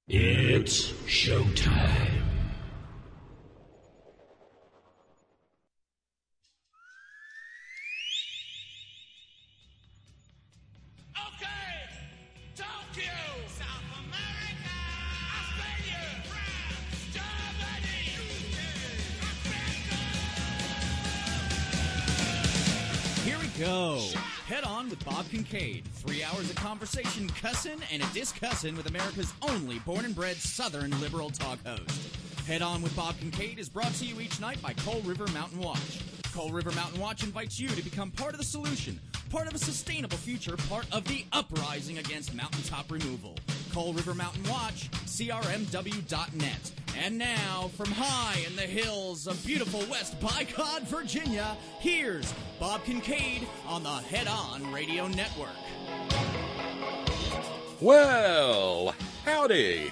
It's showtime. Okay, Tokyo, South America, Australia, France, Germany, Africa. Here we go. Head On with Bob Kincaid. 3 hours of conversation, cussin' and a discussin' with America's only born and bred Southern liberal talk host. Head On with Bob Kincaid is brought to you each night by Coal River Mountain Watch. Coal River Mountain Watch invites you to become part of the solution, part of a sustainable future, part of the uprising against mountaintop removal. Coal River Mountain Watch, crmw.net. And now, from high in the hills of beautiful West Bicod, Virginia, here's Bob Kincaid on the Head On Radio Network. Well, howdy.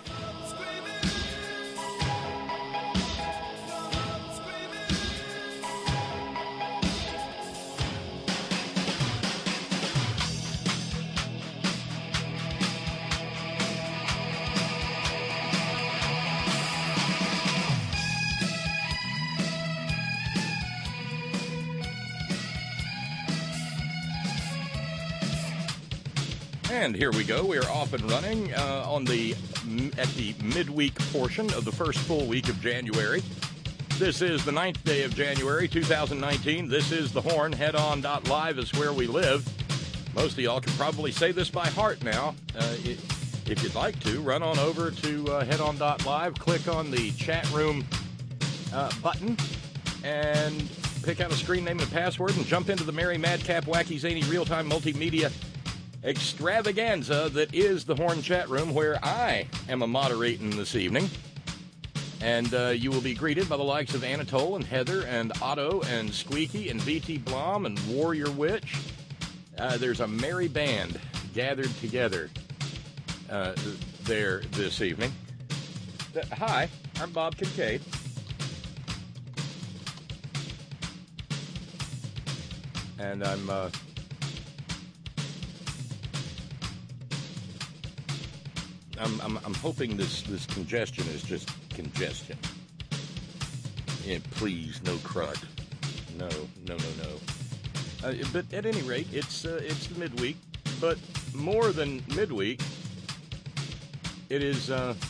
And here we go. We are off and running at the midweek portion of the first full week of January. This is the 9th day of January, 2019. This is The Horn. Headon.live is where we live. Most of y'all can probably say this by heart now. If you'd like to, run on over to Headon.live, click on the chat room button, and pick out a screen name and password, and jump into the merry, madcap, wacky, zany, real-time multimedia extravaganza that is the Horn chat room, where I am a moderating this evening. And you will be greeted by the likes of Anatole and Heather and Otto and Squeaky and BT Blom and Warrior Witch. There's a merry band gathered together there this evening. Hi, I'm Bob Kincaid. And I'm hoping this congestion is just congestion. Yeah, please, no crud. No. But at any rate, it's the midweek. But more than midweek, it is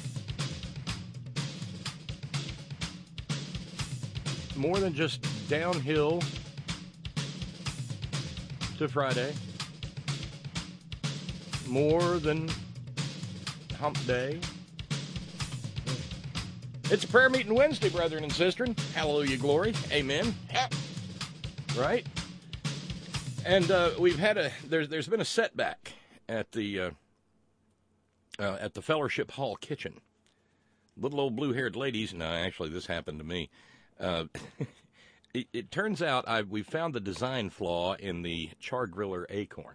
more than just downhill to Friday. More than Hump Day. It's a prayer meeting Wednesday, brethren and sisters. Hallelujah, glory, amen. Right? And we've had there's been a setback at the Fellowship Hall kitchen. Little old blue-haired ladies. No, actually, this happened to me. It turns out we found the design flaw in the char griller Acorn.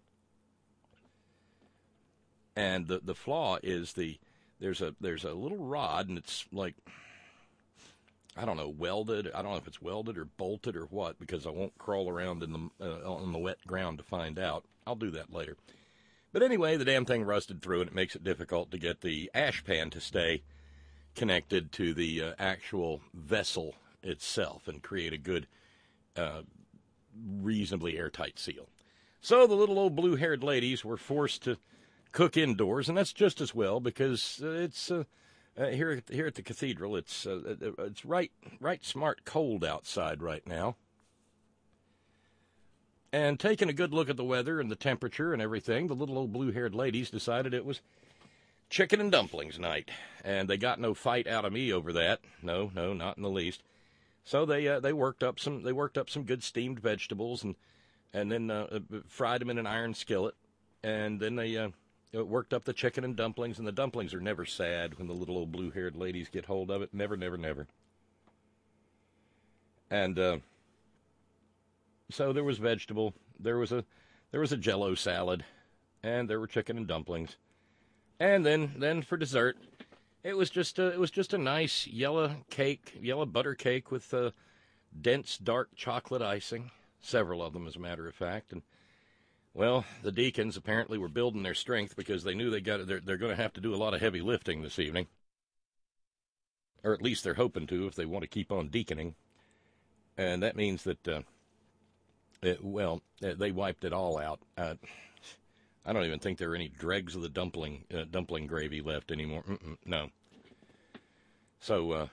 And the flaw is there's a little rod, and it's like, I don't know, welded. I don't know if it's welded or bolted or what, because I won't crawl around in on the wet ground to find out. I'll do that later. But anyway, the damn thing rusted through, and it makes it difficult to get the ash pan to stay connected to the actual vessel itself and create a good, reasonably airtight seal. So the little old blue-haired ladies were forced to cook indoors, and that's just as well, because it's here at the cathedral. It's right smart cold outside right now. And taking a good look at the weather and the temperature and everything, the little old blue-haired ladies decided it was chicken and dumplings night, and they got no fight out of me over that. No, not in the least. So they worked up some good steamed vegetables and then fried them in an iron skillet, and then they worked up the chicken and dumplings, and the dumplings are never sad when the little old blue-haired ladies get hold of it. Never. And so there was vegetable, there was a Jell-O salad, and there were chicken and dumplings, and then for dessert, it was just a nice yellow butter cake with dense dark chocolate icing, several of them as a matter of fact, and Well, the deacons apparently were building their strength because they knew they're going to have to do a lot of heavy lifting this evening. Or at least they're hoping to if they want to keep on deaconing. And that means that, they wiped it all out. I don't even think there are any dregs of the dumpling gravy left anymore. No. So,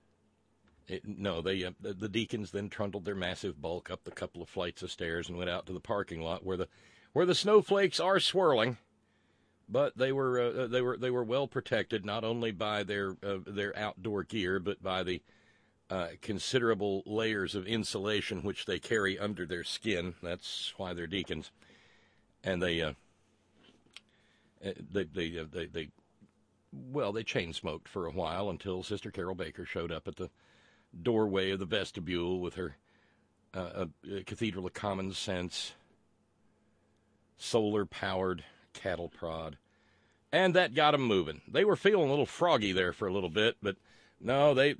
the deacons then trundled their massive bulk up the couple of flights of stairs and went out to the parking lot where the snowflakes are swirling. But they were well protected, not only by their outdoor gear, but by the considerable layers of insulation which they carry under their skin. That's why they're deacons. And they chain smoked for a while until Sister Carol Baker showed up at the doorway of the vestibule with her Cathedral of Common Sense solar-powered cattle prod, and that got them moving. They were feeling a little froggy there for a little bit, but no, they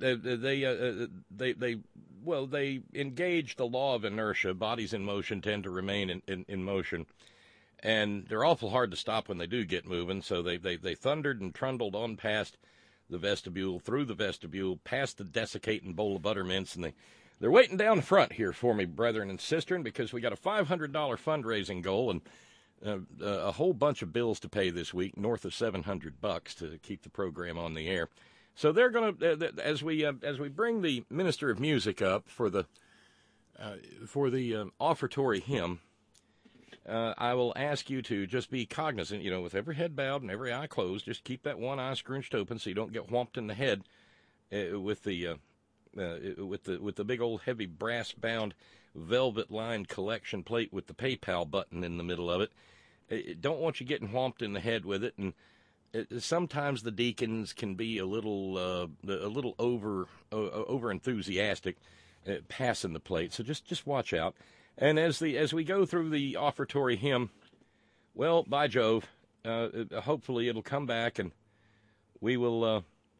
engaged the law of inertia. Bodies in motion tend to remain in motion. And they're awful hard to stop when they do get moving, so they thundered and trundled on past the vestibule, through the vestibule, past the desiccating bowl of buttermints, and they're waiting down the front here for me, brethren and sistren, because we got a $500 fundraising goal and a whole bunch of bills to pay this week, north of $700 to keep the program on the air. So they're going to, as we bring the minister of music up for the offertory hymn. I will ask you to just be cognizant, with every head bowed and every eye closed, just keep that one eye scrunched open so you don't get whomped in the head with the big old heavy brass-bound velvet-lined collection plate with the PayPal button in the middle of it. Don't want you getting whomped in the head with it, and sometimes the deacons can be a little over enthusiastic, passing the plate. So just watch out. And as we go through the offertory hymn, well, by Jove, hopefully it'll come back and we will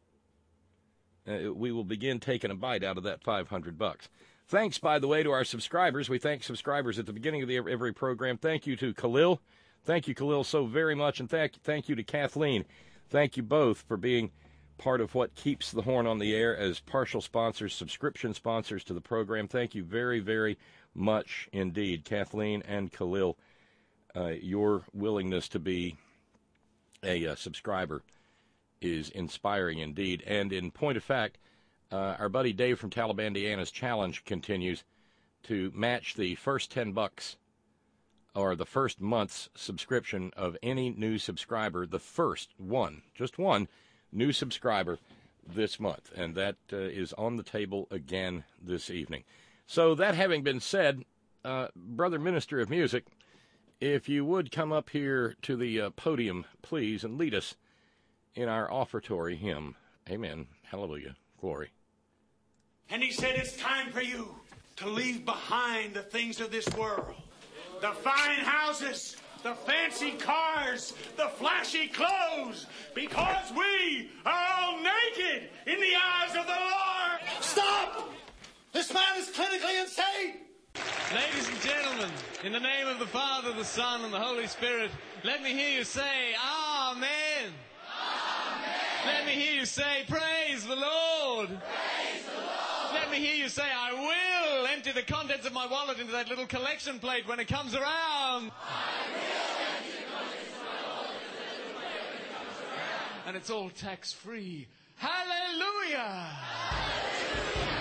begin taking a bite out of that $500. Thanks, by the way, to our subscribers. We thank subscribers at the beginning of every program. Thank you to Khalil. Thank you, Khalil, so very much. And thank you to Kathleen. Thank you both for being part of what keeps the horn on the air as partial sponsors, subscription sponsors to the program. Thank you very, very much indeed, Kathleen and Khalil. Your willingness to be a subscriber is inspiring indeed. And in point of fact, our buddy Dave from Talibandiana's challenge continues to match the first $10 or the first month's subscription of any new subscriber, the first one, just one, new subscriber this month. And that is on the table again this evening. So that having been said, Brother Minister of Music, if you would come up here to the podium, please, and lead us in our offertory hymn. Amen. Hallelujah. Glory. And he said, it's time for you to leave behind the things of this world. The fine houses, the fancy cars, the flashy clothes, because we are all naked in the eyes of the Lord. Stop! This man is clinically insane! Ladies and gentlemen, in the name of the Father, the Son, and the Holy Spirit, let me hear you say, Amen. Amen. Let me hear you say, praise the Lord. Praise the Lord. Let me hear you say, I will empty the contents of my wallet into that little collection plate when it comes around. I will empty the contents of my wallet into that little plate when it comes around. And it's all tax-free. Hallelujah. Hallelujah.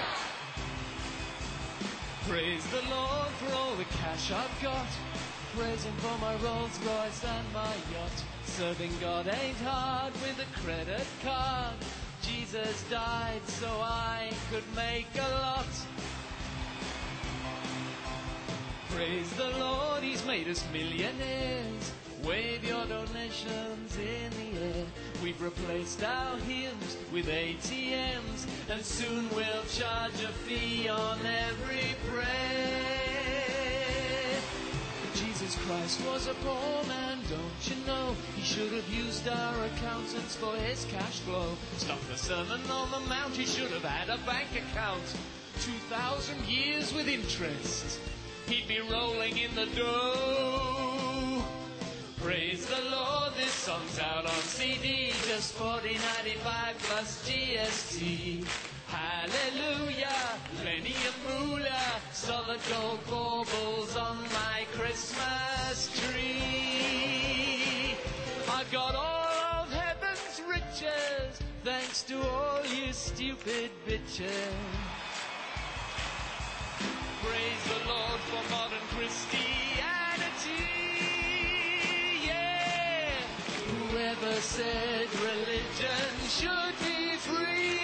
Praise the Lord for all the cash I've got. Praise Him for my Rolls Royce and my yacht. Serving God ain't hard with a credit card. Jesus died so I could make a lot. Praise the Lord, He's made us millionaires. Wave your donations in the air. We've replaced our hymns with ATMs, and soon we'll charge a fee on every prayer. Jesus Christ was a poor man, don't you know? He should have used our accountants for his cash flow. Stuck the Sermon on the Mount, he should have had a bank account. 2,000 years with interest, he'd be rolling in the dough. Praise the Lord, this song's out on CD, just $40.95 plus GST. Hallelujah, plenty of moolah, solid gold baubles on my Christmas tree. I've got all of heaven's riches, thanks to all you stupid bitches. Praise the Lord for modern Christianity, yeah. Whoever said religion should be free?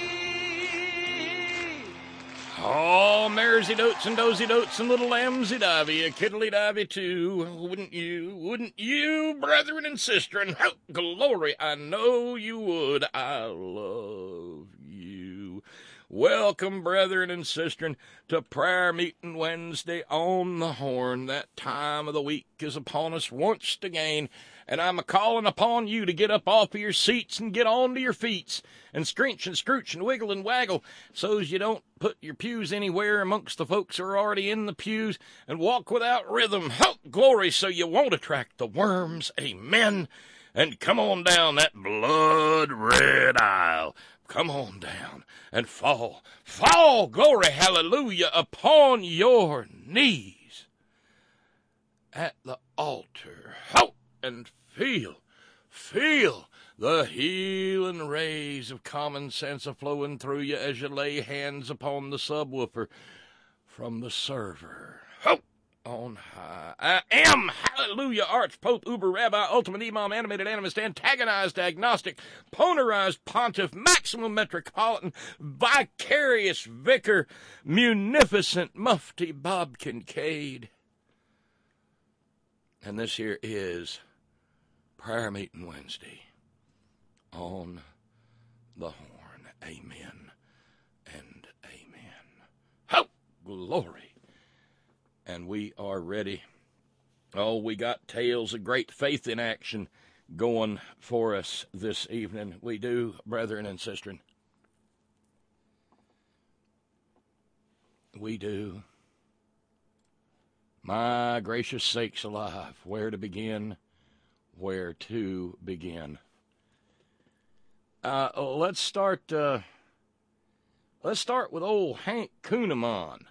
Oh, Maresy Dotes and Dozy Dotes and little lambsy divey, a kiddly divey too. Wouldn't you, brethren and sister, and oh, glory, I know you would. I love you. Welcome, brethren and sistren, to Prayer Meeting Wednesday on the Horn. That time of the week is upon us once again, and I'm a-calling upon you to get up off of your seats and get on to your feet and screech and scrooch and wiggle and waggle so's you don't put your pews anywhere amongst the folks who are already in the pews and walk without rhythm. Oh, glory, so you won't attract the worms. Amen. And come on down that blood-red aisle. Come on down and fall, glory, hallelujah, upon your knees at the altar. Ho! And feel the healing rays of common sense a-flowing through you as you lay hands upon the subwoofer from the server. Ho! On high. I am, hallelujah, Archpope, Uber Rabbi, Ultimate Imam, Animated Animist, Antagonized Agnostic, Ponerized Pontiff, Maximum Metropolitan, Vicarious Vicar, Munificent Mufti Bob Kincaid. And this here is Prayer Meeting Wednesday on the Horn. Amen and amen. Ho! Glory. And we are ready. Oh, we got tales of great faith in action going for us this evening. We do, brethren and sistren. We do. My gracious sakes alive, where to begin? Where to begin? Let's start with old Hank Kunneman.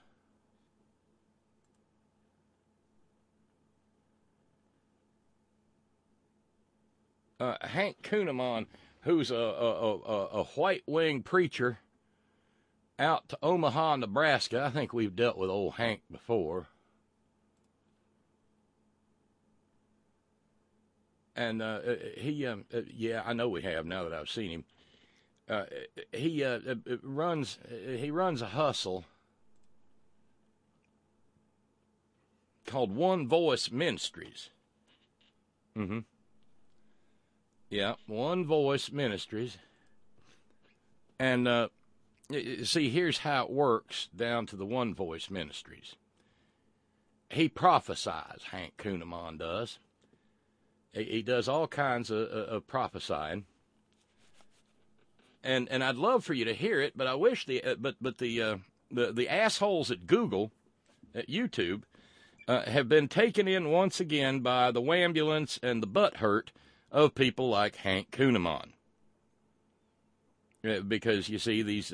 Hank Kunneman, who's a white-wing preacher out to Omaha, Nebraska. I think we've dealt with old Hank before. And yeah, I know we have now that I've seen him. He runs a hustle called One Voice Ministries. Mm-hmm. Yeah, One Voice Ministries. And, see, here's how it works down to the One Voice Ministries. He prophesies, Hank Kunneman does. He does all kinds of prophesying. And I'd love for you to hear it, but I wish the assholes at Google, at YouTube, have been taken in once again by the wambulance and the butthurt of people like Hank Kunneman, because you see these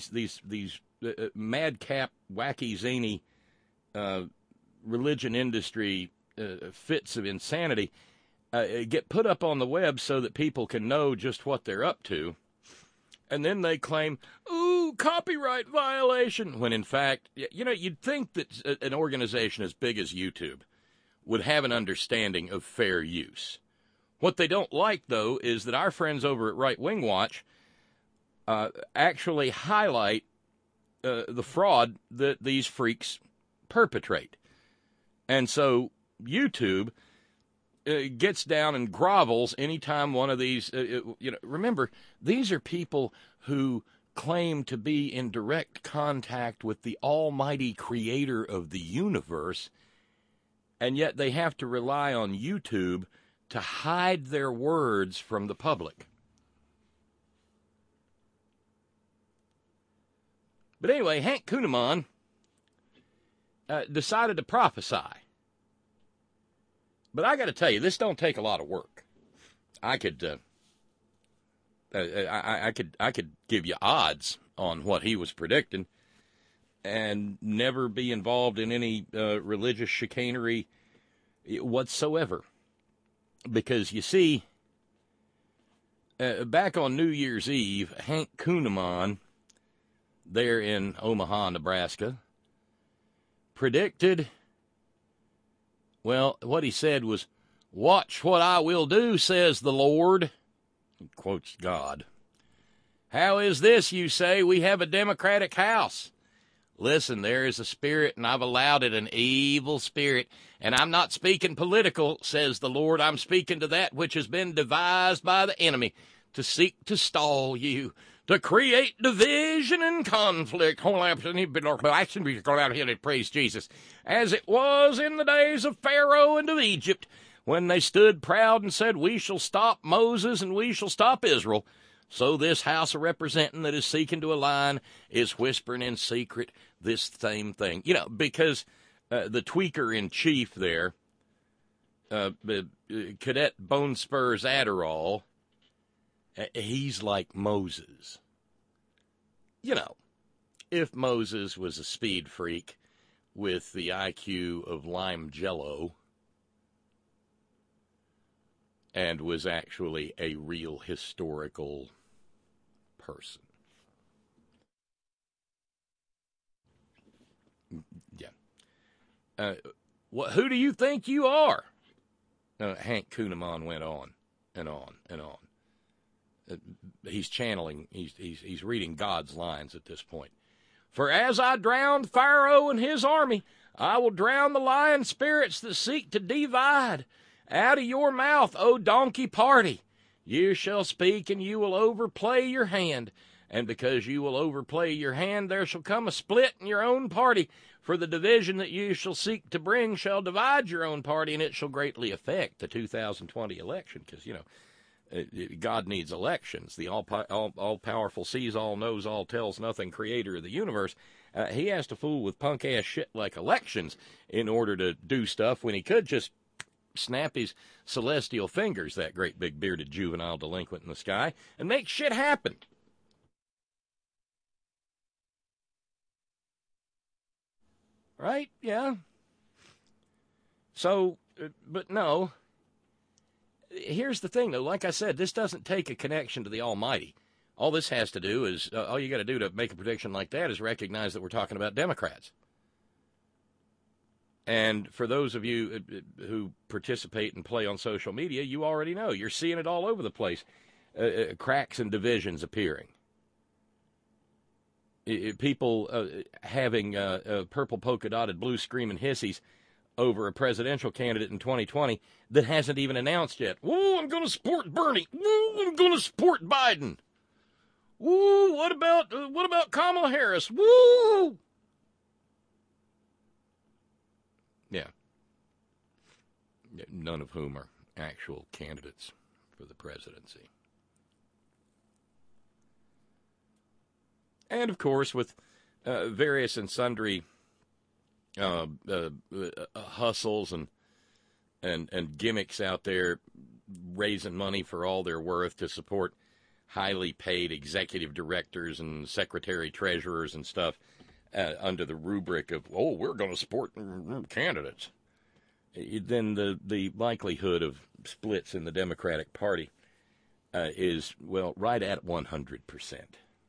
madcap, wacky, zany religion industry fits of insanity get put up on the web so that people can know just what they're up to, and then they claim, "Ooh, copyright violation," when in fact, you'd think that an organization as big as YouTube would have an understanding of fair use. What they don't like, though, is that our friends over at Right Wing Watch actually highlight the fraud that these freaks perpetrate. And so YouTube gets down and grovels anytime one of these, remember, these are people who claim to be in direct contact with the almighty creator of the universe, and yet they have to rely on YouTube to hide their words from the public. But anyway, Hank Kunneman decided to prophesy. But I got to tell you, this don't take a lot of work. I could give you odds on what he was predicting and never be involved in any religious chicanery whatsoever. Because, you see, back on New Year's Eve, Hank Kunneman, there in Omaha, Nebraska, predicted, well, what he said was, "Watch what I will do, says the Lord." He quotes God. "How is this, you say? We have a Democratic House. Listen, there is a spirit, and I've allowed it, an evil spirit. And I'm not speaking political, says the Lord. I'm speaking to that which has been devised by the enemy to seek to stall you, to create division and conflict. Praise Jesus. As it was in the days of Pharaoh and of Egypt, when they stood proud and said, we shall stop Moses and we shall stop Israel. So this House of Representing that is seeking to align is whispering in secret this same thing." You know, because the tweaker in chief there, Cadet Bone Spurs Adderall, he's like Moses. You know, if Moses was a speed freak with the IQ of lime jello and was actually a real historical person. Yeah. Who do you think you are? Hank Kunneman went on and on and on. He's channeling, he's reading God's lines at this point. "For as I drowned Pharaoh and his army, I will drown the lion spirits that seek to divide. Out of your mouth, O donkey party, you shall speak, and you will overplay your hand. And because you will overplay your hand, there shall come a split in your own party. For the division that you shall seek to bring shall divide your own party, and it shall greatly affect the 2020 election." Because, you know, God needs elections. The all-powerful, sees all, knows all, tells nothing creator of the universe. He has to fool with punk-ass shit like elections in order to do stuff when he could just snap his celestial fingers, that great big bearded juvenile delinquent in the sky, and make shit happen. Right? Yeah. So, but no. Here's the thing, though. Like I said, this doesn't take a connection to the Almighty. All this has to do is, all you got to do to make a prediction like that is recognize that we're talking about Democrats. And for those of you who participate and play on social media, you already know. You're seeing it all over the place. Cracks and divisions appearing. People having purple polka-dotted blue screaming hissies over a presidential candidate in 2020 that hasn't even announced yet. "Whoa, I'm going to support Bernie. Whoa, I'm going to support Biden. Whoa, what about Kamala Harris? Whoa!" Yeah. None of whom are actual candidates for the presidency. And, of course, with various and sundry hustles and gimmicks out there raising money for all they're worth to support highly paid executive directors and secretary treasurers and stuff under the rubric of, oh, we're going to support candidates. Then the likelihood of splits in the Democratic Party is, well, right at 100%.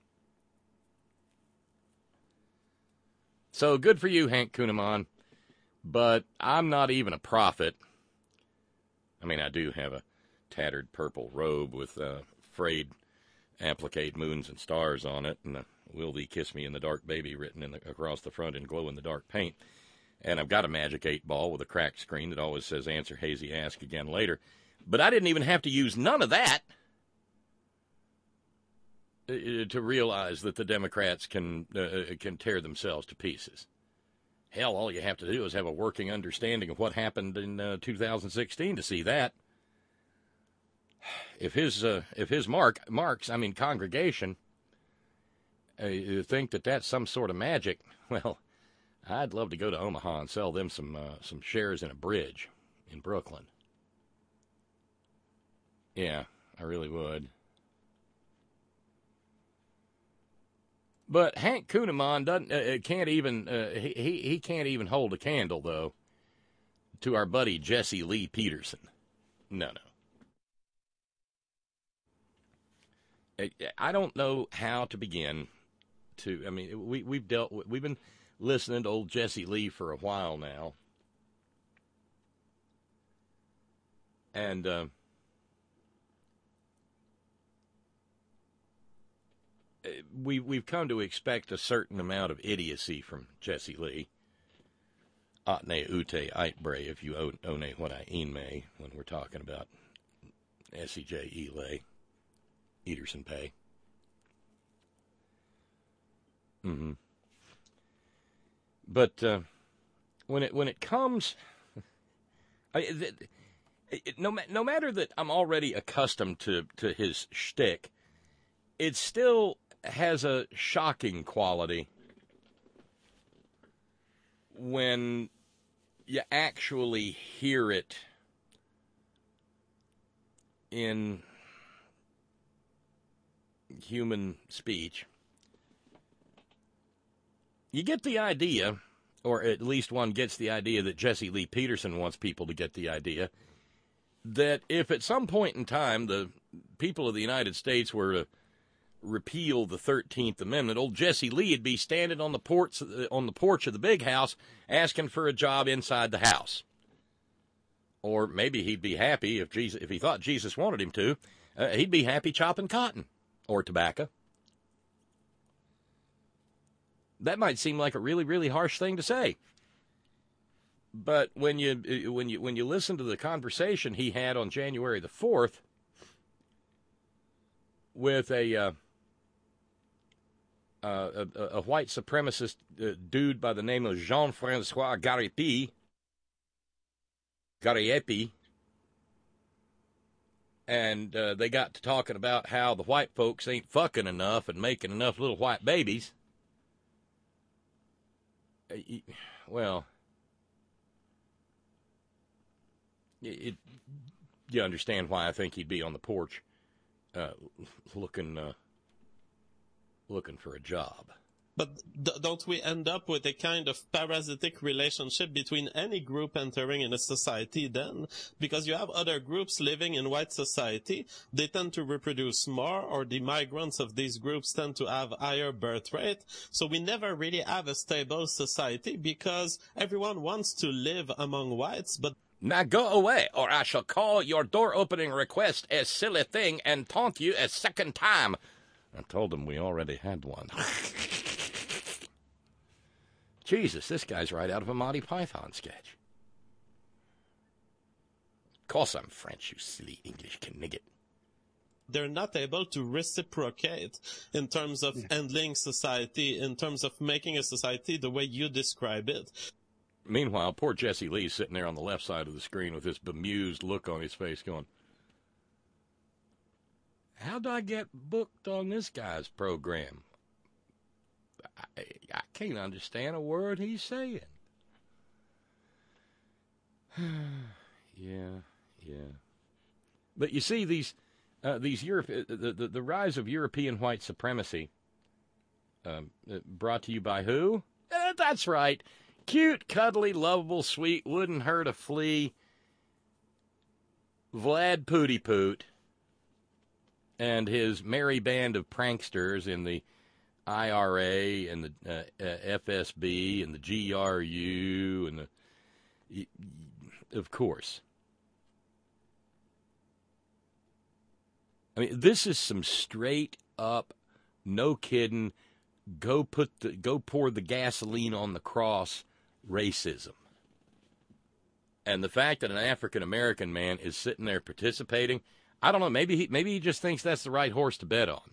So good for you, Hank Kunneman, but I'm not even a prophet. I mean, I do have a tattered purple robe with frayed applique moons and stars on it, and "Will Thee Kiss Me in the Dark, Baby" written across the front in glow-in-the-dark paint. And I've got a Magic 8-ball with a cracked screen that always says "Answer Hazy, Ask Again Later." But I didn't even have to use none of that to realize that the Democrats can tear themselves to pieces. Hell, all you have to do is have a working understanding of what happened in 2016 to see that. If his congregation think that that's some sort of magic, well, I'd love to go to Omaha and sell them some shares in a bridge. in Brooklyn. Yeah, I really would. But Hank Kunneman can't even he can't even hold a candle though to our buddy Jesse Lee Peterson. No. I don't know how to begin to. I mean, we've been listening to old Jesse Lee for a while now, and we've come to expect a certain amount of idiocy from Jesse Lee. Atne ute eitbre, if you one what I inme, when we're talking about SEJ Elay, Ederson Pay. Mm-hmm. But when it comes, no matter that I'm already accustomed to his shtick, it still has a shocking quality when you actually hear it in human speech. You get the idea, or at least one gets the idea that Jesse Lee Peterson wants people to get the idea, that if at some point in time the people of the United States were to repeal the 13th Amendment, old Jesse Lee would be standing on the porch of the big house asking for a job inside the house. Or maybe he'd be happy if he thought Jesus wanted him to, he'd be happy chopping cotton or tobacco. That might seem like a really, really harsh thing to say. But when you listen to the conversation he had on January the 4th with a white supremacist dude by the name of Jean-Francois Gariepi, and they got to talking about how the white folks ain't fucking enough and making enough little white babies. Well, you understand why I think he'd be on the porch looking for a job. But don't we end up with a kind of parasitic relationship between any group entering in a society then? Because you have other groups living in white society, they tend to reproduce more, or the migrants of these groups tend to have higher birth rate. So we never really have a stable society because everyone wants to live among whites, but... Now go away, or I shall call your door-opening request a silly thing and taunt you a second time. I told him we already had one. Jesus, this guy's right out of a Monty Python sketch. Of course I'm French, you silly English knigget. They're not able to reciprocate in terms of handling society, in terms of making a society the way you describe it. Meanwhile, poor Jesse Lee's sitting there on the left side of the screen with this bemused look on his face going, how'd I get booked on this guy's program? I can't understand a word he's saying. Yeah. But you see, the rise of European white supremacy, brought to you by who? That's right. Cute, cuddly, lovable, sweet, wouldn't hurt a flea. Vlad Pooty Poot and his merry band of pranksters in the IRA and the FSB and the GRU and of course. I mean, this is some straight up, no kidding, go pour the gasoline on the cross racism. And the fact that an African American man is sitting there participating, I don't know, maybe he just thinks that's the right horse to bet on.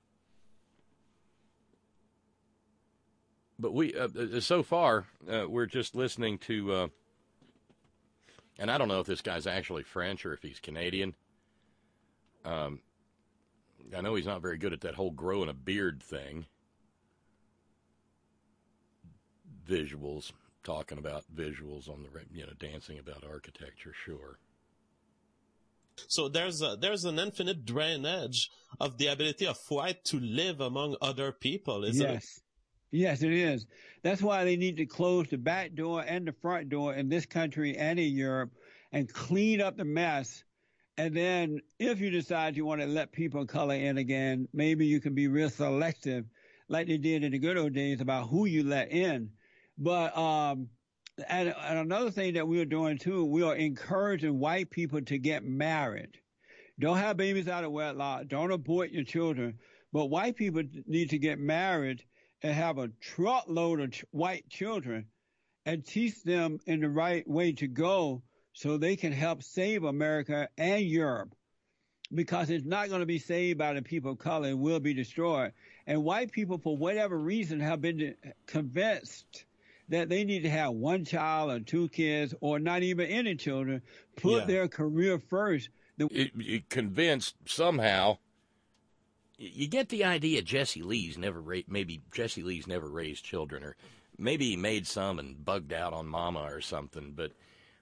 But so far, we're just listening to, and I don't know if this guy's actually French or if he's Canadian. I know he's not very good at that whole growing a beard thing. Visuals talking about visuals on the, dancing about architecture, sure. So there's an infinite drainage of the ability of white to live among other people, isn't it? Yes, it is. That's why they need to close the back door and the front door in this country and in Europe and clean up the mess. And then if you decide you want to let people of color in again, maybe you can be real selective like they did in the good old days about who you let in. But and another thing that we are doing, too, we are encouraging white people to get married. Don't have babies out of wedlock. Don't abort your children. But white people need to get married and have a truckload of white children and teach them in the right way to go so they can help save America and Europe, because it's not going to be saved by the people of color. It will be destroyed. And white people, for whatever reason, have been convinced that they need to have one child or two kids or not even any children, put their career first. Convinced somehow. You get the idea Jesse Lee's never raised children, or maybe he made some and bugged out on mama or something. But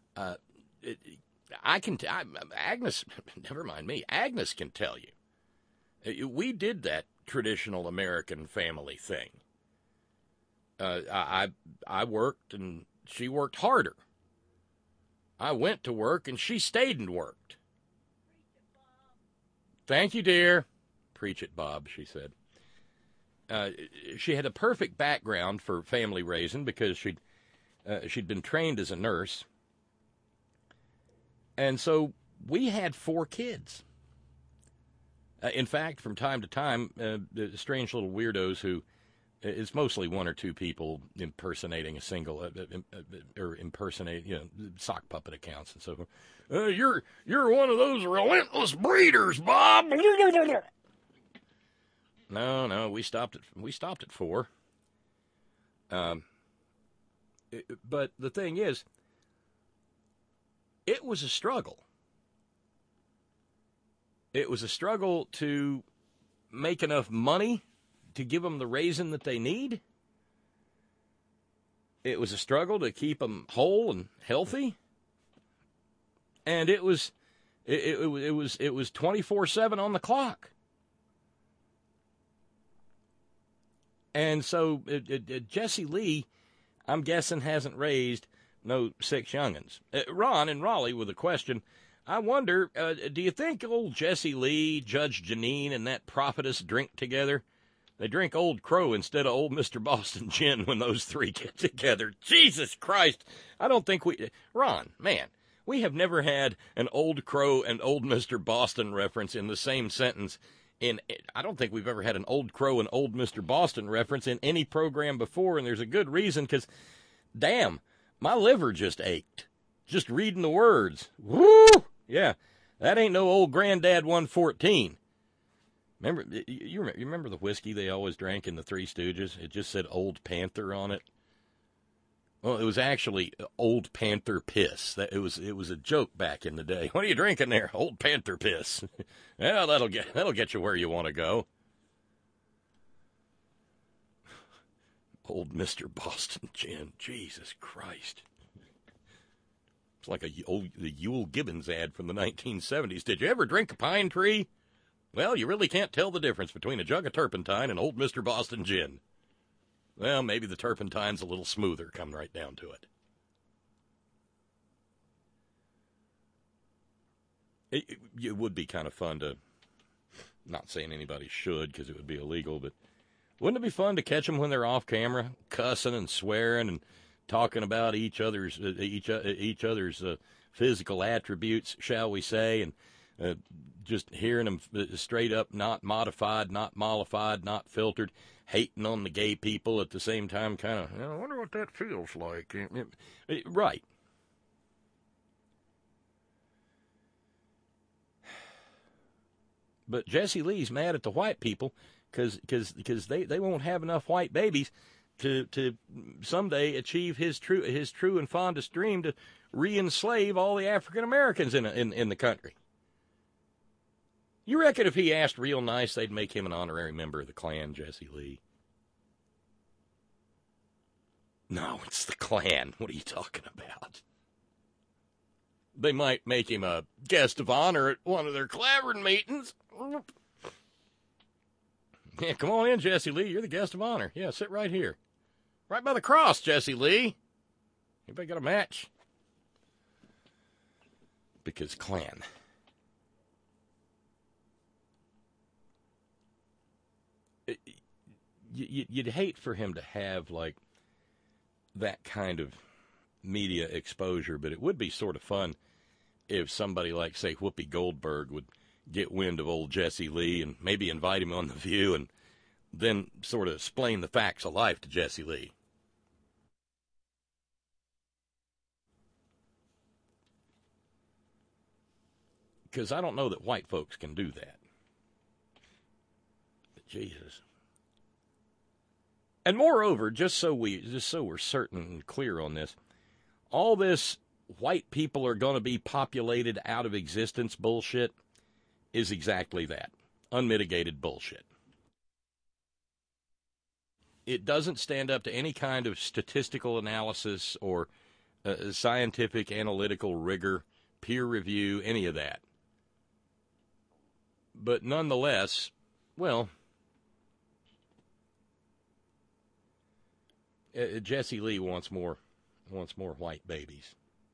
Agnes, never mind me, Agnes can tell you. We did that traditional American family thing. I worked and she worked harder. I went to work and she stayed and worked. Thank you, dear. Preach it, Bob, she said. She had a perfect background for family raising because she'd been trained as a nurse. And so we had 4 kids. In fact, from time to time, the strange little weirdos who, it's mostly 1 or 2 people impersonating a single, or impersonating, sock puppet accounts and so forth. You're one of those relentless breeders, Bob. No, we stopped at 4. But the thing is, it was a struggle. It was a struggle to make enough money to give them the raising that they need. It was a struggle to keep them whole and healthy. And it was 24/7 on the clock. And so Jesse Lee, I'm guessing, hasn't raised no 6 young'uns. Ron in Raleigh with a question. I wonder, do you think old Jesse Lee, Judge Janine, and that prophetess drink together? They drink Old Crow instead of Old Mr. Boston Gin when those 3 get together. Jesus Christ. I don't think Ron, man, we have never had an Old Crow and Old Mr. Boston reference in the same sentence. I don't think we've ever had an Old Crow and Old Mr. Boston reference in any program before, and there's a good reason, because, damn, my liver just ached. Just reading the words. Woo! Yeah, that ain't no old Granddad 114. Remember, you remember the whiskey they always drank in the Three Stooges? It just said Old Panther on it. Well, it was actually Old Panther piss. It was a joke back in the day. What are you drinking there? Old Panther piss. Yeah, that'll get you where you want to go. Old Mr. Boston Gin. Jesus Christ. It's like the Yule Gibbons ad from the 1970s. Did you ever drink a pine tree? Well, you really can't tell the difference between a jug of turpentine and Old Mr. Boston Gin. Well, maybe the turpentine's a little smoother, come right down to it. It would be kind of fun to, not saying anybody should because it would be illegal, but wouldn't it be fun to catch them when they're off camera, cussing and swearing and talking about each other's physical attributes, shall we say, and just hearing them straight up, not modified, not mollified, not filtered, hating on the gay people at the same time, kind of, I wonder what that feels like. Right. But Jesse Lee's mad at the white people because they won't have enough white babies to someday achieve his true and fondest dream to re-enslave all the African Americans in the country. You reckon if he asked real nice, they'd make him an honorary member of the Klan, Jesse Lee? No, it's the Klan. What are you talking about? They might make him a guest of honor at one of their Clavering meetings. Yeah, come on in, Jesse Lee. You're the guest of honor. Yeah, sit right here. Right by the cross, Jesse Lee. Anybody got a match? Because Klan. You'd hate for him to have, like, that kind of media exposure, but it would be sort of fun if somebody like, say, Whoopi Goldberg would get wind of old Jesse Lee and maybe invite him on The View and then sort of explain the facts of life to Jesse Lee. Because I don't know that white folks can do that. But Jesus. And moreover, just so we're certain and clear on this, all this white people are going to be populated out of existence bullshit is exactly that. Unmitigated bullshit. It doesn't stand up to any kind of statistical analysis or scientific analytical rigor, peer review, any of that. But nonetheless, well, Jesse Lee wants more white babies.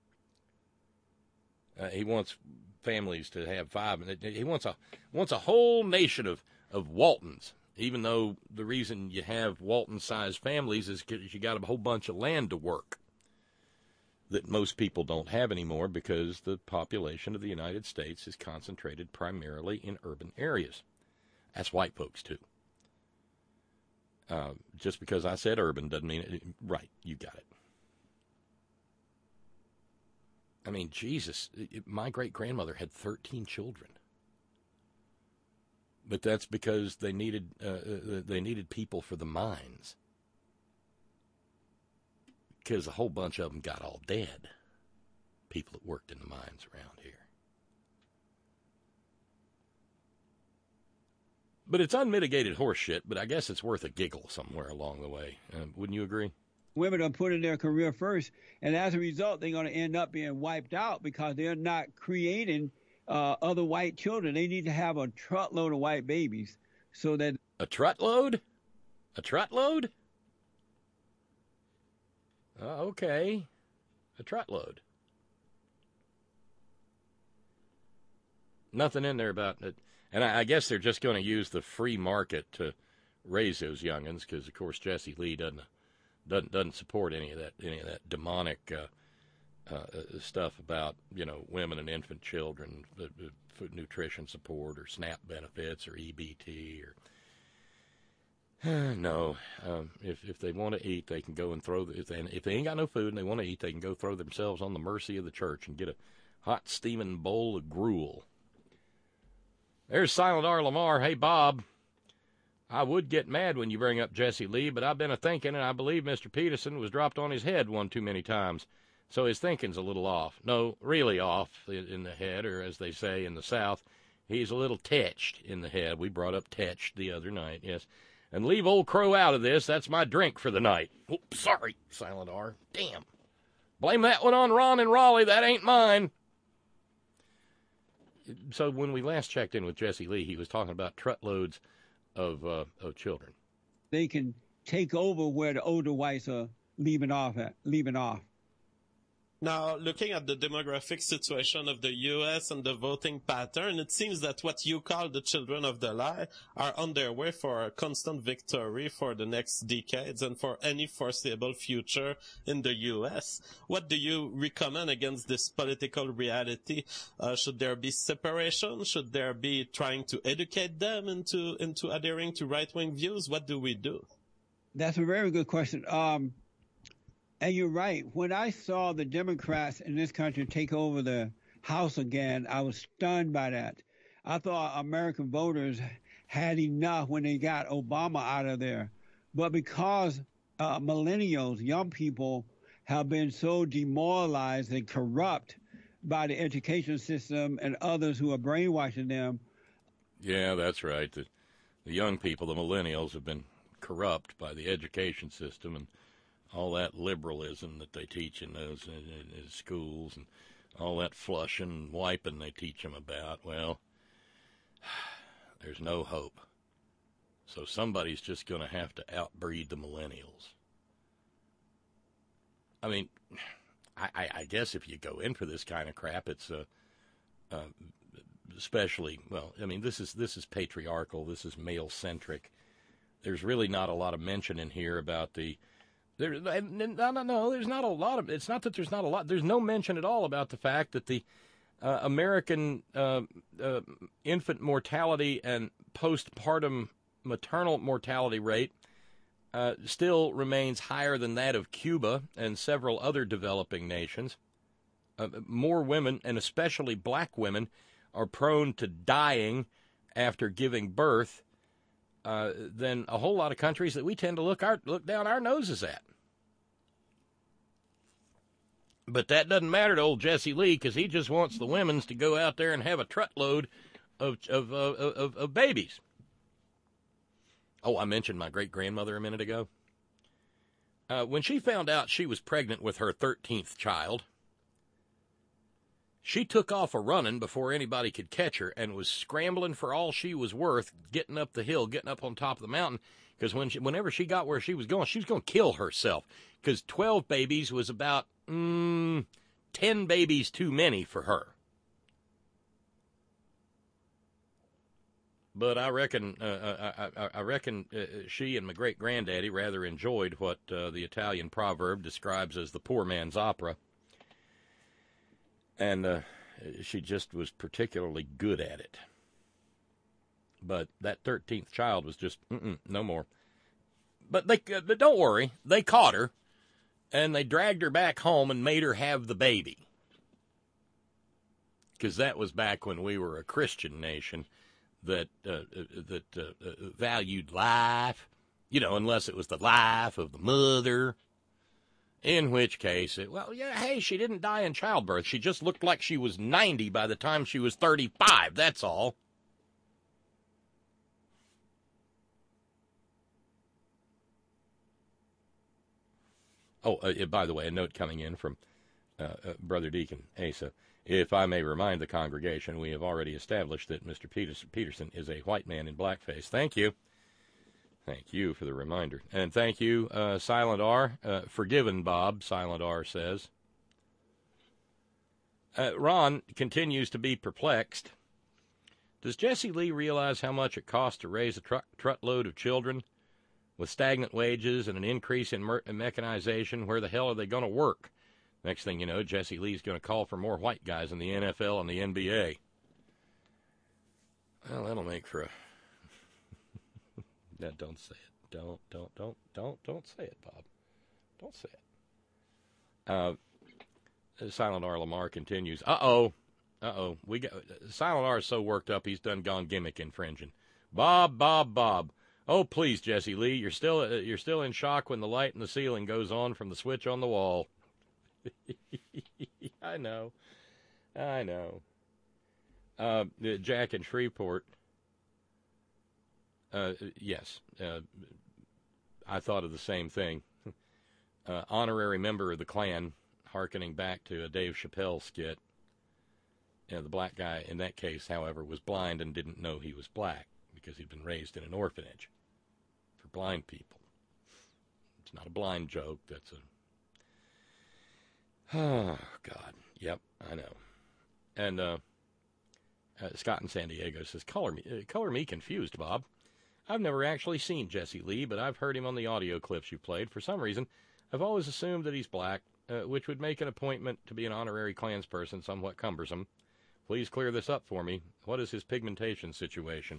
He wants families to have 5. He wants a whole nation of Waltons. Even though the reason you have Walton-sized families is because you got a whole bunch of land to work that most people don't have anymore because the population of the United States is concentrated primarily in urban areas. That's white folks, too. Just because I said urban doesn't mean it. Right, you got it. I mean, Jesus, my great-grandmother had 13 children. But that's because they needed people for the mines. Because a whole bunch of them got all dead. People that worked in the mines around here. But it's unmitigated horseshit, but I guess it's worth a giggle somewhere along the way. Wouldn't you agree? Women are putting their career first, and as a result, they're going to end up being wiped out because they're not creating other white children. They need to have a truckload of white babies so that... A truckload? A truckload? Okay. A truckload. Nothing in there about it. And I guess they're just going to use the free market to raise those youngins because, of course, Jesse Lee doesn't support any of that demonic stuff about, women and infant children, food nutrition support or SNAP benefits or EBT or no. If they want to eat, they can go and if they ain't got no food and they want to eat, they can go throw themselves on the mercy of the church and get a hot steaming bowl of gruel. There's Silent R. Lamar. Hey, Bob. I would get mad when you bring up Jesse Lee, but I've been a-thinking, and I believe Mr. Peterson was dropped on his head one too many times. So his thinking's a little off. No, really off in the head, or as they say in the South, he's a little tetched in the head. We brought up tetched the other night, yes. And leave old Crow out of this. That's my drink for the night. Oh, sorry, Silent R. Damn. Blame that one on Ron and Raleigh. That ain't mine. So when we last checked in with Jesse Lee, he was talking about truckloads of children. They can take over where the older whites are leaving off. Now, looking at the demographic situation of the U.S. and the voting pattern, it seems that what you call the children of the lie are on their way for a constant victory for the next decades and for any foreseeable future in the U.S. What do you recommend against this political reality? Should there be separation? Should there be trying to educate them into adhering to right-wing views? What do we do? That's a very good question. And you're right. When I saw the Democrats in this country take over the House again, I was stunned by that. I thought American voters had enough when they got Obama out of there. But because millennials, young people, have been so demoralized and corrupt by the education system and others who are brainwashing them. Yeah, that's right. The young people, the millennials, have been corrupt by the education system and all that liberalism that they teach in those in schools, and all that flushing and wiping they teach them about, well, there's no hope. So somebody's just going to have to outbreed the millennials. I mean, I guess if you go in for this kind of crap, it's especially, well, I mean, this is patriarchal, this is male-centric. There's really not a lot of mention in here about there's not a lot of, it's not that there's not a lot, there's no mention at all about the fact that the American infant mortality and postpartum maternal mortality rate still remains higher than that of Cuba and several other developing nations. More women, and especially black women, are prone to dying after giving birth than a whole lot of countries that we tend to look down our noses at. But that doesn't matter to old Jesse Lee, because he just wants the women's to go out there and have a truckload of babies. Oh, I mentioned my great-grandmother a minute ago. When she found out she was pregnant with her 13th child, she took off a-running before anybody could catch her and was scrambling for all she was worth, getting up the hill, getting up on top of the mountain, because whenever she got where she was going to kill herself, because 12 babies was about 10 babies too many for her. But I reckon she and my great-granddaddy rather enjoyed what the Italian proverb describes as the poor man's opera. And she just was particularly good at it. But that 13th child was just, no more. But don't worry, they caught her, and they dragged her back home and made her have the baby. Because that was back when we were a Christian nation that valued life, unless it was the life of the mother, in which case, she didn't die in childbirth. She just looked like she was 90 by the time she was 35, that's all. Oh, by the way, a note coming in from Brother Deacon Asa. If I may remind the congregation, we have already established that Mr. Peterson is a white man in blackface. Thank you. Thank you for the reminder. And thank you, Silent R. Forgiven, Bob, Silent R says. Ron continues to be perplexed. Does Jesse Lee realize how much it costs to raise a truckload of children? With stagnant wages and an increase in mechanization, where the hell are they going to work? Next thing you know, Jesse Lee's going to call for more white guys in the NFL and the NBA. Well, that'll make for a... Don't say it. Don't say it, Bob. Don't say it. Silent R. Lamar continues. Uh-oh. Silent R is so worked up he's gone gimmick infringing. Bob. Oh, please, Jesse Lee, you're still in shock when the light in the ceiling goes on from the switch on the wall. I know. Jack in Shreveport. Yes. I thought of the same thing. Honorary member of the Klan, hearkening back to a Dave Chappelle skit. The black guy in that case, however, was blind and didn't know he was black because he'd been raised in an orphanage for blind people. It's not a blind joke. That's a... Oh, God. Yep, I know. And Scott in San Diego says, color me confused, Bob. I've never actually seen Jesse Lee, but I've heard him on the audio clips you played. For some reason, I've always assumed that he's black, which would make an appointment to be an honorary Klansperson somewhat cumbersome. Please clear this up for me. What is his pigmentation situation?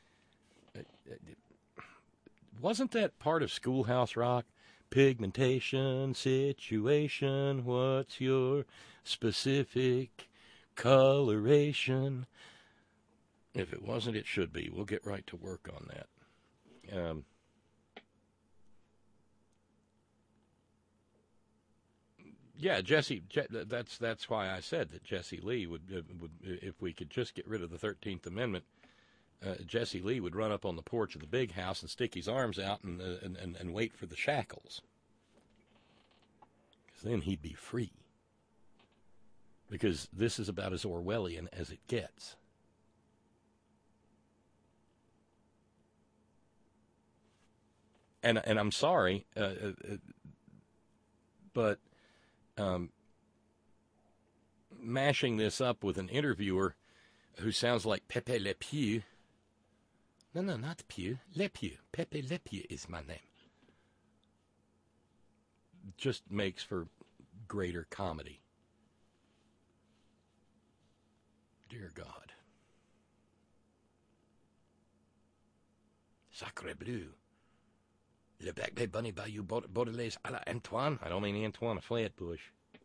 Wasn't that part of Schoolhouse Rock? Pigmentation situation, what's your specific coloration? If it wasn't, it should be. We'll get right to work on that. Yeah, Jesse. That's why I said that Jesse Lee would, if we could just get rid of the 13th Amendment, Jesse Lee would run up on the porch of the big house and stick his arms out and wait for the shackles. then he'd be free. Because this is about as Orwellian as it gets. And I'm sorry, but mashing this up with an interviewer who sounds like Pepe Le Pew. No, not Pew. Le Pew. Pepe Le Pew is my name. Just makes for greater comedy. Dear God. Sacre bleu. Le Back Bay Bunny Bayou Baudelaise à la Antoine. I don't mean Antoine Flatbush.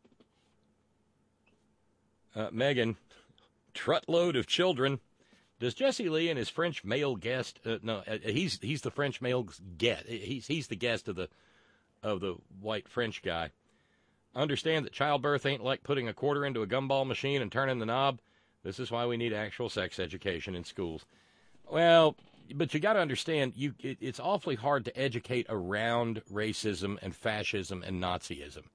Megan, truckload of children. Does Jesse Lee and his French male guest? He's the French male guest. He's the guest of the white French guy. Understand that childbirth ain't like putting a quarter into a gumball machine and turning the knob. This is why we need actual sex education in schools. Well, but you got to understand, it's awfully hard to educate around racism and fascism and Nazism.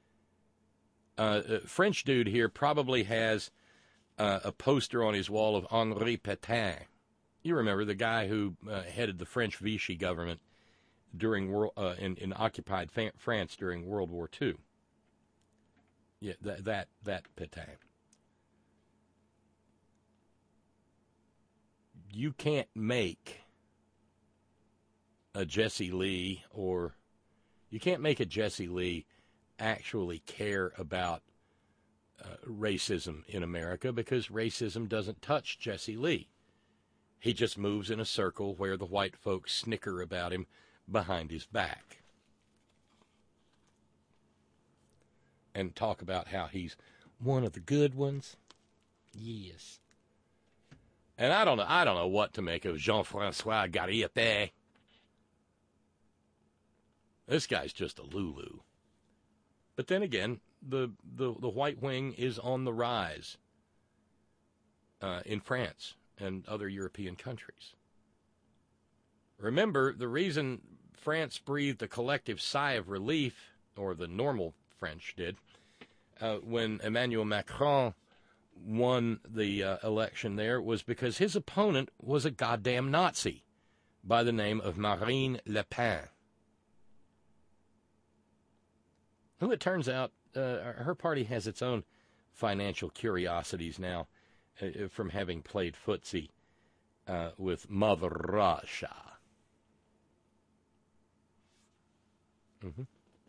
French dude here probably has a poster on his wall of Henri Pétain. You remember the guy who headed the French Vichy government during in occupied France during World War II. Yeah, that Pétain. You can't make a Jesse Lee actually care about racism in America because racism doesn't touch Jesse Lee. He just moves in a circle where the white folks snicker about him behind his back and talk about how he's one of the good ones. Yes. And I don't know what to make of Jean-François Gariepe. This guy's just a Lulu. But then again, the white wing is on the rise in France and other European countries. Remember, the reason France breathed a collective sigh of relief, or the normal French did, when Emmanuel Macron won the election there was because his opponent was a goddamn Nazi by the name of Marine Le Pen, who it turns out her party has its own financial curiosities now from having played footsie with Mother Russia. Mm-hmm.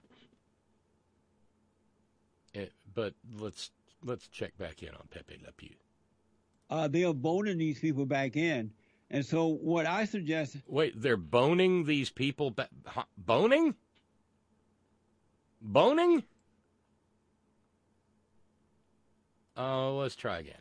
But let's check back in on Pepe Le Pew. They are boning these people back in. And so what I suggest... Wait, they're boning these people back? Boning? Boning? Let's try again.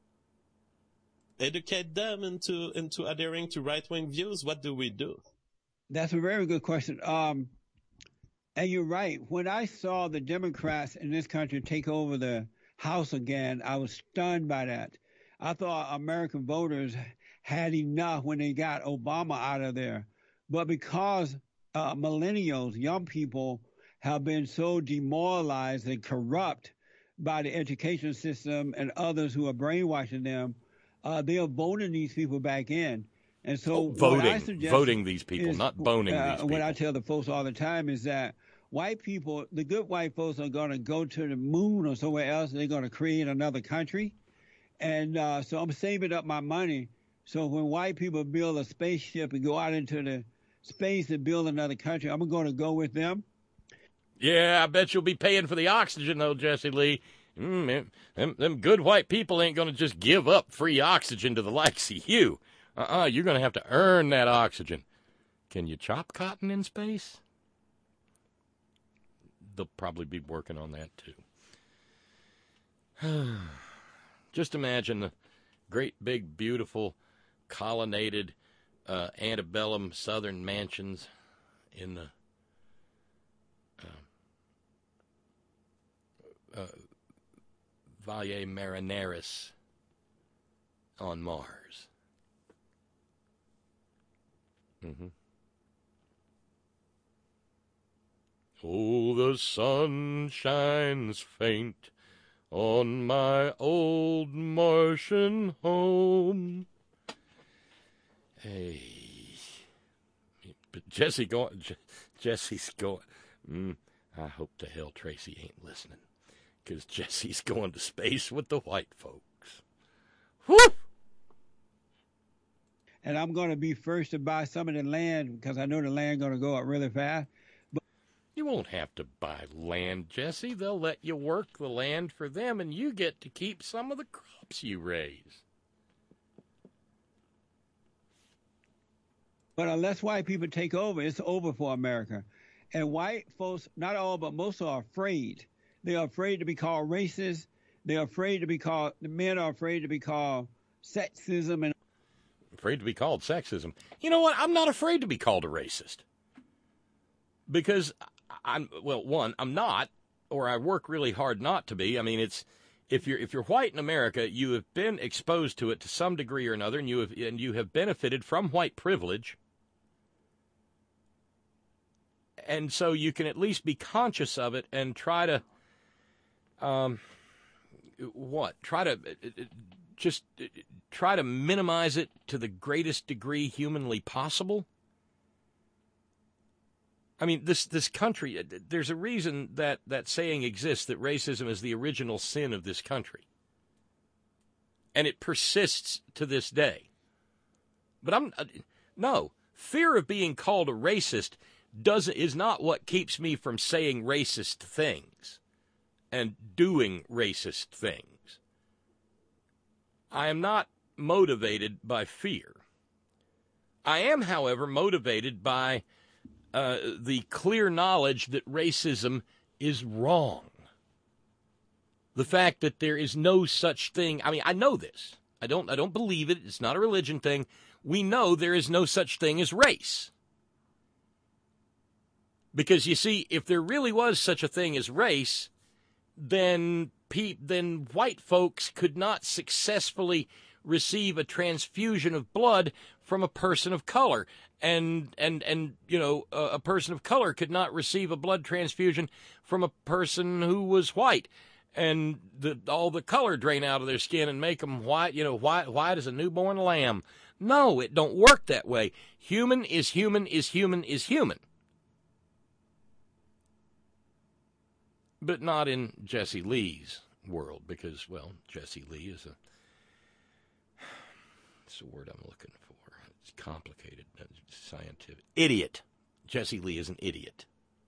Educate them into adhering to right-wing views. What do we do? That's a very good question. And you're right. When I saw the Democrats in this country take over the House again, I was stunned by that. I thought American voters had enough when they got Obama out of there. But because millennials, young people, have been so demoralized and corrupt by the education system and others who are brainwashing them, they are voting these people back in. And so voting these people, not boning these people. What I tell the folks all the time is that white people, the good white folks, are going to go to the moon or somewhere else. They're going to create another country. And so I'm saving up my money. So when white people build a spaceship and go out into the space and build another country, I'm going to go with them. Yeah, I bet you'll be paying for the oxygen, though, Jesse Lee. Them good white people ain't going to just give up free oxygen to the likes of you. You're going to have to earn that oxygen. Can you chop cotton in space? They'll probably be working on that, too. Just imagine the great, big, beautiful, colonnaded, antebellum southern mansions in the Valle Marineris on Mars. Mm-hmm. Oh, the sun shines faint on my old Martian home. Hey. But Jesse's going. I hope to hell Tracy ain't listening, because Jesse's going to space with the white folks. Whew! And I'm going to be first to buy some of the land because I know the land going to go up really fast. But you won't have to buy land, Jesse. They'll let you work the land for them, and you get to keep some of the crops you raise. But unless white people take over, it's over for America. And white folks, not all, but most are afraid. They are afraid to be called racist. They're afraid to be called, the men are afraid to be called sexism and afraid to be called sexism. You know what? I'm not afraid to be called a racist. Because I'm not, or I work really hard not to be. I mean, it's if you're white in America, you have been exposed to it to some degree or another, and you have benefited from white privilege. And so you can at least be conscious of it and try to try to minimize it to the greatest degree humanly possible. I mean, this country, there's a reason that saying exists, that racism is the original sin of this country. And it persists to this day. But fear of being called a racist is not what keeps me from saying racist things and doing racist things. I am not motivated by fear. I am, however, motivated by the clear knowledge that racism is wrong. The fact that there is no such thing. I mean, I know this. I don't believe it. It's not a religion thing. We know there is no such thing as race. Because, you see, if there really was such a thing as race, then white folks could not successfully receive a transfusion of blood from a person of color. And a person of color could not receive a blood transfusion from a person who was white. And all the color drain out of their skin and make them white, white as a newborn lamb. No, it don't work that way. Human is human is human is human. But not in Jesse Lee's world, because, well, Jesse Lee is it's the word I'm looking for. It's complicated, it's scientific. Idiot. Jesse Lee is an idiot.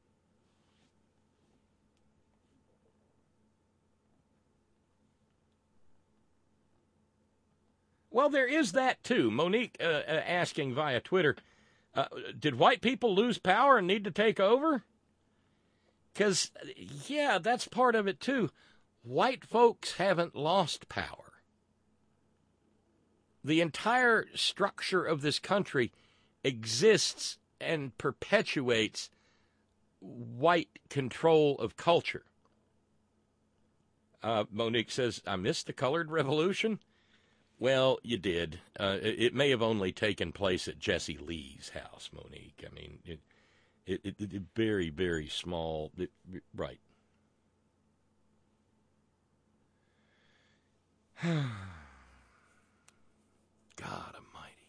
Well, there is that, too. Monique asking via Twitter, did white people lose power and need to take over? Because, yeah, that's part of it, too. White folks haven't lost power. The entire structure of this country exists and perpetuates white control of culture. Monique says, I missed the colored revolution. Well, you did. It may have only taken place at Jesse Lee's house, Monique. I mean, it very, very small. Right. God almighty.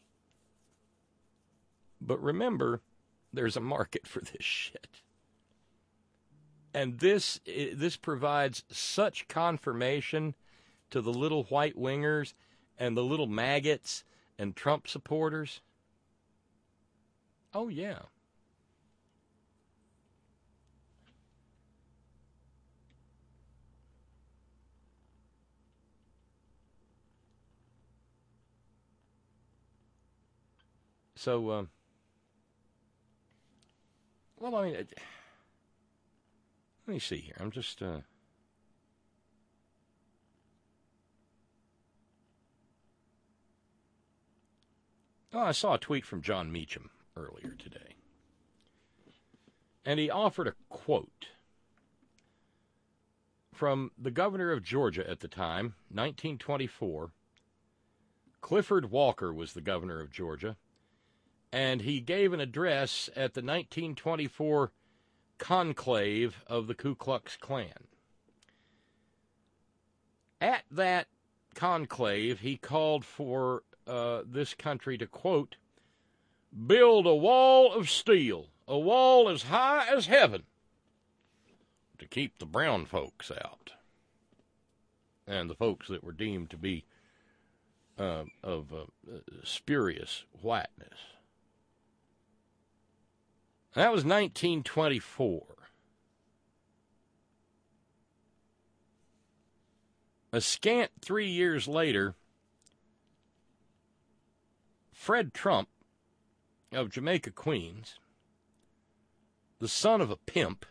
But remember, there's a market for this shit. And this provides such confirmation to the little white wingers and the little maggots and Trump supporters. Oh, yeah. So, well, I mean, let me see here. I'm just, oh, I saw a tweet from John Meacham earlier today. And he offered a quote from the governor of Georgia at the time, 1924. Clifford Walker was the governor of Georgia. And he gave an address at the 1924 conclave of the Ku Klux Klan. At that conclave, he called for this country to, quote, build a wall of steel, a wall as high as heaven, to keep the brown folks out, and the folks that were deemed to be of spurious whiteness. That was 1924. A scant 3 years later, Fred Trump of Jamaica, Queens, the son of a pimp,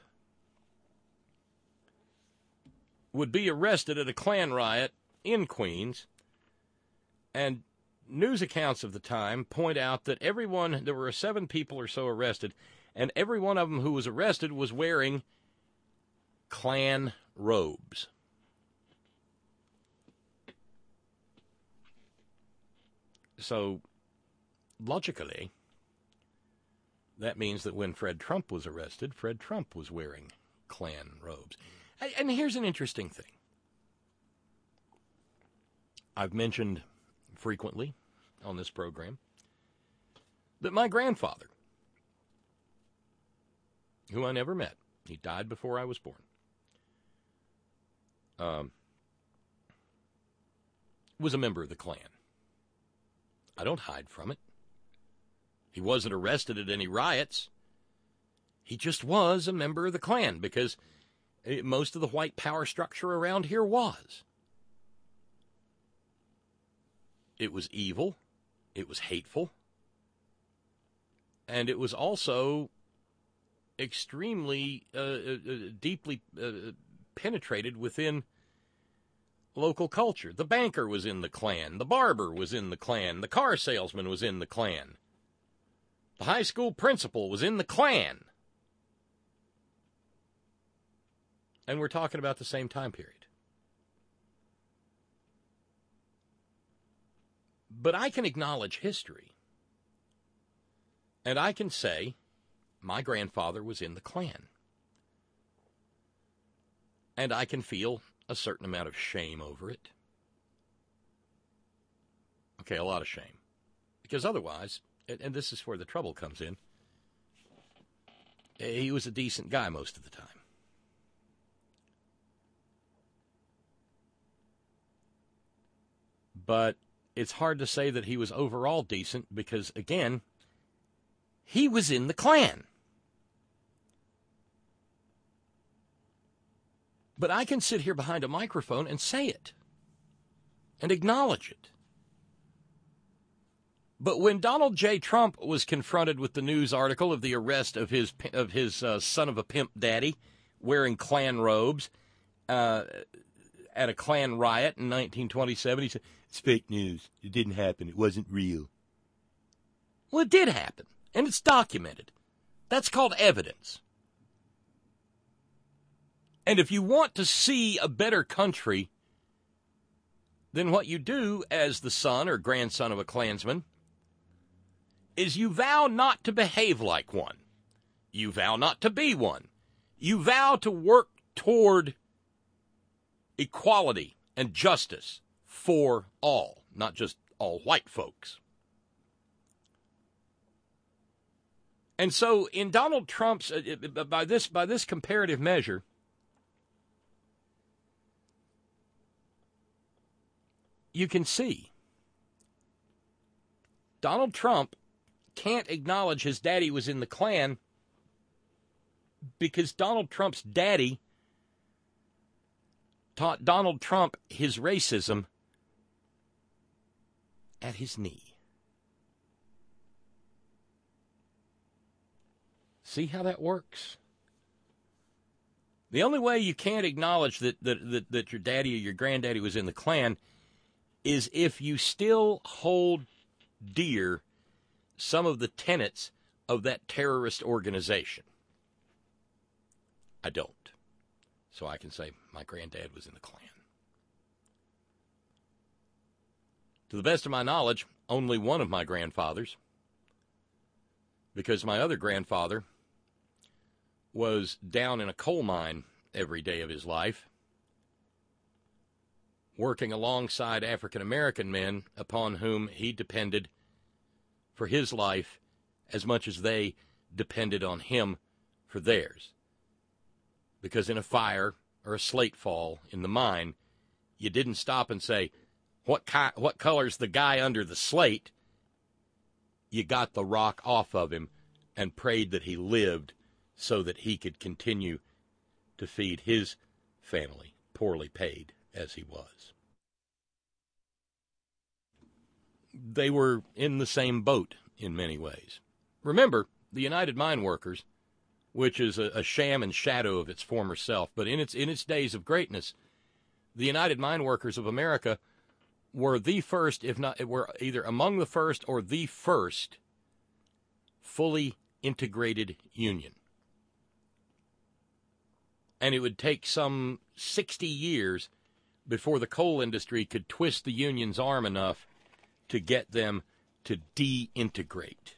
would be arrested at a Klan riot in Queens, and news accounts of the time point out that there were 7 people or so arrested, and every one of them who was arrested was wearing Klan robes. So, logically, that means that when Fred Trump was arrested, Fred Trump was wearing Klan robes. And here's an interesting thing. I've mentioned frequently on this program that my grandfather, who I never met, he died before I was born, was a member of the Klan. I don't hide from it. He wasn't arrested at any riots. He just was a member of the Klan because most of the white power structure around here was. It was evil. It was hateful. And it was also extremely deeply penetrated within local culture. The banker was in the Klan. The barber was in the Klan. The car salesman was in the Klan. The high school principal was in the Klan. And we're talking about the same time period. But I can acknowledge history. And I can say, my grandfather was in the Klan. And I can feel a certain amount of shame over it. Okay, a lot of shame. Because otherwise, and this is where the trouble comes in, he was a decent guy most of the time. But it's hard to say that he was overall decent because, again, he was in the Klan. But I can sit here behind a microphone and say it and acknowledge it. But when Donald J. Trump was confronted with the news article of the arrest of his son of a pimp daddy wearing Klan robes at a Klan riot in 1927, he said, "It's fake news. It didn't happen. It wasn't real." Well, it did happen, and it's documented. That's called evidence. And if you want to see a better country, then what you do as the son or grandson of a Klansman is you vow not to behave like one. You vow not to be one. You vow to work toward equality and justice for all, not just all white folks. And so in Donald Trump's, by this comparative measure, you can see Donald Trump can't acknowledge his daddy was in the Klan because Donald Trump's daddy taught Donald Trump his racism at his knee. See how that works? The only way you can't acknowledge that your daddy or your granddaddy was in the Klan is if you still hold dear some of the tenets of that terrorist organization. I don't. So I can say my granddad was in the Klan. To the best of my knowledge, only one of my grandfathers, because my other grandfather was down in a coal mine every day of his life, working alongside African-American men upon whom he depended for his life as much as they depended on him for theirs. Because in a fire or a slate fall in the mine, you didn't stop and say, what color's the guy under the slate? You got the rock off of him and prayed that he lived so that he could continue to feed his family, poorly paid as he was. They were in the same boat in many ways. Remember, the United Mine Workers, which is a sham and shadow of its former self, but in its days of greatness, the United Mine Workers of America were the first, if not, were either among the first or the first fully integrated union. And it would take some 60 years before the coal industry could twist the union's arm enough to get them to de-integrate.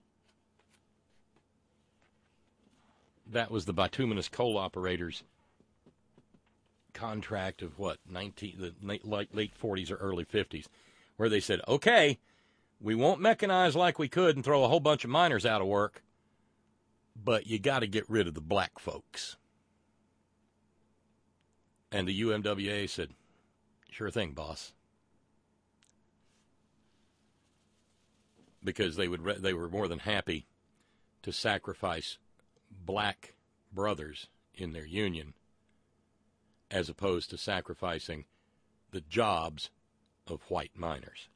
That was the bituminous coal operators' contract of the late 40s or early 50s, where they said, okay, we won't mechanize like we could and throw a whole bunch of miners out of work, but you got to get rid of the black folks. And the UMWA said, sure thing, boss. Because they were more than happy to sacrifice black brothers in their union as opposed to sacrificing the jobs of white miners.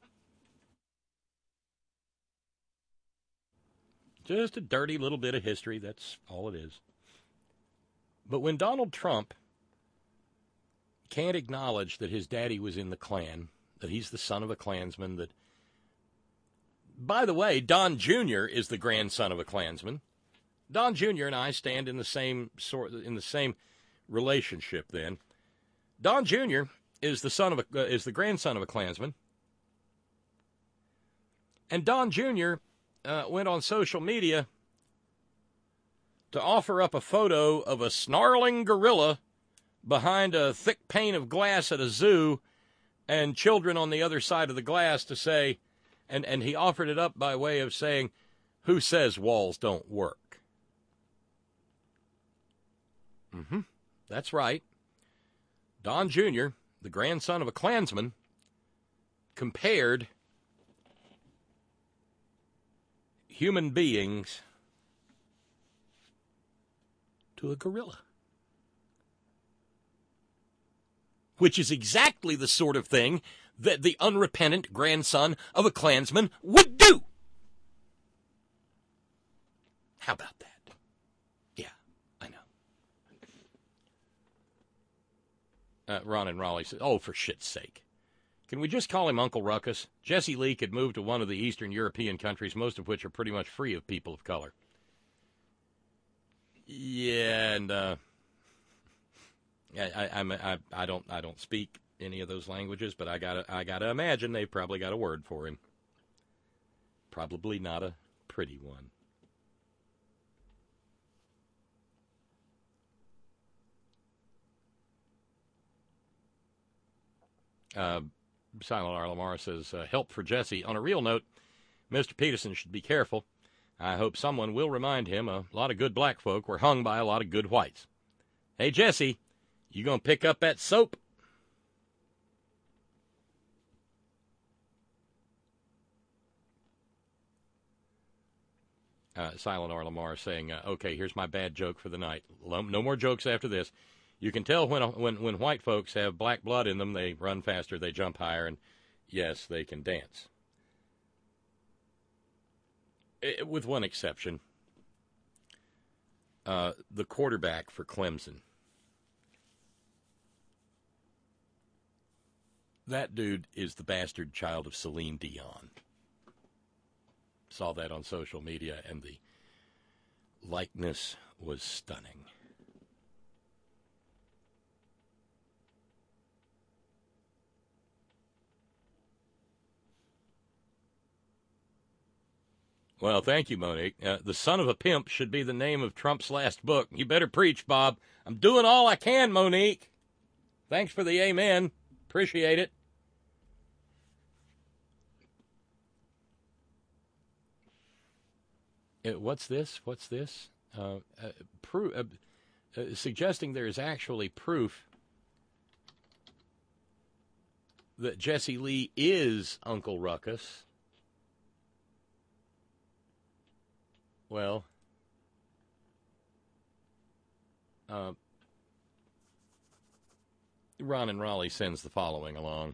Just a dirty little bit of history, that's all it is. But when Donald Trump can't acknowledge that his daddy was in the Klan, that he's the son of a Klansman, that, by the way, Don Jr. is the grandson of a Klansman. Don Jr. and I stand in the same relationship then. Don Jr. is the grandson of a Klansman. And Don Jr. Went on social media to offer up a photo of a snarling gorilla behind a thick pane of glass at a zoo and children on the other side of the glass to say, and he offered it up by way of saying, who says walls don't work? That's right. Don Jr., the grandson of a Klansman, compared human beings to a gorilla. Which is exactly the sort of thing that the unrepentant grandson of a Klansman would do. How about that? Yeah, I know. Ron and Raleigh said, oh, for shit's sake. Can we just call him Uncle Ruckus? Jesse Lee could move to one of the Eastern European countries, most of which are pretty much free of people of color. Yeah, and I don't speak any of those languages, but I gotta imagine they probably got a word for him. Probably not a pretty one. Silent R. Lamar says, help for Jesse. On a real note, Mr. Peterson should be careful. I hope someone will remind him a lot of good black folk were hung by a lot of good whites. Hey, Jesse, you gonna pick up that soap? Silent R. Lamar saying, okay, here's my bad joke for the night. No more jokes after this. You can tell when white folks have black blood in them, they run faster, they jump higher, and yes, they can dance. With one exception, the quarterback for Clemson. That dude is the bastard child of Celine Dion. Saw that on social media, and the likeness was stunning. Well, thank you, Monique. The Son of a Pimp should be the name of Trump's last book. You better preach, Bob. I'm doing all I can, Monique. Thanks for the amen. Appreciate it. What's this? Suggesting there is actually proof that Jesse Lee is Uncle Ruckus. Well, Ron and Raleigh sends the following along.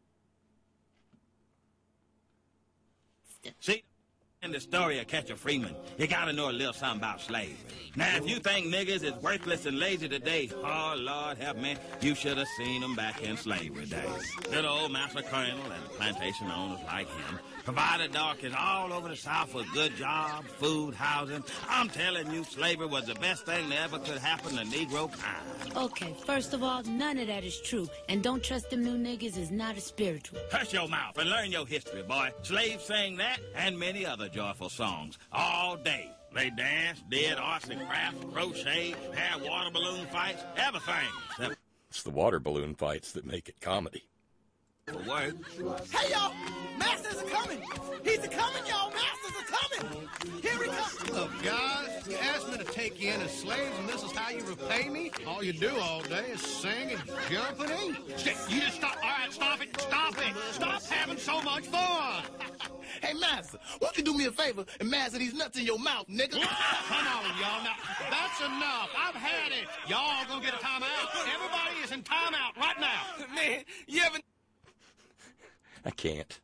See, in the story of Catcher Freeman, you gotta know a little something about slavery. Now, if you think niggas is worthless and lazy today, oh, Lord help me, you should have seen them back in slavery days. Good old Master Colonel and plantation owners like him provided darkies all over the South with good jobs, food, housing. I'm telling you, slavery was the best thing that ever could happen to Negro kind. Okay, first of all, none of that is true. And don't trust them new niggas is not a spiritual. Hush your mouth and learn your history, boy. Slaves sang that and many other joyful songs all day. They danced, did arts and crafts, crochet, had water balloon fights, everything. It's the water balloon fights that make it comedy. Work. Hey, y'all! Masters are coming! He's a-coming, y'all! Masters are coming! Here he comes! Look, guys, you asked me to take you in as slaves, and this is how you repay me? All you do all day is sing and jump and eat. You just stop. All right, stop it. Stop it. Stop having so much fun. Hey, Master, won't you do me a favor and master these nuts in your mouth, nigga? Come on, y'all. Now, that's enough. I've had it. Y'all gonna get a timeout? Everybody is in timeout right now. Man, you haven't... I can't.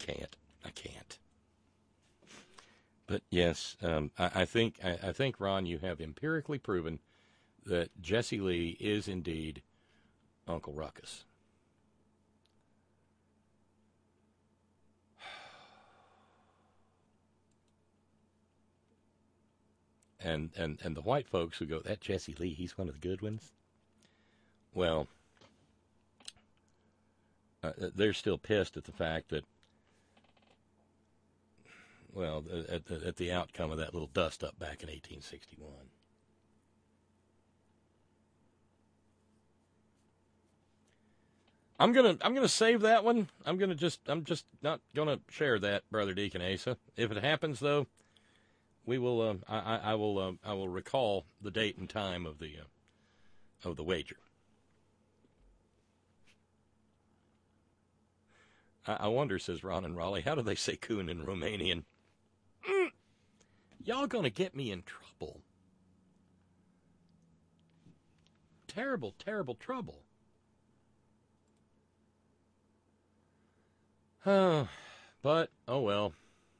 But yes, I think, Ron, you have empirically proven that Jesse Lee is indeed Uncle Ruckus. And the white folks who go, that Jesse Lee, he's one of the good ones. Well, they're still pissed at the fact that, well, at the outcome of that little dust-up back in 1861. I'm gonna save that one. I'm just not gonna share that, Brother Deacon Asa. If it happens, though, we will. I will recall the date and time of the wager. I wonder, says Ron and Raleigh, how do they say coon in Romanian? Y'all gonna get me in trouble. Terrible, terrible trouble. But, oh well.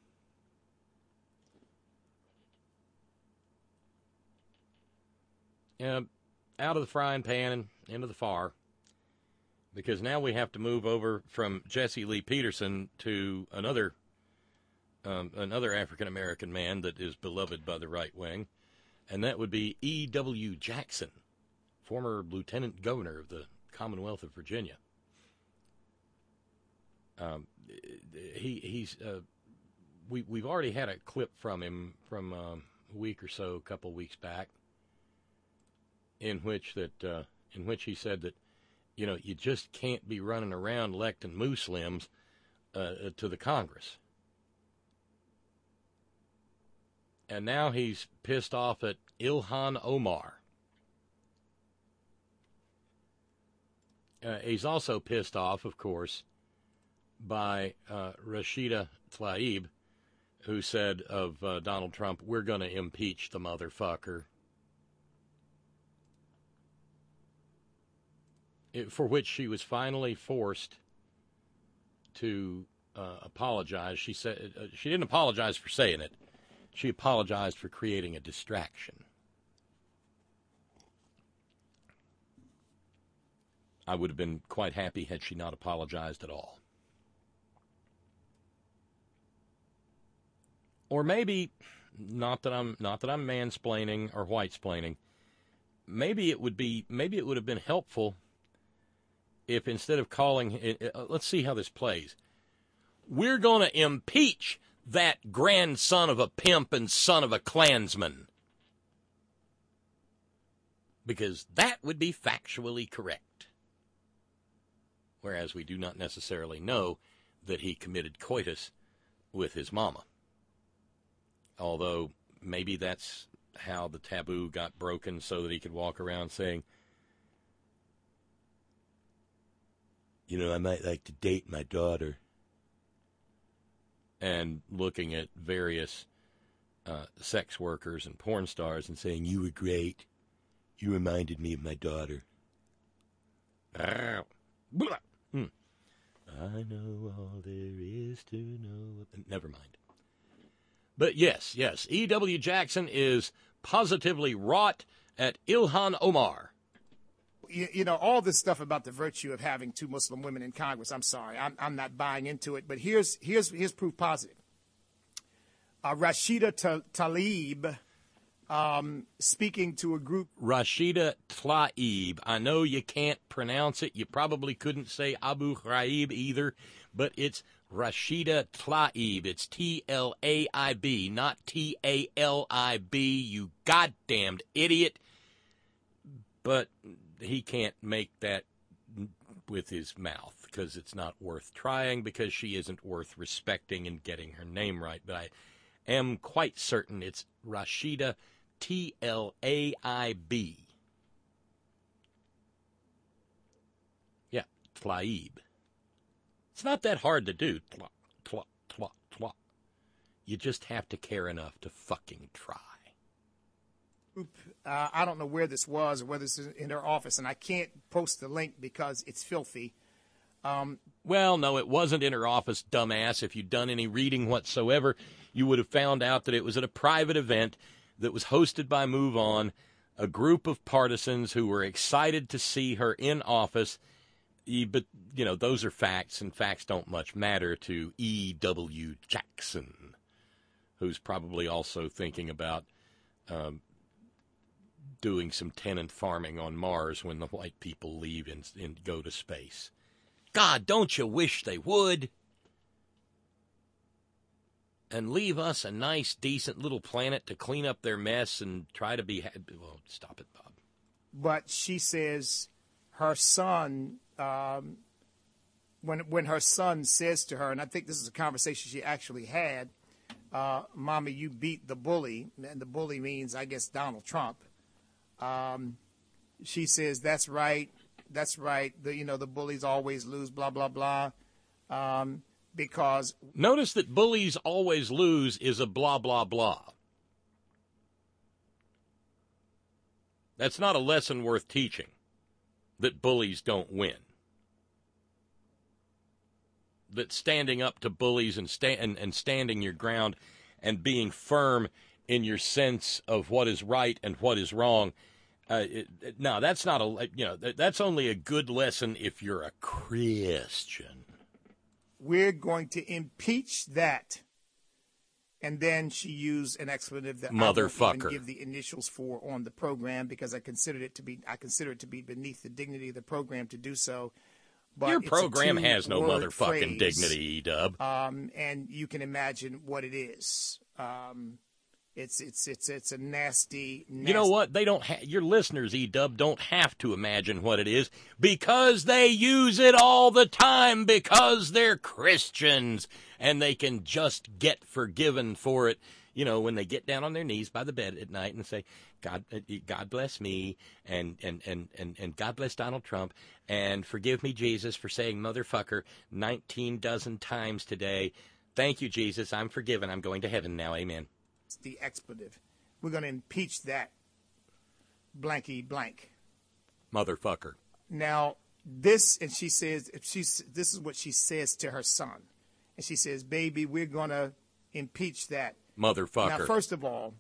Out of the frying pan and into the fire. Because now we have to move over from Jesse Lee Peterson to another African-American man that is beloved by the right wing, and that would be E.W. Jackson, former lieutenant governor of the Commonwealth of Virginia. We've already had a clip from him from a week or so, a couple weeks back, in which he said that, you know, you just can't be running around electing Muslims to the Congress. And now he's pissed off at Ilhan Omar. He's also pissed off, of course, by Rashida Tlaib, who said of Donald Trump, we're going to impeach the motherfucker. For which she was finally forced to apologize. She said she didn't apologize for saying it. She apologized for creating a distraction. I would have been quite happy had she not apologized at all. Or maybe, not that I'm mansplaining or whitesplaining. Maybe it would have been helpful if instead of calling, let's see how this plays. We're going to impeach that grandson of a pimp and son of a Klansman. Because that would be factually correct. Whereas we do not necessarily know that he committed coitus with his mama. Although maybe that's how the taboo got broken so that he could walk around saying, you know, I might like to date my daughter. And looking at various sex workers and porn stars and saying, you were great. You reminded me of my daughter. I know all there is to know. Never mind. But yes, E.W. Jackson is positively wrought at Ilhan Omar. You know, all this stuff about the virtue of having 2 Muslim women in Congress, I'm sorry, I'm not buying into it. But here's proof positive. Rashida Tlaib, speaking to a group. Rashida Tlaib. I know you can't pronounce it. You probably couldn't say Abu Ghraib either, but it's Rashida Tlaib. It's T-L-A-I-B, not T-A-L-I-B, you goddamned idiot. But he can't make that with his mouth because it's not worth trying, because she isn't worth respecting and getting her name right. But I am quite certain it's Rashida, T-L-A-I-B. Yeah, Tlaib. It's not that hard to do. Tla, tla, tla, tla. You just have to care enough to fucking try. I don't know where this was or whether this is in her office, and I can't post the link because it's filthy. Well, no, it wasn't in her office, dumbass. If you'd done any reading whatsoever, you would have found out that it was at a private event that was hosted by Move On, a group of partisans who were excited to see her in office. But, you know, those are facts, and facts don't much matter to E.W. Jackson, who's probably also thinking about doing some tenant farming on Mars when the white people leave and go to space. God, don't you wish they would? And leave us a nice, decent little planet to clean up their mess and try to be... Well, stop it, Bob. But she says her son, when her son says to her, and I think this is a conversation she actually had, Mama, you beat the bully, and the bully means, I guess, Donald Trump. She says, that's right. The bullies always lose, blah, blah, blah. Because. Notice that bullies always lose is a blah, blah, blah. That's not a lesson worth teaching, that bullies don't win. That standing up to bullies and standing your ground and being firm in your sense of what is right and what is wrong. No, that's not that's only a good lesson if you're a Christian. We're going to impeach that. And then she used an expletive that motherfucker. I won't even give the initials for on the program because I consider it to be beneath the dignity of the program to do so. But your program has no motherfucking dignity, E-Dub. And you can imagine what it is. It's a nasty. You know what? They don't. Your listeners, E-Dub, don't have to imagine what it is because they use it all the time because they're Christians and they can just get forgiven for it. You know, when they get down on their knees by the bed at night and say, God bless me and God bless Donald Trump and forgive me, Jesus, for saying motherfucker 19 dozen times today. Thank you, Jesus. I'm forgiven. I'm going to heaven now. Amen. It's the expletive. We're going to impeach that blanky blank. Motherfucker. Now, this, and she says, this is what she says to her son. And she says, baby, we're going to impeach that. Motherfucker. Now, first of all,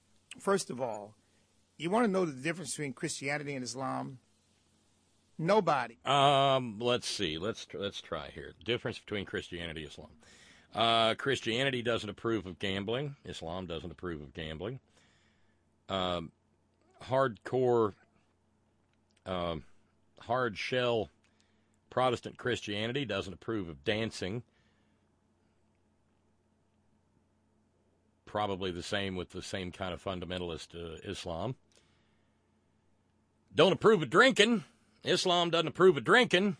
you want to know the difference between Christianity and Islam? Nobody. Let's see. Let's try here. Difference between Christianity and Islam. Christianity doesn't approve of gambling. Islam doesn't approve of gambling. Hardcore, hard shell Protestant Christianity doesn't approve of dancing. probably the same with the same kind of fundamentalist Islam. Don't approve of drinking. Islam doesn't approve of drinking.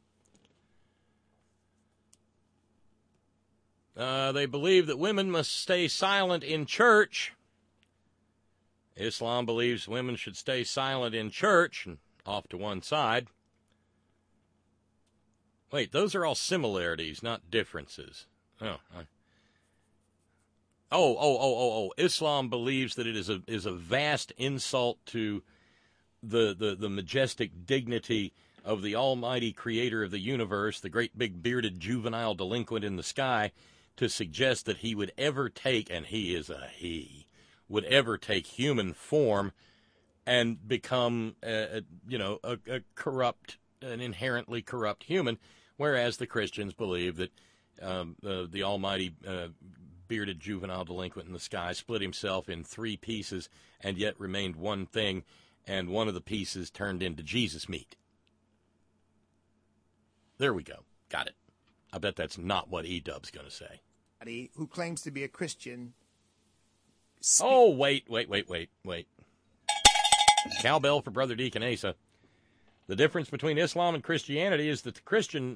They believe that women must stay silent in church. Islam believes women should stay silent in church and off to one side. Wait, those are all similarities, not differences. Islam believes that it is a vast insult to the majestic dignity of the almighty creator of the universe, the great big bearded juvenile delinquent in the sky, to suggest that he would ever take, and he is a he, would ever take human form and become, a corrupt, an inherently corrupt human, whereas the Christians believe that the almighty bearded juvenile delinquent in the sky split himself in three pieces and yet remained one thing, and one of the pieces turned into Jesus meat. There we go. Got it. I bet that's not what E-Dub's going to say. Who claims to be a Christian. Oh, wait. Cowbell for Brother Deacon Asa. The difference between Islam and Christianity is that the Christian,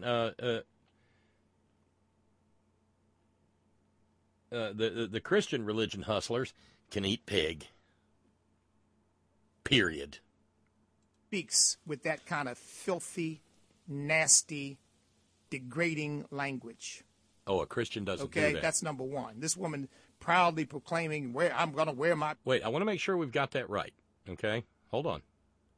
the Christian religion hustlers can eat pig. Period. Speaks with that kind of filthy, nasty, degrading language. Oh, a Christian doesn't do that. Okay, that's number one. This woman proudly proclaiming, I'm going to wear my... Wait, I want to make sure we've got that right, okay? Hold on.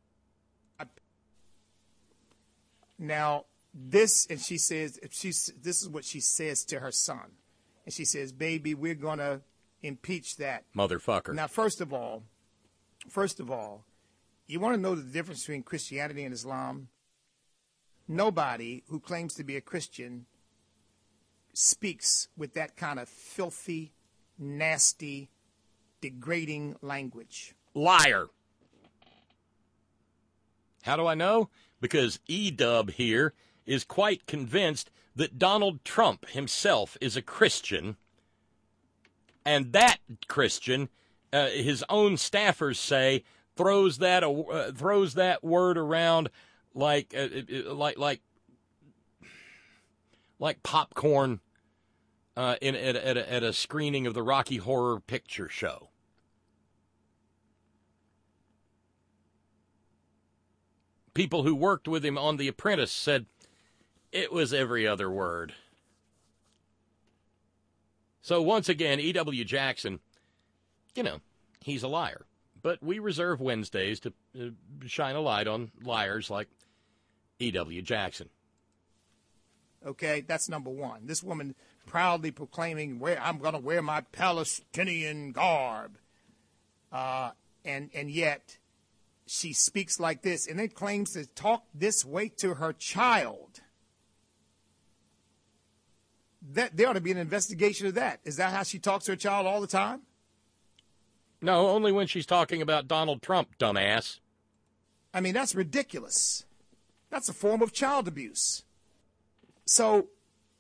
Now, this, and she says, this is what she says to her son. And she says, baby, we're going to impeach that. Motherfucker. Now, first of all, you want to know the difference between Christianity and Islam? Nobody who claims to be a Christian speaks with that kind of filthy, nasty, degrading language. Liar. How do I know? Because E-Dub here is quite convinced that Donald Trump himself is a Christian, and that Christian, his own staffers say, throws that word around like popcorn at a screening of the Rocky Horror Picture Show. People who worked with him on The Apprentice said it was every other word. So once again, E.W. Jackson, he's a liar. But we reserve Wednesdays to shine a light on liars like E.W. Jackson. Okay, that's number one. This woman proudly proclaiming, I'm going to wear my Palestinian garb. And yet she speaks like this and then claims to talk this way to her child. There ought to be an investigation of that. Is that how she talks to her child all the time? No, only when she's talking about Donald Trump, dumbass. I mean, that's ridiculous. That's a form of child abuse. So,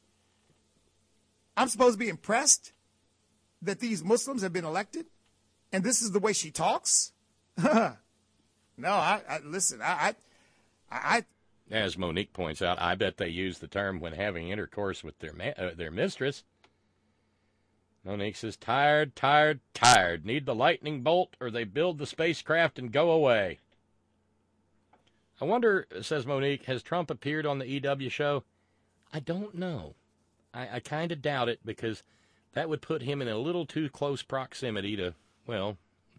I'm supposed to be impressed that these Muslims have been elected? And this is the way she talks? No, listen, As Monique points out, I bet they use the term when having intercourse with their mistress. Monique says, tired. Need the lightning bolt or they build the spacecraft and go away. I wonder, says Monique, has Trump appeared on the EW show? I don't know. I kind of doubt it because that would put him in a little too close proximity to, I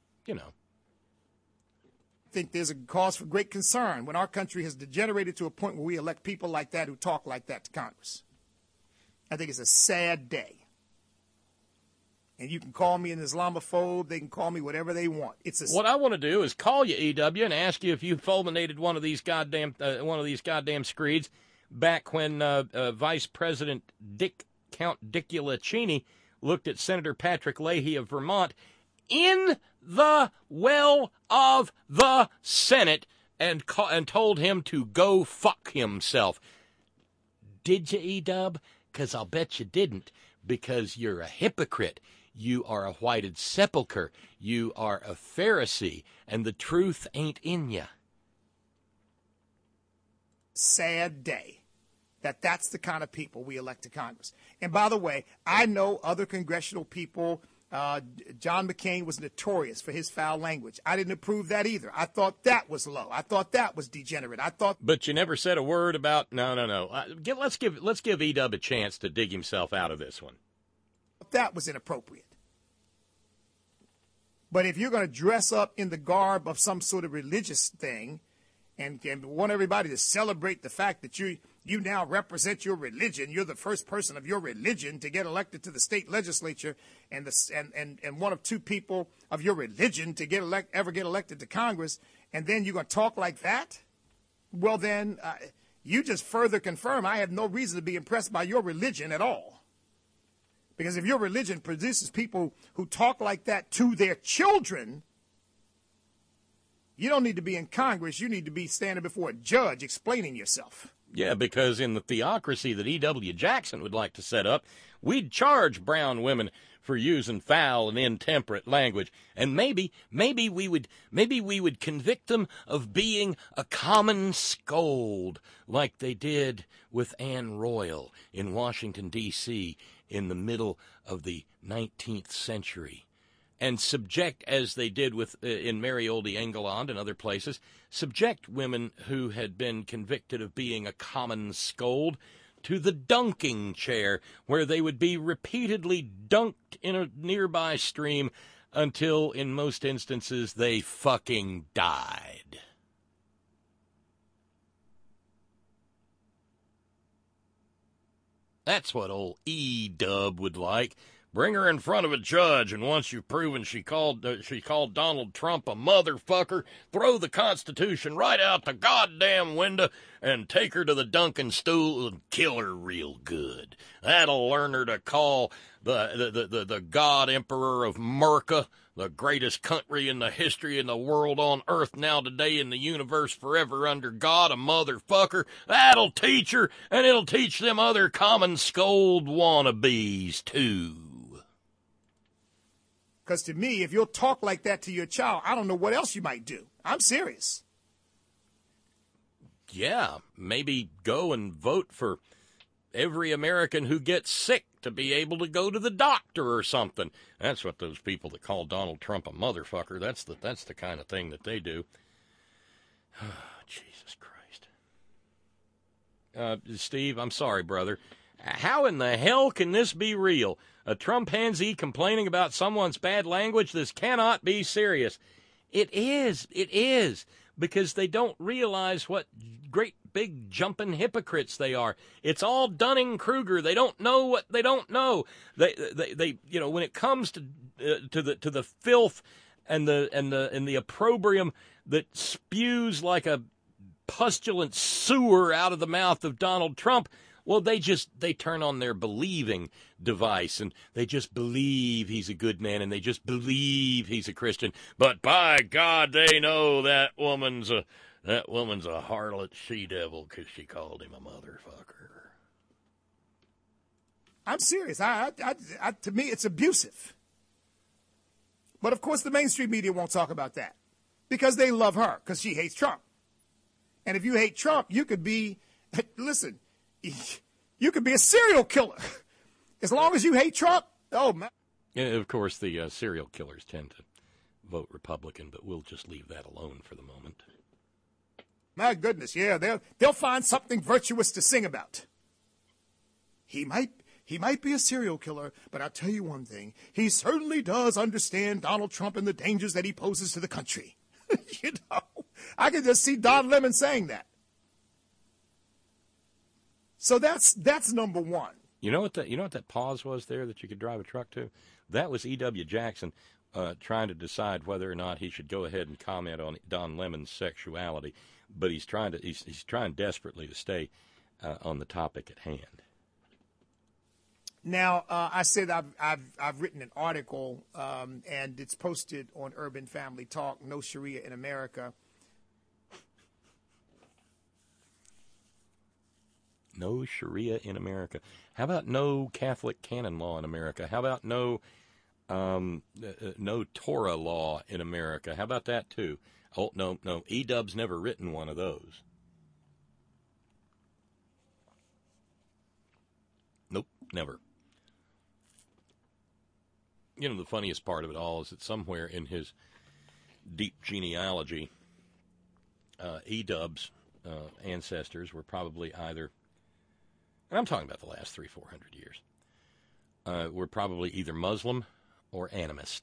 think there's a cause for great concern when our country has degenerated to a point where we elect people like that who talk like that to Congress. I think it's a sad day. And you can call me an Islamophobe. They can call me whatever they want. What I want to do is call you, EW, and ask you if you fulminated one of these goddamn screeds back when Vice President Count Dicula Cheney looked at Senator Patrick Leahy of Vermont in the well of the Senate and told him to go fuck himself. Did you, E-Dub? Because I'll bet you didn't, because you're a hypocrite. You are a whited sepulcher. You are a Pharisee, and the truth ain't in you. Sad day that's the kind of people we elect to Congress. And by the way, I know other congressional people. John McCain was notorious for his foul language. I didn't approve that either. I thought that was low. I thought that was degenerate. But you never said a word about no. Let's give E-Dub a chance to dig himself out of this one. That was inappropriate. But if you're going to dress up in the garb of some sort of religious thing and want everybody to celebrate the fact that you now represent your religion, you're the first person of your religion to get elected to the state legislature, and one of two people of your religion to ever get elected to Congress, and then you're going to talk like that? Well, then you just further confirm I have no reason to be impressed by your religion at all. Because if your religion produces people who talk like that to their children, you don't need to be in Congress. You need to be standing before a judge explaining yourself. Yeah, because in the theocracy that E.W. Jackson would like to set up, we'd charge brown women for using foul and intemperate language, and maybe we would convict them of being a common scold, like they did with Anne Royal in Washington, D.C., in the middle of the 19th century, and subject, as they did with in Merry Old England and other places, subject women who had been convicted of being a common scold to the dunking chair, where they would be repeatedly dunked in a nearby stream until, in most instances, they fucking died. That's what old E-Dub would like. Bring her in front of a judge, and once you've proven she called Donald Trump a motherfucker, throw the Constitution right out the goddamn window and take her to the Duncan stool and kill her real good. That'll learn her to call the God Emperor of Merca, the greatest country in the history in the world, on earth now today, in the universe forever under God, a motherfucker. That'll teach her, and it'll teach them other common scold wannabes too. Because to me, if you'll talk like that to your child, I don't know what else you might do. I'm serious. Yeah, maybe go and vote for every American who gets sick to be able to go to the doctor or something. That's what those people that call Donald Trump a motherfucker, that's the kind of thing that they do. Jesus Christ. Steve, I'm sorry, brother. How in the hell can this be real? A Trumpanzee complaining about someone's bad language? This cannot be serious. It is, because they don't realize what great big jumping hypocrites they are. It's all Dunning-Kruger. They don't know what they don't know. They when it comes to the filth and the opprobrium that spews like a pustulant sewer out of the mouth of Donald Trump, well, they turn on their believing device, and they just believe he's a good man, and they just believe he's a Christian. But by God, they know that woman's a harlot she-devil because she called him a motherfucker. I'm serious. To me, it's abusive. But of course, the mainstream media won't talk about that because they love her because she hates Trump. And if you hate Trump, you could be, listen, you could be a serial killer. As long as you hate Trump, oh, man. And of course, the serial killers tend to vote Republican, but we'll just leave that alone for the moment. My goodness, yeah, they'll find something virtuous to sing about. He might be a serial killer, but I'll tell you one thing. He certainly does understand Donald Trump and the dangers that he poses to the country. You know, I can just see Don Lemon saying that. So that's number one. You know what that pause was there that you could drive a truck to? That was E.W. Jackson trying to decide whether or not he should go ahead and comment on Don Lemon's sexuality, but he's trying desperately to stay on the topic at hand. Now, I said I've written an article, and it's posted on Urban Family Talk, No Sharia in America. No Sharia in America. How about no Catholic canon law in America? How about no No Torah law in America. How about that, too? Oh, no. E-Dub's never written one of those. Nope, never. You know, the funniest part of it all is that somewhere in his deep genealogy, E-Dub's ancestors were probably either, and I'm talking about the last 300-400 years, were probably either Muslim or animist.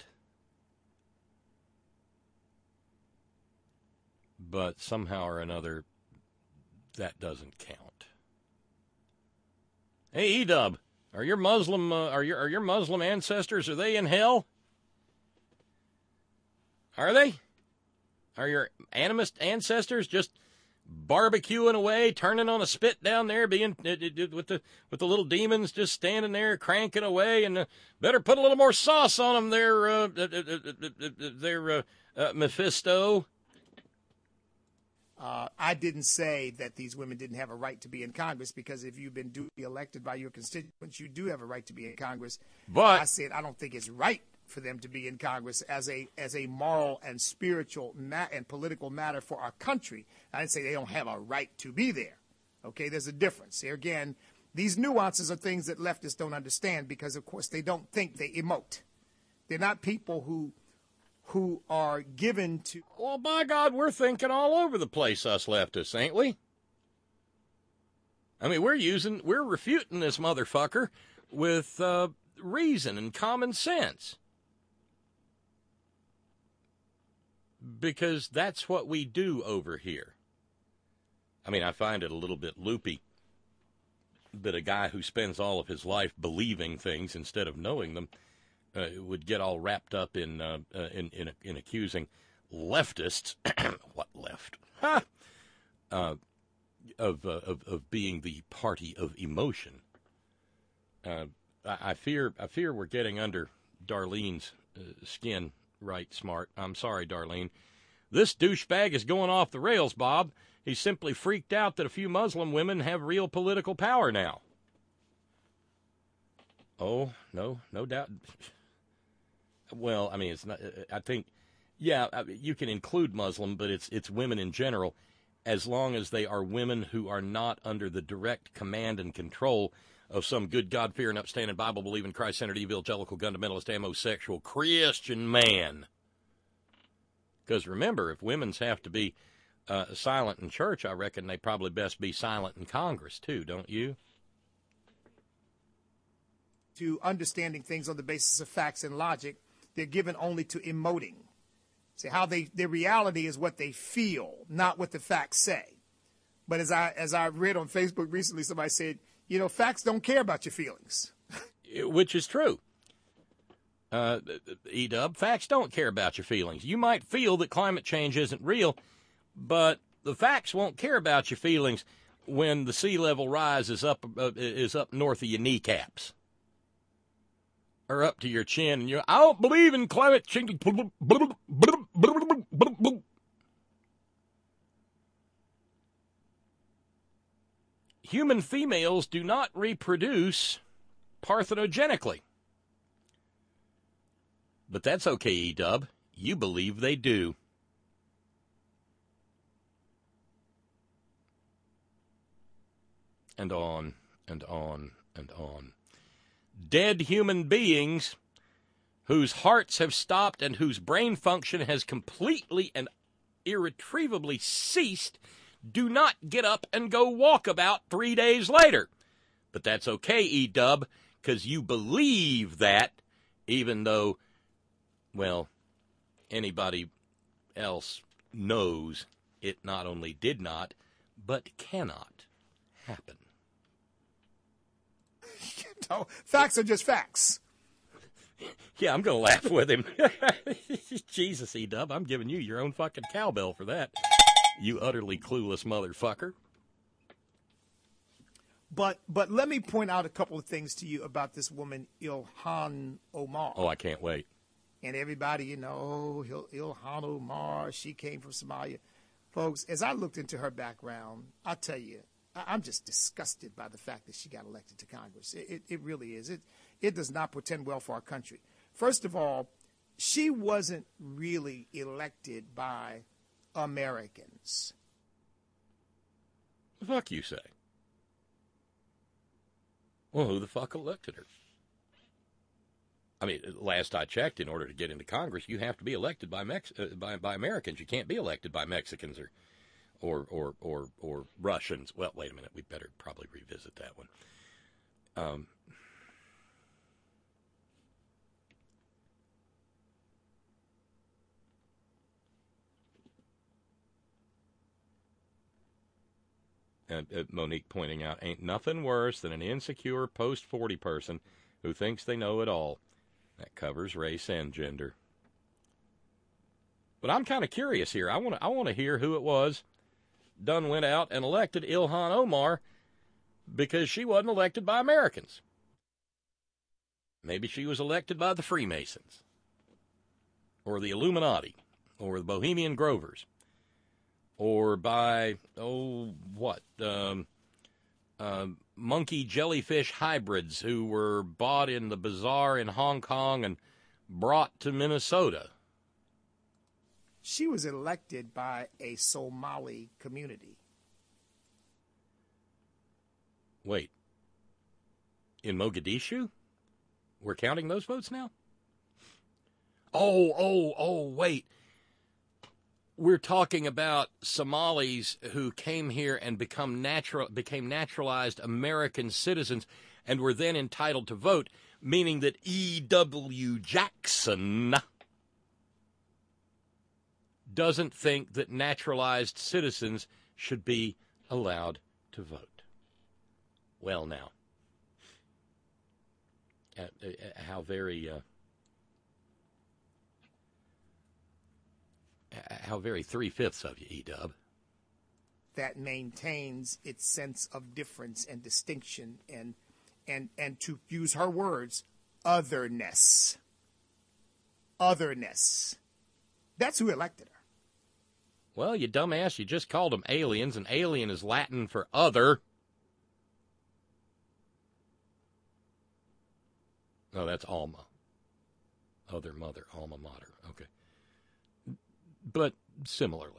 But somehow or another, that doesn't count. Hey, E-Dub, are your Muslim ancestors, are they in hell? Are they? Are your animist ancestors just barbecuing away, turning on a spit down there, being with the little demons just standing there cranking away, and better put a little more sauce on them there, Mephisto. I didn't say that these women didn't have a right to be in Congress, because if you've been duly elected by your constituents, you do have a right to be in Congress. But I said I don't think it's right for them to be in Congress as a moral and spiritual and political matter for our country. I didn't say they don't have a right to be there. Okay, there's a difference. Here again, these nuances are things that leftists don't understand because, of course, they don't think, they emote. They're not people who are given to... Well, by God, we're thinking all over the place, us leftists, ain't we? I mean, we're refuting this motherfucker with reason and common sense. Because that's what we do over here. I mean, I find it a little bit loopy that a guy who spends all of his life believing things instead of knowing them would get all wrapped up in accusing leftists, what left, of being the party of emotion. I fear we're getting under Darlene's skin. Right, smart. I'm sorry, Darlene. This douchebag is going off the rails, Bob. He's simply freaked out that a few Muslim women have real political power now. Oh, no doubt. Well, I mean, it's not. I think, yeah, you can include Muslim, but it's women in general, as long as they are women who are not under the direct command and control of some good, God-fearing, upstanding, Bible-believing, Christ-centered, evangelical, fundamentalist, homosexual Christian man. Because remember, if women's have to be silent in church, I reckon they probably best be silent in Congress, too, don't you? To understanding things on the basis of facts and logic, they're given only to emoting. See, their reality is what they feel, not what the facts say. But as I read on Facebook recently, somebody said, you know, facts don't care about your feelings. Which is true. E-Dub, facts don't care about your feelings. You might feel that climate change isn't real, but the facts won't care about your feelings when the sea level rise is up north of your kneecaps. Or up to your chin, and I don't believe in climate change. Human females do not reproduce parthenogenically. But that's okay, E-Dub. You believe they do. And on, and on, and on. Dead human beings whose hearts have stopped and whose brain function has completely and irretrievably ceased do not get up and go walk about 3 days later. But that's okay, E-Dub, because you believe that, even though, well, anybody else knows it not only did not, but cannot happen. No, facts are just facts. Yeah, I'm going to laugh with him. Jesus, E-Dub, I'm giving you your own fucking cowbell for that. You utterly clueless motherfucker. But let me point out a couple of things to you about this woman, Ilhan Omar. Oh, I can't wait. And everybody, you know, Ilhan Omar, she came from Somalia. Folks, as I looked into her background, I'll tell you, I'm just disgusted by the fact that she got elected to Congress. It really is. It does not portend well for our country. First of all, she wasn't really elected by Americans. The fuck you say? Well, who the fuck elected her? I mean, last I checked, in order to get into Congress, you have to be elected by by Americans. You can't be elected by Mexicans or Russians. Well, wait a minute. We better probably revisit that one. Monique pointing out, ain't nothing worse than an insecure post-40 person who thinks they know it all. That covers race and gender. But I'm kind of curious here. I want to hear who it was done went out and elected Ilhan Omar, because she wasn't elected by Americans. Maybe she was elected by the Freemasons, or the Illuminati, or the Bohemian Grovers, or by, monkey jellyfish hybrids who were bought in the bazaar in Hong Kong and brought to Minnesota. She was elected by a Somali community. Wait. In Mogadishu? We're counting those votes now? Wait. We're talking about Somalis who came here and became naturalized American citizens and were then entitled to vote, meaning that E.W. Jackson doesn't think that naturalized citizens should be allowed to vote. Well, now, how very 3/5 of you, E-Dub. That maintains its sense of difference and distinction and to use her words, otherness. Otherness. That's who elected her. Well, you dumbass, you just called them aliens, and alien is Latin for other. Oh, that's Alma. Other mother, alma mater. Okay. But similarly.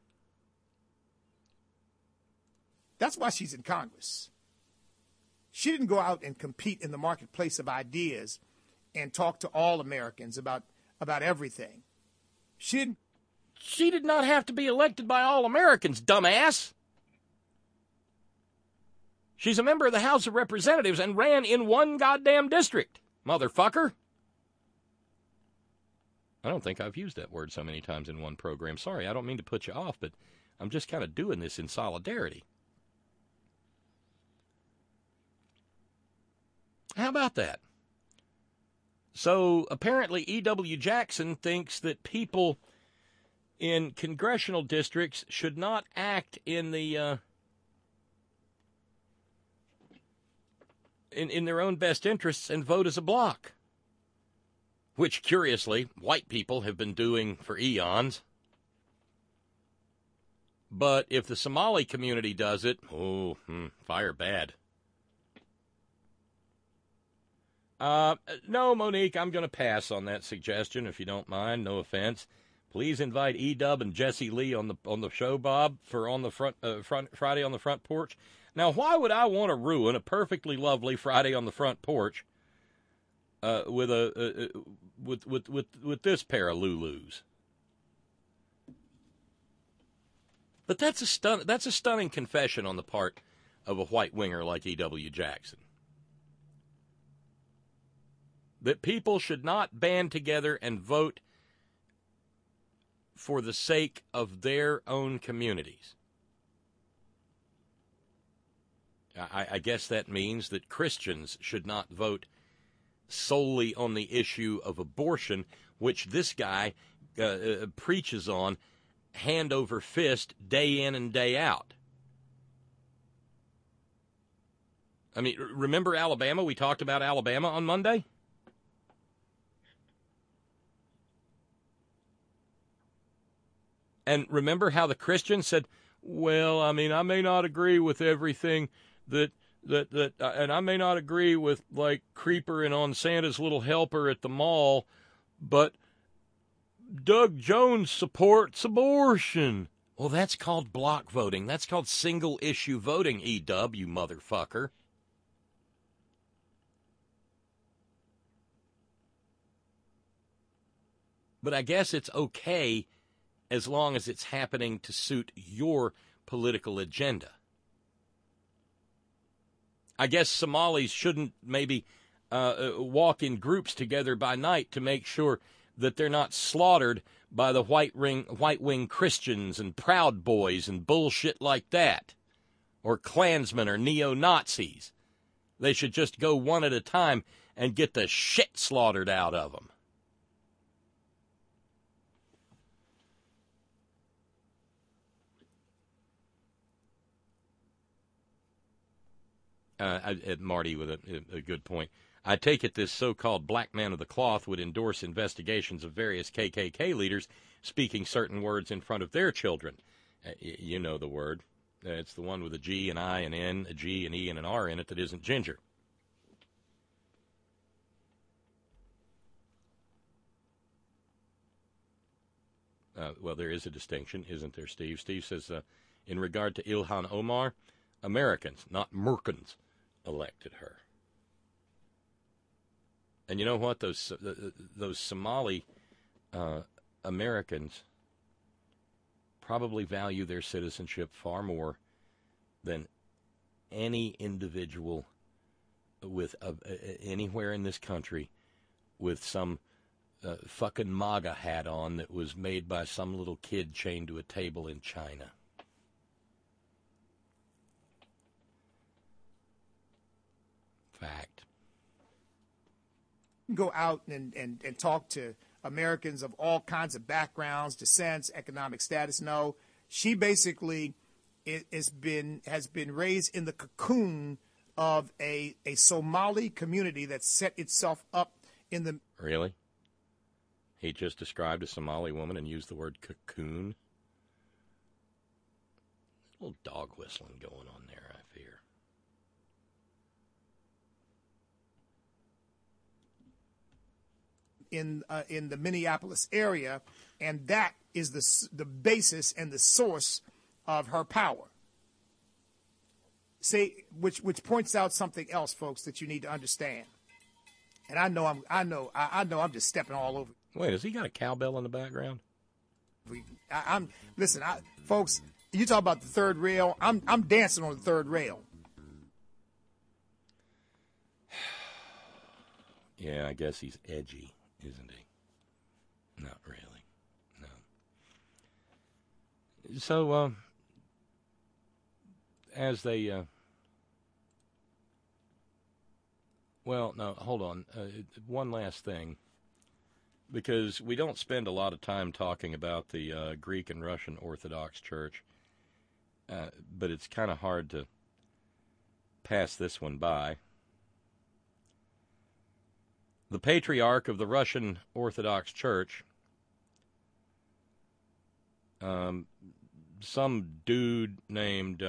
That's why she's in Congress. She didn't go out and compete in the marketplace of ideas and talk to all Americans about everything. She did not have to be elected by all Americans, dumbass. She's a member of the House of Representatives and ran in one goddamn district, motherfucker. I don't think I've used that word so many times in one program. Sorry, I don't mean to put you off, but I'm just kind of doing this in solidarity. How about that? So apparently E.W. Jackson thinks that people in congressional districts should not act in the in their own best interests and vote as a bloc, which, curiously, white people have been doing for eons. But if the Somali community does it, fire bad. No, Monique, I'm going to pass on that suggestion, if you don't mind. No offense. Please invite E-Dub and Jesse Lee on the show, Bob, for on the front Friday on the front porch. Now, why would I want to ruin a perfectly lovely Friday on the front porch with this pair of Lulus? But that's a stunning confession on the part of a white winger like E.W. Jackson. That people should not band together and vote for the sake of their own communities. I guess that means that Christians should not vote solely on the issue of abortion, which this guy preaches on hand over fist day in and day out. I mean, remember Alabama? We talked about Alabama on Monday. And remember how the Christians said, well, I mean, I may not agree with everything that and I may not agree with, like, Creeper and on Santa's Little Helper at the mall, but Doug Jones supports abortion. Well, that's called block voting. That's called single-issue voting, E-dub, you motherfucker. But I guess it's okay as long as it's happening to suit your political agenda. I guess Somalis shouldn't maybe walk in groups together by night to make sure that they're not slaughtered by the white-wing Christians and Proud Boys and bullshit like that, or Klansmen or neo-Nazis. They should just go one at a time and get the shit slaughtered out of them. Marty with a good point. I take it this so-called black man of the cloth would endorse investigations of various KKK leaders speaking certain words in front of their children. You know the word. It's the one with a G, an I, an N, a G, an E, and an R in it that isn't ginger. Well, there is a distinction, isn't there, Steve? Steve says, in regard to Ilhan Omar, Americans, not Merkins, elected her. And you know what? Those Somali Americans probably value their citizenship far more than any individual with anywhere in this country with some fucking MAGA hat on that was made by some little kid chained to a table in China. Fact. Go out and talk to Americans of all kinds of backgrounds, descents, economic status. No, she basically has been raised in the cocoon of a Somali community that set itself up in the... Really? He just described a Somali woman and used the word cocoon? A little dog whistling going on there, I fear. In the Minneapolis area, and that is the basis and the source of her power. See, which points out something else, folks, that you need to understand. And I know I'm just stepping all over. Wait, has he got a cowbell in the background? Listen, folks. You talk about the third rail. I'm dancing on the third rail. Yeah, I guess he's edgy, isn't he? Not really. No. So, as they... Well, no, hold on. One last thing. Because we don't spend a lot of time talking about the Greek and Russian Orthodox Church. But it's kind of hard to pass this one by. The Patriarch of the Russian Orthodox Church, some dude named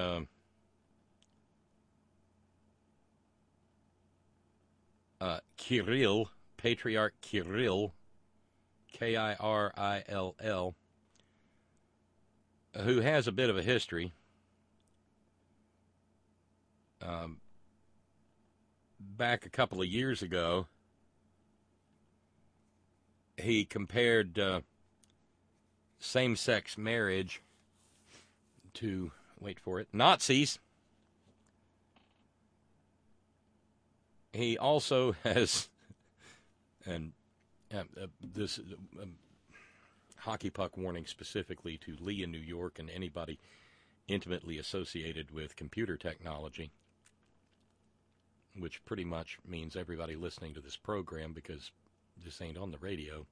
Kirill, Patriarch Kirill, K-I-R-I-L-L, who has a bit of a history. Back a couple of years ago, he compared same-sex marriage to, wait for it, Nazis. He also has, and this hockey puck warning specifically to Lee in New York and anybody intimately associated with computer technology, which pretty much means everybody listening to this program because this ain't on the radio.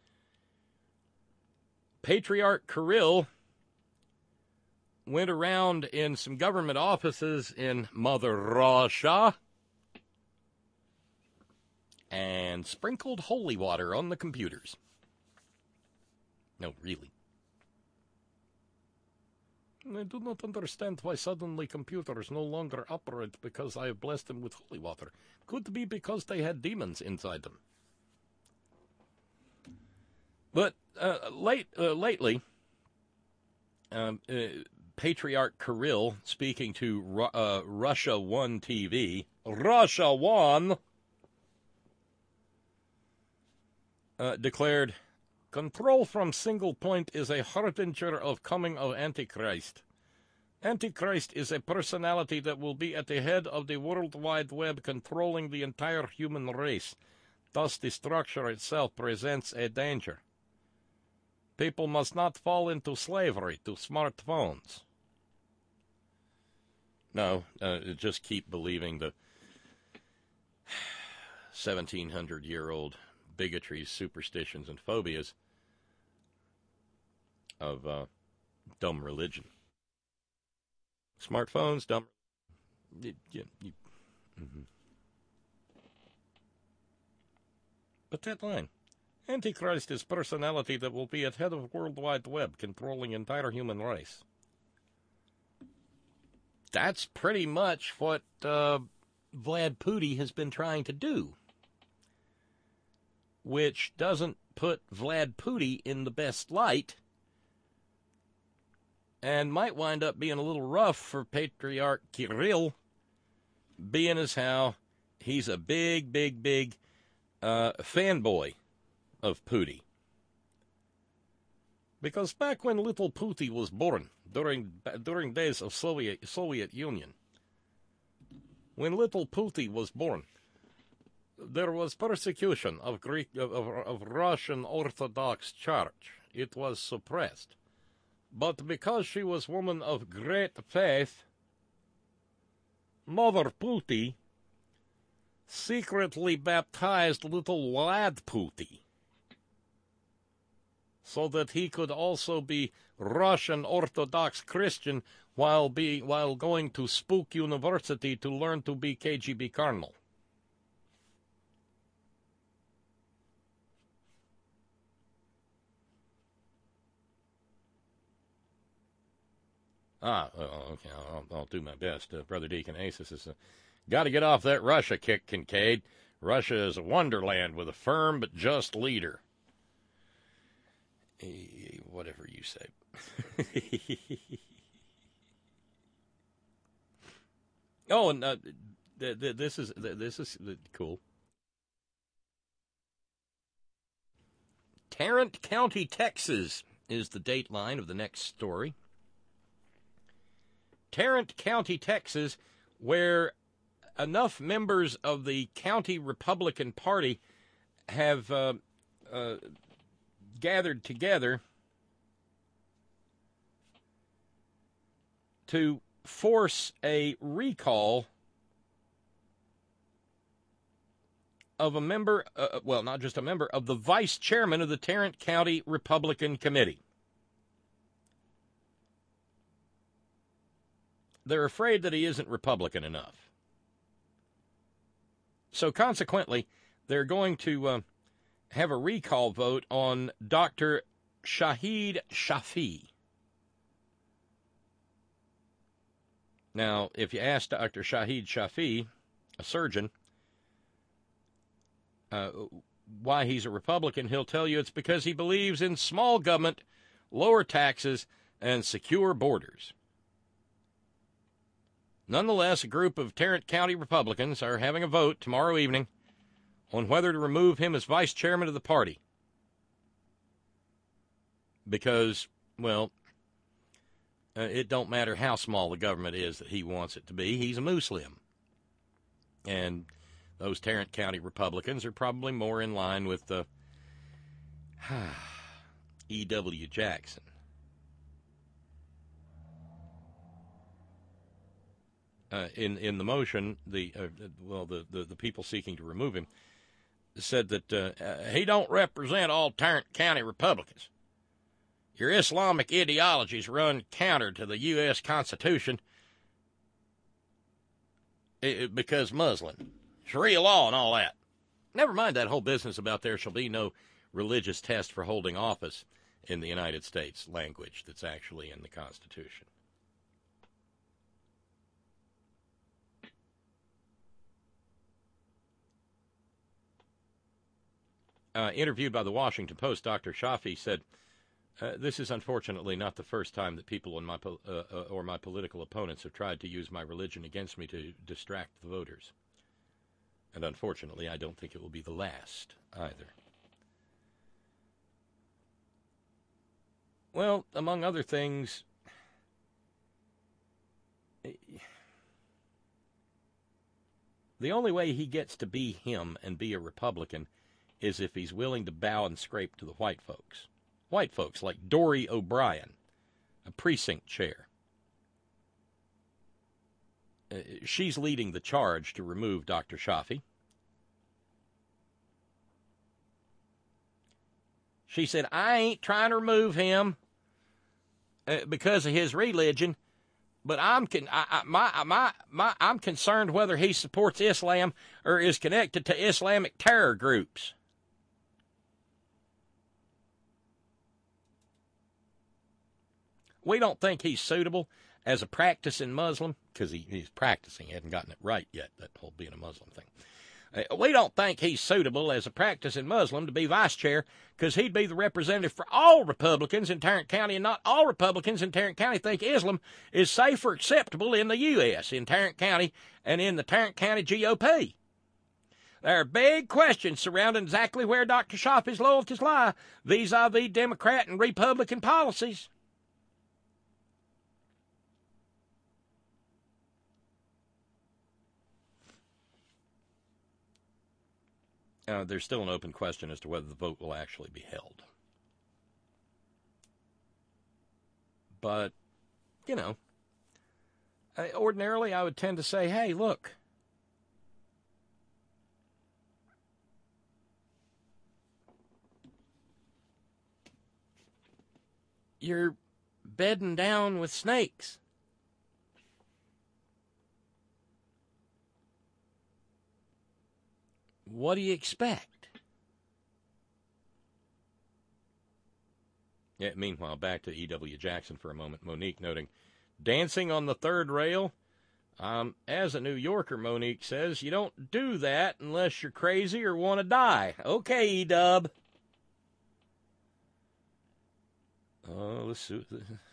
Patriarch Kirill went around in some government offices in Mother Russia and sprinkled holy water on the computers. No, really. I do not understand why suddenly computers no longer operate because I have blessed them with holy water. Could be because they had demons inside them. But lately, Patriarch Kirill, speaking to Russia One TV, Russia One, declared, "Control from single point is a harbinger of coming of Antichrist. Antichrist is a personality that will be at the head of the World Wide Web, controlling the entire human race. Thus, the structure itself presents a danger. People must not fall into slavery to smartphones." No, just keep believing the 1,700-year-old bigotries, superstitions, and phobias of dumb religion. Smartphones, dumb. But that line, Antichrist is personality that will be at head of World Wide Web, controlling entire human race. That's pretty much what Vlad Putin has been trying to do, which doesn't put Vlad Putin in the best light and might wind up being a little rough for Patriarch Kirill, being as how he's a big fanboy of Putin. Because back when little Putin was born, during days of Soviet Union, when little Putin was born, there was persecution of Russian Orthodox Church. It was suppressed. But because she was woman of great faith, Mother Putin secretly baptized little Vlad Putin so that he could also be Russian Orthodox Christian while going to Spook University to learn to be KGB colonel. Okay, I'll do my best. Brother Deacon Aces has got to get off that Russia kick, Kincaid. Russia is a wonderland with a firm but just leader. Whatever you say. Oh, and this is cool. Tarrant County, Texas is the dateline of the next story. Tarrant County, Texas, where enough members of the county Republican Party have gathered together to force a recall of a member, not just a member, of the vice chairman of the Tarrant County Republican Committee. They're afraid that he isn't Republican enough. So consequently, they're going to have a recall vote on Dr. Shahid Shafi. Now, if you ask Dr. Shahid Shafi, a surgeon, why he's a Republican, he'll tell you it's because he believes in small government, lower taxes, and secure borders. Nonetheless, a group of Tarrant County Republicans are having a vote tomorrow evening on whether to remove him as vice chairman of the party. Because, it don't matter how small the government is that he wants it to be. He's a Muslim. And those Tarrant County Republicans are probably more in line with E.W. Jackson. In the motion, the people seeking to remove him said that he don't represent all Tarrant County Republicans. Your Islamic ideologies run counter to the U.S. Constitution because Muslim, Sharia law and all that. Never mind that whole business about there shall be no religious test for holding office in the United States language that's actually in the Constitution. interviewed by the Washington Post, Dr. Shafi said, this is unfortunately not the first time that people in my political opponents have tried to use my religion against me to distract the voters. And unfortunately, I don't think it will be the last either. Well, among other things, the only way he gets to be him and be a Republican is if he's willing to bow and scrape to the white folks. White folks like Dory O'Brien, a precinct chair. She's leading the charge to remove Dr. Shafi. She said, I ain't trying to remove him because of his religion, but I'm concerned whether he supports Islam or is connected to Islamic terror groups. We don't think he's suitable as a practicing Muslim, because he's practicing. He hasn't gotten it right yet, that whole being a Muslim thing. We don't think he's suitable as a practicing Muslim to be vice chair, because he'd be the representative for all Republicans in Tarrant County, and not all Republicans in Tarrant County think Islam is safe or acceptable in the U.S., in Tarrant County and in the Tarrant County GOP. There are big questions surrounding exactly where Dr. Shafi's loyalties lie vis-a-vis Democrat and Republican policies. There's still an open question as to whether the vote will actually be held. But, you know, ordinarily I would tend to say, hey, look, you're bedding down with snakes. What do you expect? Yeah, meanwhile, back to E.W. Jackson for a moment. Monique noting, dancing on the third rail? As a New Yorker, Monique says, you don't do that unless you're crazy or want to die. Okay, E-Dub. Oh, let's see.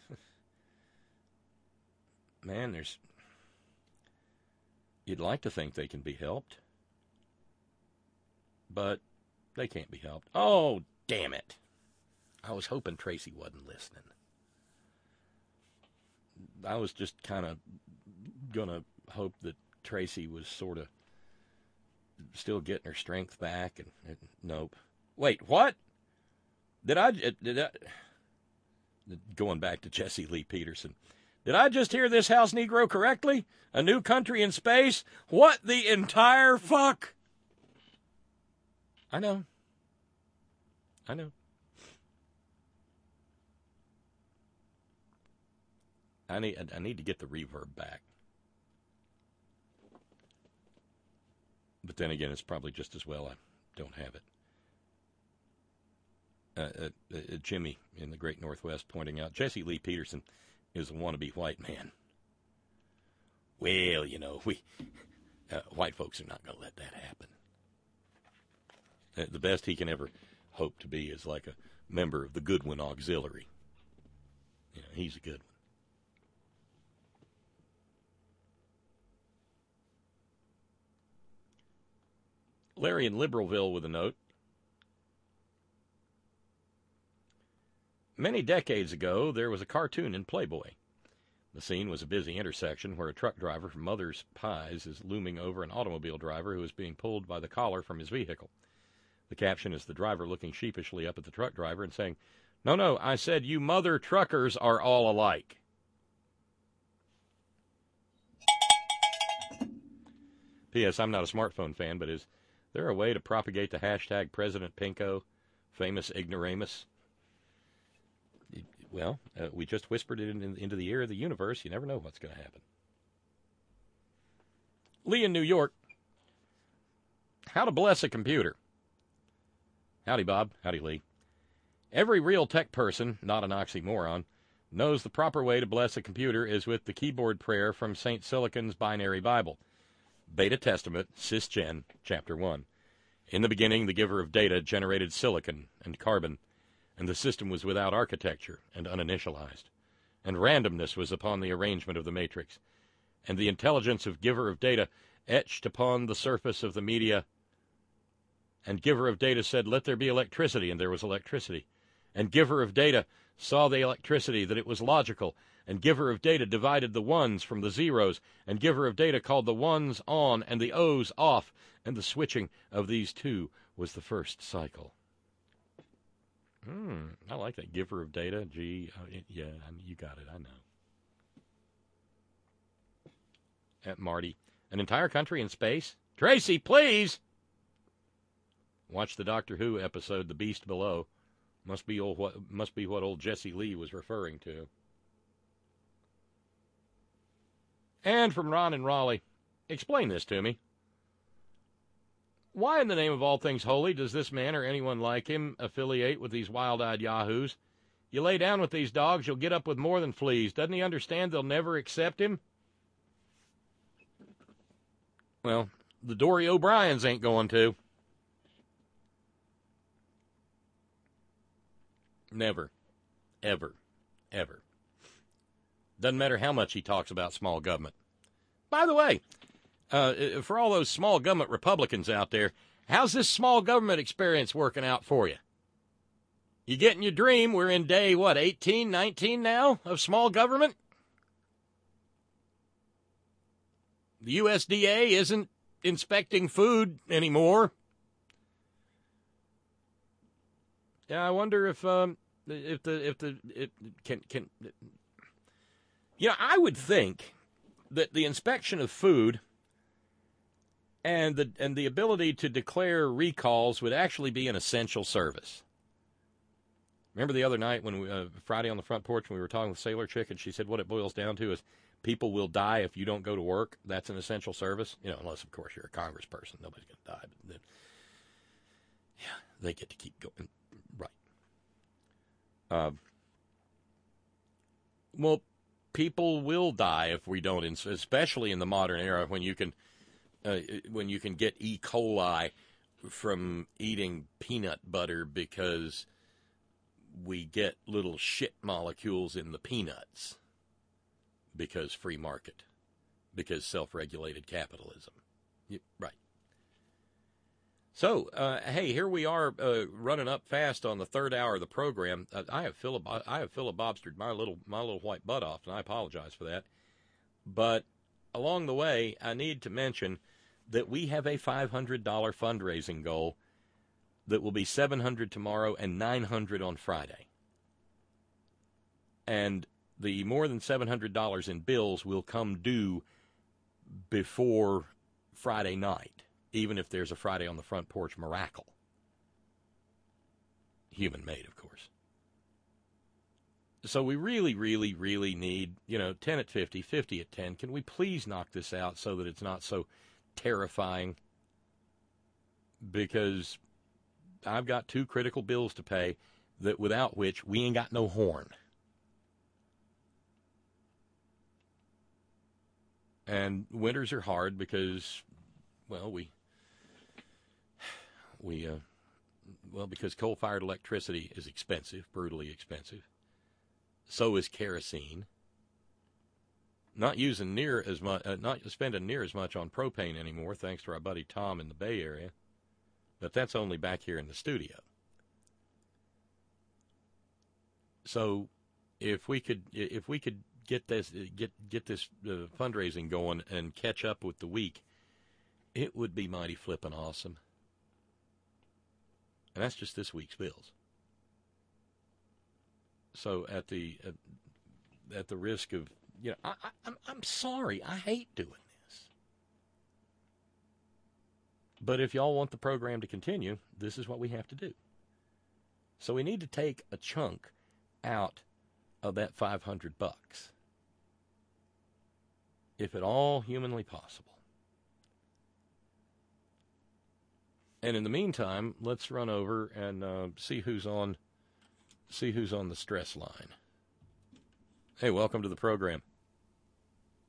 Man, you'd like to think they can be helped. But they can't be helped. Oh, damn it. I was hoping Tracy wasn't listening. I was just kind of going to hope that Tracy was sort of still getting her strength back. And nope. Wait, what? Did I going back to Jesse Lee Peterson. Did I just hear this house Negro correctly? A new country in space? What the entire fuck? I know. I need to get the reverb back. But then again, it's probably just as well I don't have it. Jimmy in the Great Northwest pointing out, Jesse Lee Peterson is a wannabe white man. Well, you know, white folks are not going to let that happen. The best he can ever hope to be is like a member of the Goodwin Auxiliary. You know, he's a good one. Larry in Liberalville with a note. Many decades ago, there was a cartoon in Playboy. The scene was a busy intersection where a truck driver from Mother's Pies is looming over an automobile driver who is being pulled by the collar from his vehicle. The caption is the driver looking sheepishly up at the truck driver and saying, No, I said you mother truckers are all alike. P.S. I'm not a smartphone fan, but is there a way to propagate the hashtag President Pinko, famous ignoramus? Well, we just whispered it into the ear of the universe. You never know what's going to happen. Lee in New York. How to bless a computer. Howdy, Bob. Howdy, Lee. Every real tech person, not an oxymoron, knows the proper way to bless a computer is with the keyboard prayer from St. Silicon's Binary Bible. Beta Testament, Cisgen, Chapter 1. In the beginning, the giver of data generated silicon and carbon, and the system was without architecture and uninitialized, and randomness was upon the arrangement of the matrix, and the intelligence of giver of data etched upon the surface of the media. And giver of data said, "Let there be electricity," and there was electricity. And giver of data saw the electricity, that it was logical, and giver of data divided the ones from the zeros, and giver of data called the ones on and the O's off, and the switching of these two was the first cycle. I like that. Giver of data. Gee, yeah, you got it. I know. Marty, an entire country in space? Tracy, please! Watch the Doctor Who episode, The Beast Below. Must be what old Jesse Lee was referring to. And from Ron and Raleigh, explain this to me. Why in the name of all things holy does this man or anyone like him affiliate with these wild-eyed yahoos? You lay down with these dogs, you'll get up with more than fleas. Doesn't he understand they'll never accept him? Well, the Dory O'Briens ain't going to. Never. Ever. Ever. Doesn't matter how much he talks about small government. By the way, for all those small government Republicans out there, how's this small government experience working out for you? You getting your dream? We're in day, 18, 19 now of small government? The USDA isn't inspecting food anymore. Yeah, I wonder if I would think that the inspection of food and the ability to declare recalls would actually be an essential service. Remember the other night when Friday on the front porch when we were talking with Sailor Chick, and she said what it boils down to is people will die if you don't go to work. That's an essential service. Unless, of course, you're a congressperson. Nobody's going to die. But then, yeah, they get to keep going. Right. Well, people will die if we don't, especially in the modern era when you can get E. coli from eating peanut butter because we get little shit molecules in the peanuts. Because free market, because self-regulated capitalism. Right. So, hey, here we are running up fast on the third hour of the program. I have filibustered my little white butt off, and I apologize for that. But along the way, I need to mention that we have a $500 fundraising goal that will be $700 tomorrow and $900 on Friday. And the more than $700 in bills will come due before Friday night, even if there's a Friday on the front porch miracle. Human-made, of course. So we really, really, really need, 10 at 50, 50 at 10. Can we please knock this out so that it's not so terrifying? Because I've got 2 critical bills to pay that without which we ain't got no horn. And winters are hard because, because coal-fired electricity is expensive, brutally expensive. So is kerosene. Not spending near as much on propane anymore, thanks to our buddy Tom in the Bay Area. But that's only back here in the studio. So, if we could get this fundraising going and catch up with the week, it would be mighty flippin' awesome. And that's just this week's bills. So at the risk of, I'm sorry, I hate doing this. But if y'all want the program to continue, this is what we have to do. So we need to take a chunk out of that $500, if at all humanly possible. And in the meantime, let's run over and see who's on the stress line. Hey, welcome to the program.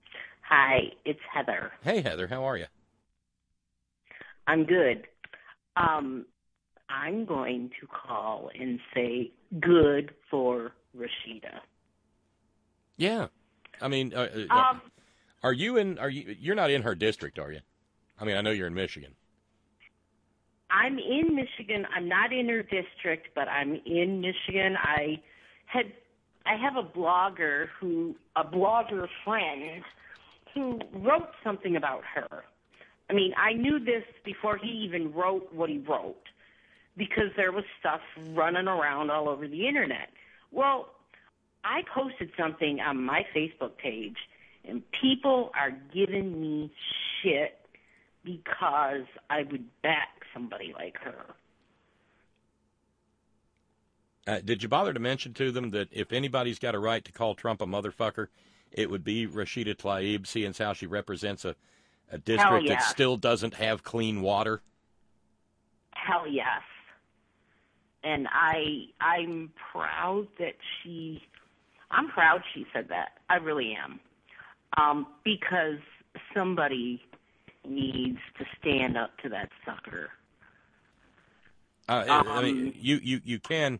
Hi, it's Heather. Hey, Heather, how are you? I'm good. I'm going to call and say good for Rashida. Yeah. I mean, you're not in her district, are you? I mean, I know you're in Michigan. I'm in Michigan. I'm not in her district, but I'm in Michigan. I have a blogger friend who wrote something about her. I mean, I knew this before he even wrote what he wrote, because there was stuff running around all over the internet. Well, I posted something on my Facebook page, and people are giving me shit because I would back somebody like her. Did you bother to mention to them that if anybody's got a right to call Trump a motherfucker, it would be Rashida Tlaib, seeing as how she represents a district that still doesn't have clean water? Hell yes. And I'm proud that she said that. I really am. Because somebody needs to stand up to that sucker. I mean, you can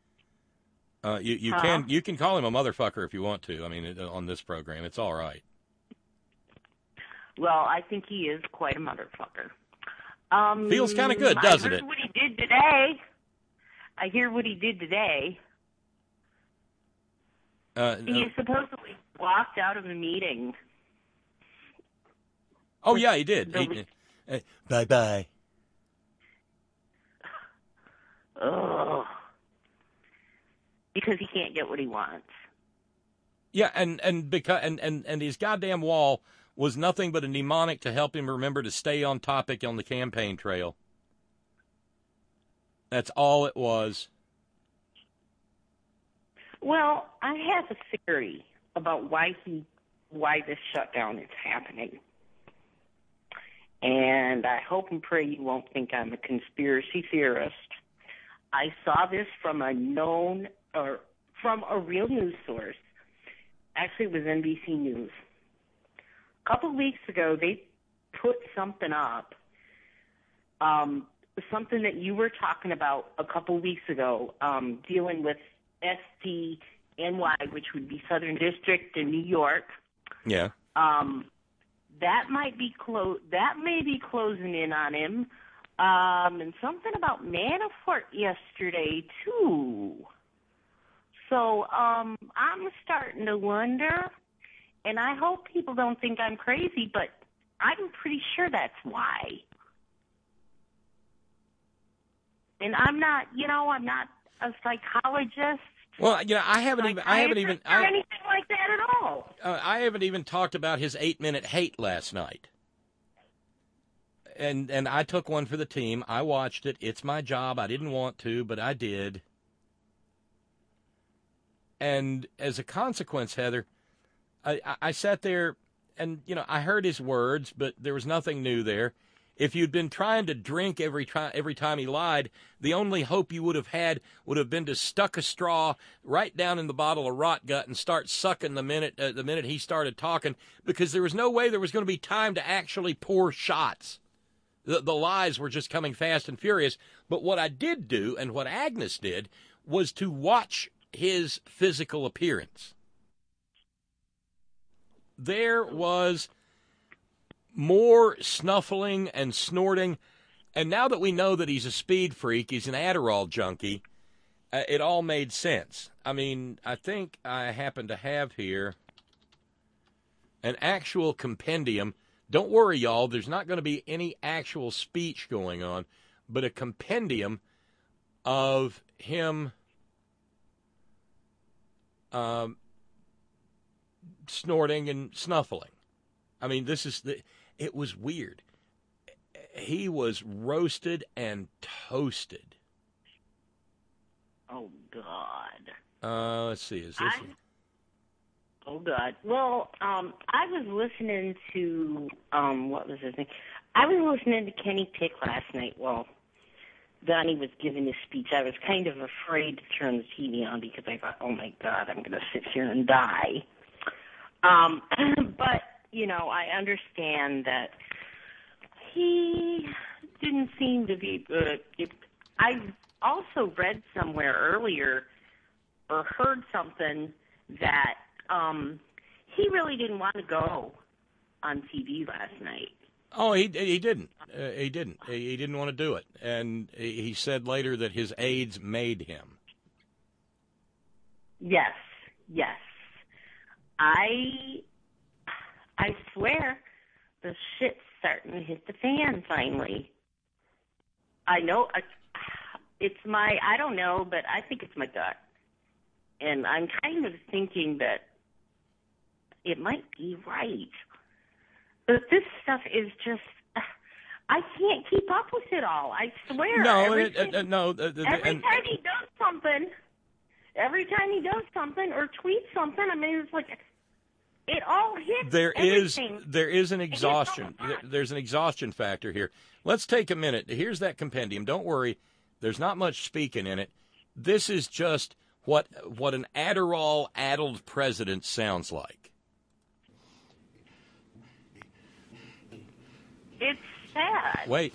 call him a motherfucker if you want to. I mean, on this program, it's all right. Well, I think he is quite a motherfucker. Feels kind of good, doesn't it? I hear what he did today. He supposedly walked out of a meeting. Oh, yeah, he did. Bye-bye. Ugh. Because he can't get what he wants. Yeah, and his goddamn wall was nothing but a mnemonic to help him remember to stay on topic on the campaign trail. That's all it was. Well, I have a theory about why this shutdown is happening. And I hope and pray you won't think I'm a conspiracy theorist. I saw this from a real news source. Actually, it was NBC News. A couple of weeks ago, they put something up, something that you were talking about a couple of weeks ago, dealing with SDNY, which would be Southern District in New York. Yeah. That may be closing in on him. And something about Manafort yesterday, too. So I'm starting to wonder, and I hope people don't think I'm crazy, but I'm pretty sure that's why. And I'm not a psychologist. Well, I haven't even anything like that at all. I haven't even talked about his 8-minute hate last night. And I took one for the team. I watched it. It's my job. I didn't want to, but I did. And as a consequence, Heather, I sat there and, I heard his words, but there was nothing new there. If you'd been trying to drink every time he lied, the only hope you would have had would have been to stuck a straw right down in the bottle of rot gut and start sucking the minute he started talking, because there was no way there was going to be time to actually pour shots. The lies were just coming fast and furious. But what I did do, and what Agnes did, was to watch his physical appearance. There was more snuffling and snorting. And now that we know that he's a speed freak, he's an Adderall junkie, it all made sense. I mean, I think I happen to have here an actual compendium. Don't worry, y'all, there's not going to be any actual speech going on, but a compendium of him snorting and snuffling. I mean, it was weird. He was roasted and toasted. Oh, God. Let's see, is this... Oh, God. Well, I was listening to, what was his name? I was listening to Kenny Pick last night while Donnie was giving his speech. I was kind of afraid to turn the TV on because I thought, oh, my God, I'm going to sit here and die. But, I understand that he didn't seem to be. I also read somewhere earlier or heard something that he really didn't want to go on TV last night. Oh, he didn't. He didn't. He didn't want to do it, and he said later that his aides made him. Yes. I swear the shit's starting to hit the fan finally. I know I don't know, but I think it's my gut. And I'm kind of thinking that it might be right. But this stuff is just, I can't keep up with it all. I swear. No, every time he does something or tweets something, I mean, it's like, it all hits everything. There is an exhaustion. There's an exhaustion factor here. Let's take a minute. Here's that compendium. Don't worry. There's not much speaking in it. This is just what an Adderall-addled president sounds like. It's sad. Wait.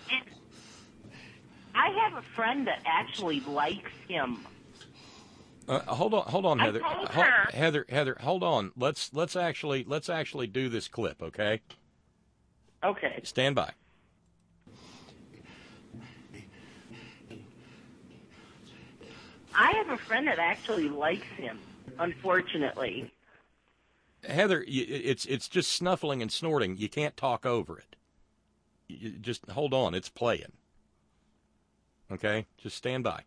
I have a friend that actually likes him. Hold on, Heather. I told her. Heather, hold on. Let's actually do this clip, okay? Okay. Stand by. I have a friend that actually likes him, unfortunately. Heather, it's just snuffling and snorting. You can't talk over it. You just hold on. It's playing. Okay? Just stand by.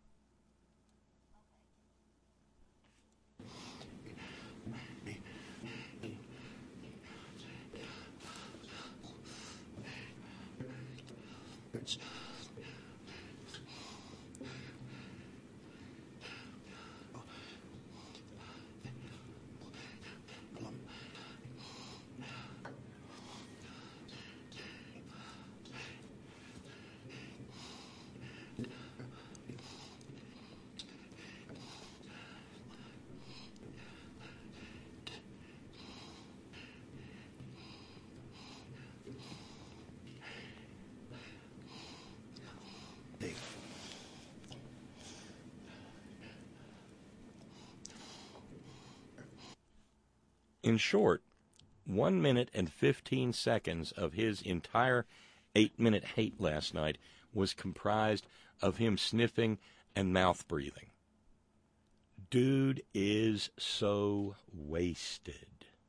In short, 1 minute and 15 seconds of his entire 8-minute hate last night was comprised of him sniffing and mouth breathing. Dude is so wasted.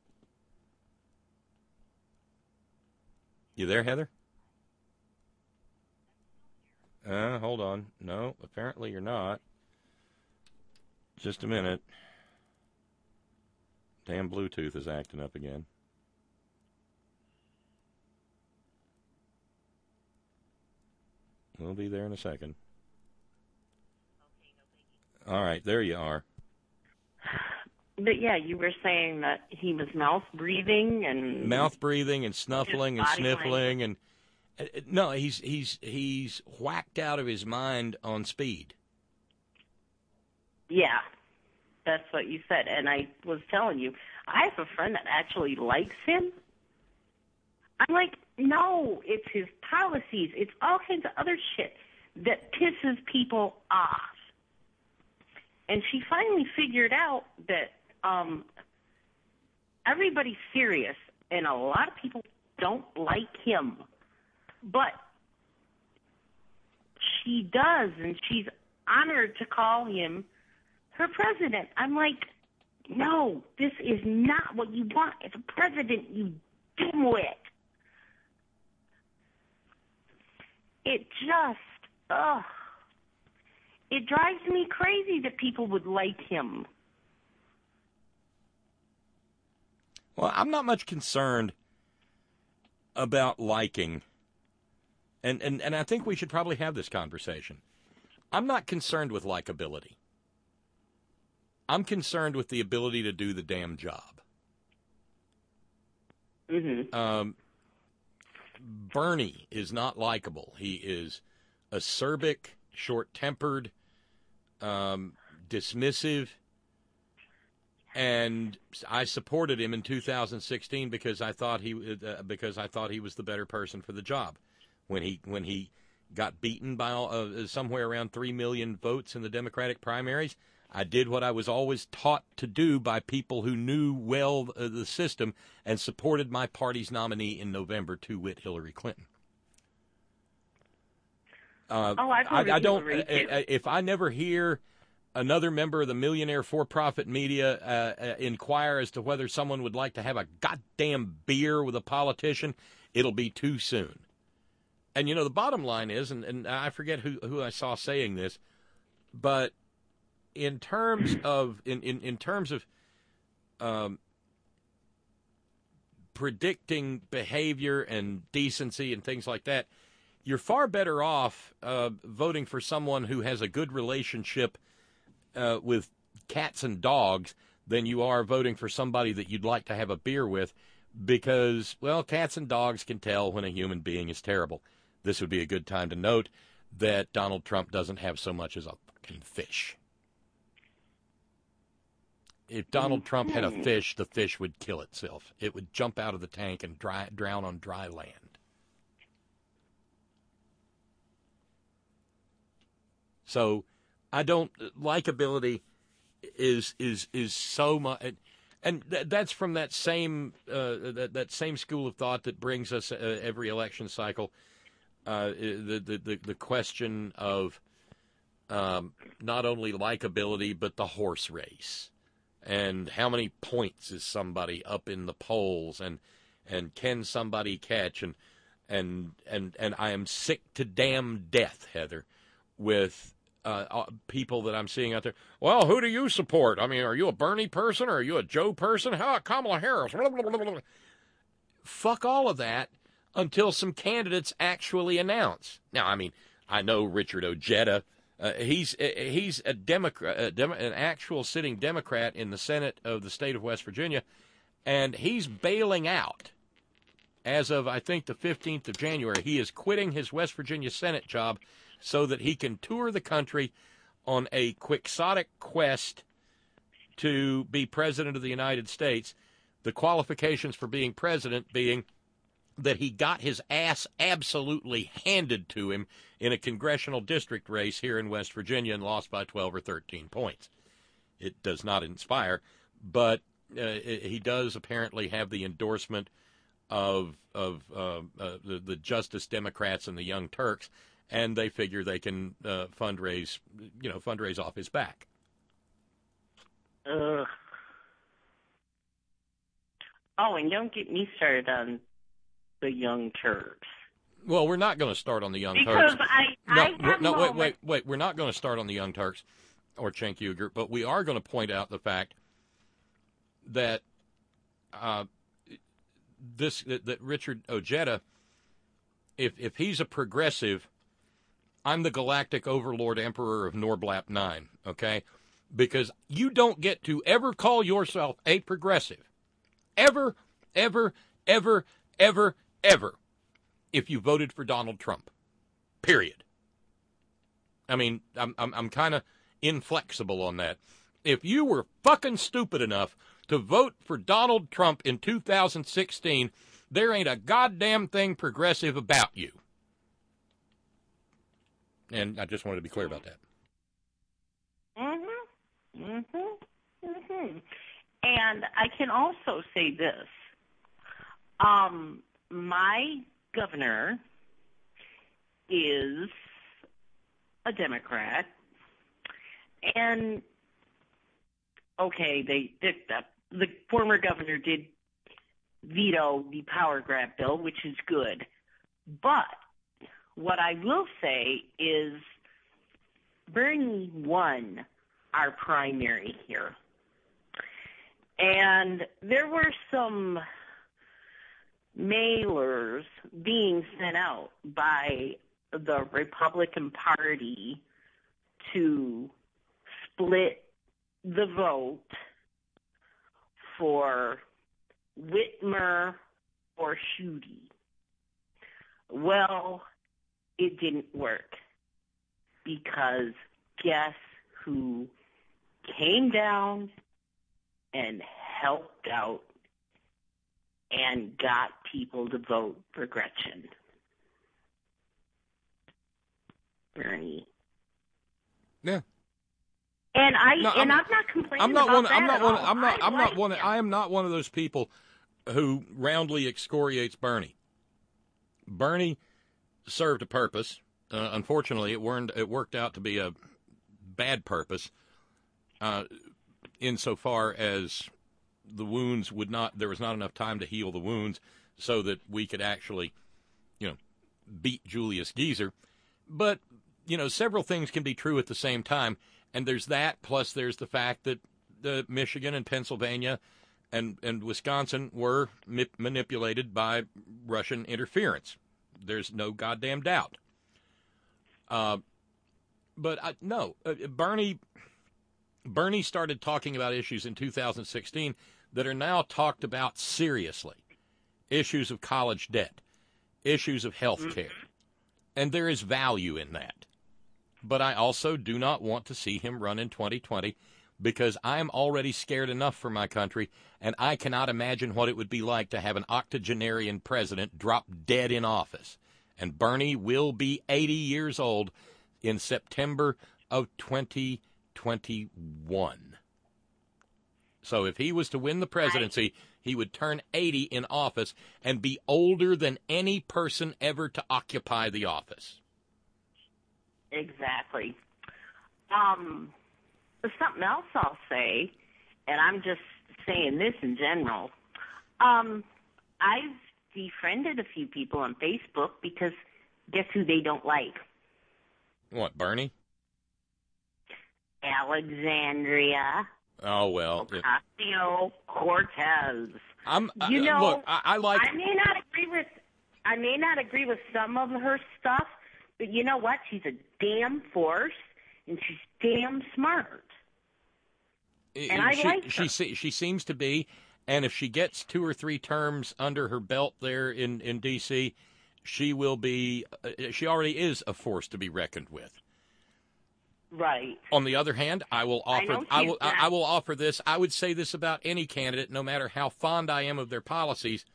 You there, Heather? Hold on. No, apparently you're not. Just a minute. Damn Bluetooth is acting up again. We'll be there in a second. All right, there you are. But yeah, you were saying that he was mouth breathing and snuffling and sniffling and no, he's whacked out of his mind on speed. Yeah. That's what you said. And I was telling you, I have a friend that actually likes him. I'm like, no, it's his policies. It's all kinds of other shit that pisses people off. And she finally figured out that everybody's serious, and a lot of people don't like him. But she does, and she's honored to call him her president. I'm like, no, this is not what you want as a president, you dimwit. It just, it drives me crazy that people would like him. Well, I'm not much concerned about liking, and I think we should probably have this conversation. I'm not concerned with likability. I'm concerned with the ability to do the damn job. Mm-hmm. Bernie is not likable. He is acerbic, short-tempered, dismissive, and I supported him in 2016 because I thought he was the better person for the job. when he got beaten by somewhere around 3 million votes in the Democratic primaries. I did what I was always taught to do by people who knew well the system and supported my party's nominee in November, to wit, Hillary Clinton. I don't. If I never hear another member of the millionaire for-profit media inquire as to whether someone would like to have a goddamn beer with a politician, it'll be too soon. And, the bottom line is, and I forget who I saw saying this, but in terms of predicting behavior and decency and things like that, you're far better off voting for someone who has a good relationship with cats and dogs than you are voting for somebody that you'd like to have a beer with, because, well, cats and dogs can tell when a human being is terrible. This would be a good time to note that Donald Trump doesn't have so much as a fucking fish. If Donald Trump had a fish, the fish would kill itself. It would jump out of the tank and drown on dry land. So I don't, likability is so much, and that's from that same school of thought that brings us every election cycle. The question of not only likability but the horse race, and how many points is somebody up in the polls, and can somebody catch, and I am sick to damn death, Heather, with people that I'm seeing out there. Well, who do you support? I mean, are you a Bernie person or are you a Joe person? How about Kamala Harris? Fuck all of that until some candidates actually announce. Now, I mean, I know Richard Ojeda. He's a Democrat, an actual sitting Democrat in the Senate of the state of West Virginia, and he's bailing out. As of, I think, the 15th of January, he is quitting his West Virginia Senate job so that he can tour the country on a quixotic quest to be president of the United States. The qualifications for being president being that he got his ass absolutely handed to him in a congressional district race here in West Virginia and lost by 12 or 13 points. It does not inspire, but he does apparently have the endorsement of the Justice Democrats and the Young Turks, and they figure they can fundraise off his back. Oh, and don't get me started on the Young Turks. Well, we're not going to start on the Young Turks. Because wait. We're not going to start on the Young Turks or Cenk Uygur, but we are going to point out the fact that that Richard Ojeda, if he's a progressive, I'm the galactic overlord emperor of Norblap 9, okay? Because you don't get to ever call yourself a progressive. Ever, ever, ever, ever, ever, if you voted for Donald Trump. Period. I mean, I'm kind of inflexible on that. If you were fucking stupid enough to vote for Donald Trump in 2016, there ain't a goddamn thing progressive about you. And I just wanted to be clear about that. And I can also say this. My governor is a Democrat, and okay, the former governor did veto the power grab bill, which is good. But what I will say is Bernie won our primary here. And there were some mailers being sent out by the Republican Party to split the vote for Whitmer or Schuette. Well, it didn't work, because guess who came down and helped out and got people to vote for Gretchen? Bernie. Yeah. And I'm not complaining. I am not one of those people who roundly excoriates Bernie. Bernie served a purpose. Unfortunately, it worked out to be a bad purpose. Insofar as the wounds there was not enough time to heal the wounds, so that we could actually, beat Julius Geezer. But several things can be true at the same time. And there's that, plus there's the fact that Michigan and Pennsylvania and Wisconsin were manipulated by Russian interference. There's no goddamn doubt. Bernie started talking about issues in 2016 that are now talked about seriously. Issues of college debt, issues of health care. And there is value in that. But I also do not want to see him run in 2020 because I'm already scared enough for my country, and I cannot imagine what it would be like to have an octogenarian president drop dead in office. And Bernie will be 80 years old in September of 2021. So if he was to win the presidency, he would turn 80 in office and be older than any person ever to occupy the office. Exactly. There's something else I'll say, and I'm just saying this in general. I've befriended a few people on Facebook because guess who they don't like? What, Alexandria. Oh, well. Ocasio-Cortez. Look, I like... I may not agree with some of her stuff, but you know what? She's a damn force, and she's damn smart. And I like her. She seems to be, and if she gets 2 or 3 terms under her belt there in D.C., she will be, she already is a force to be reckoned with. Right. On the other hand, I will offer this. I would say this about any candidate, no matter how fond I am of their policies.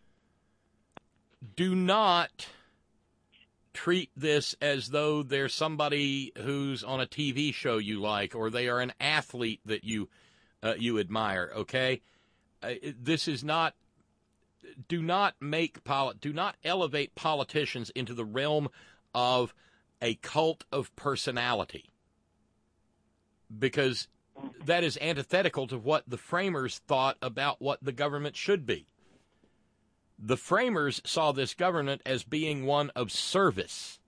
Do not treat this as though they're somebody who's on a TV show you like, or they are an athlete that you admire. Okay, this is not. Do not elevate politicians into the realm of a cult of personality, because that is antithetical to what the framers thought about what the government should be. The framers saw this government as being one of service.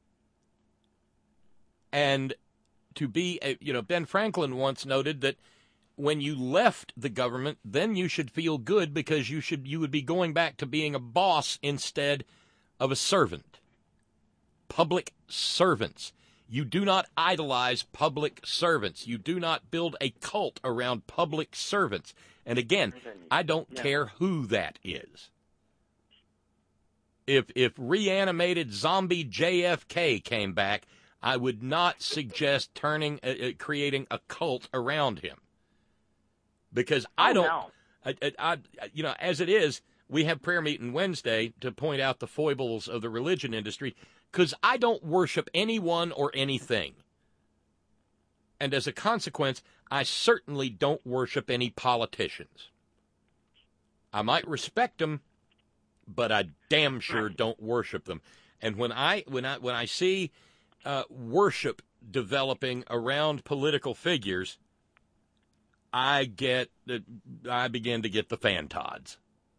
And to be, Ben Franklin once noted that when you left the government, then you should feel good because you would be going back to being a boss instead of a servant. Public servants. You do not idolize public servants. You do not build a cult around public servants. And again, I don't care who that is. If reanimated zombie JFK came back, I would not suggest creating a cult around him. Because I don't, as it is, we have prayer meeting Wednesday to point out the foibles of the religion industry, because I don't worship anyone or anything. And as a consequence, I certainly don't worship any politicians. I might respect them, but I damn sure don't worship them. And when I see worship developing around political figures, I begin to get the fantods.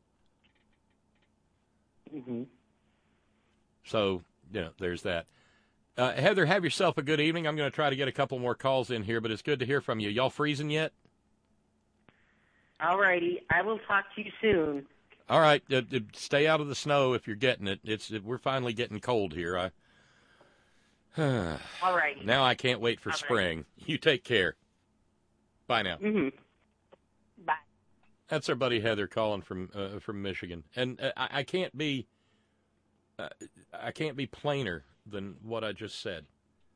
Mm-hmm. So, there's that. Heather, have yourself a good evening. I'm going to try to get a couple more calls in here, but it's good to hear from you. Y'all freezing yet? All righty. I will talk to you soon. All right. Stay out of the snow if you're getting it. We're finally getting cold here. All right. Now I can't wait for spring. You take care. Bye now. Mm-hmm. Bye. That's our buddy Heather calling from Michigan, and I can't be plainer than what I just said.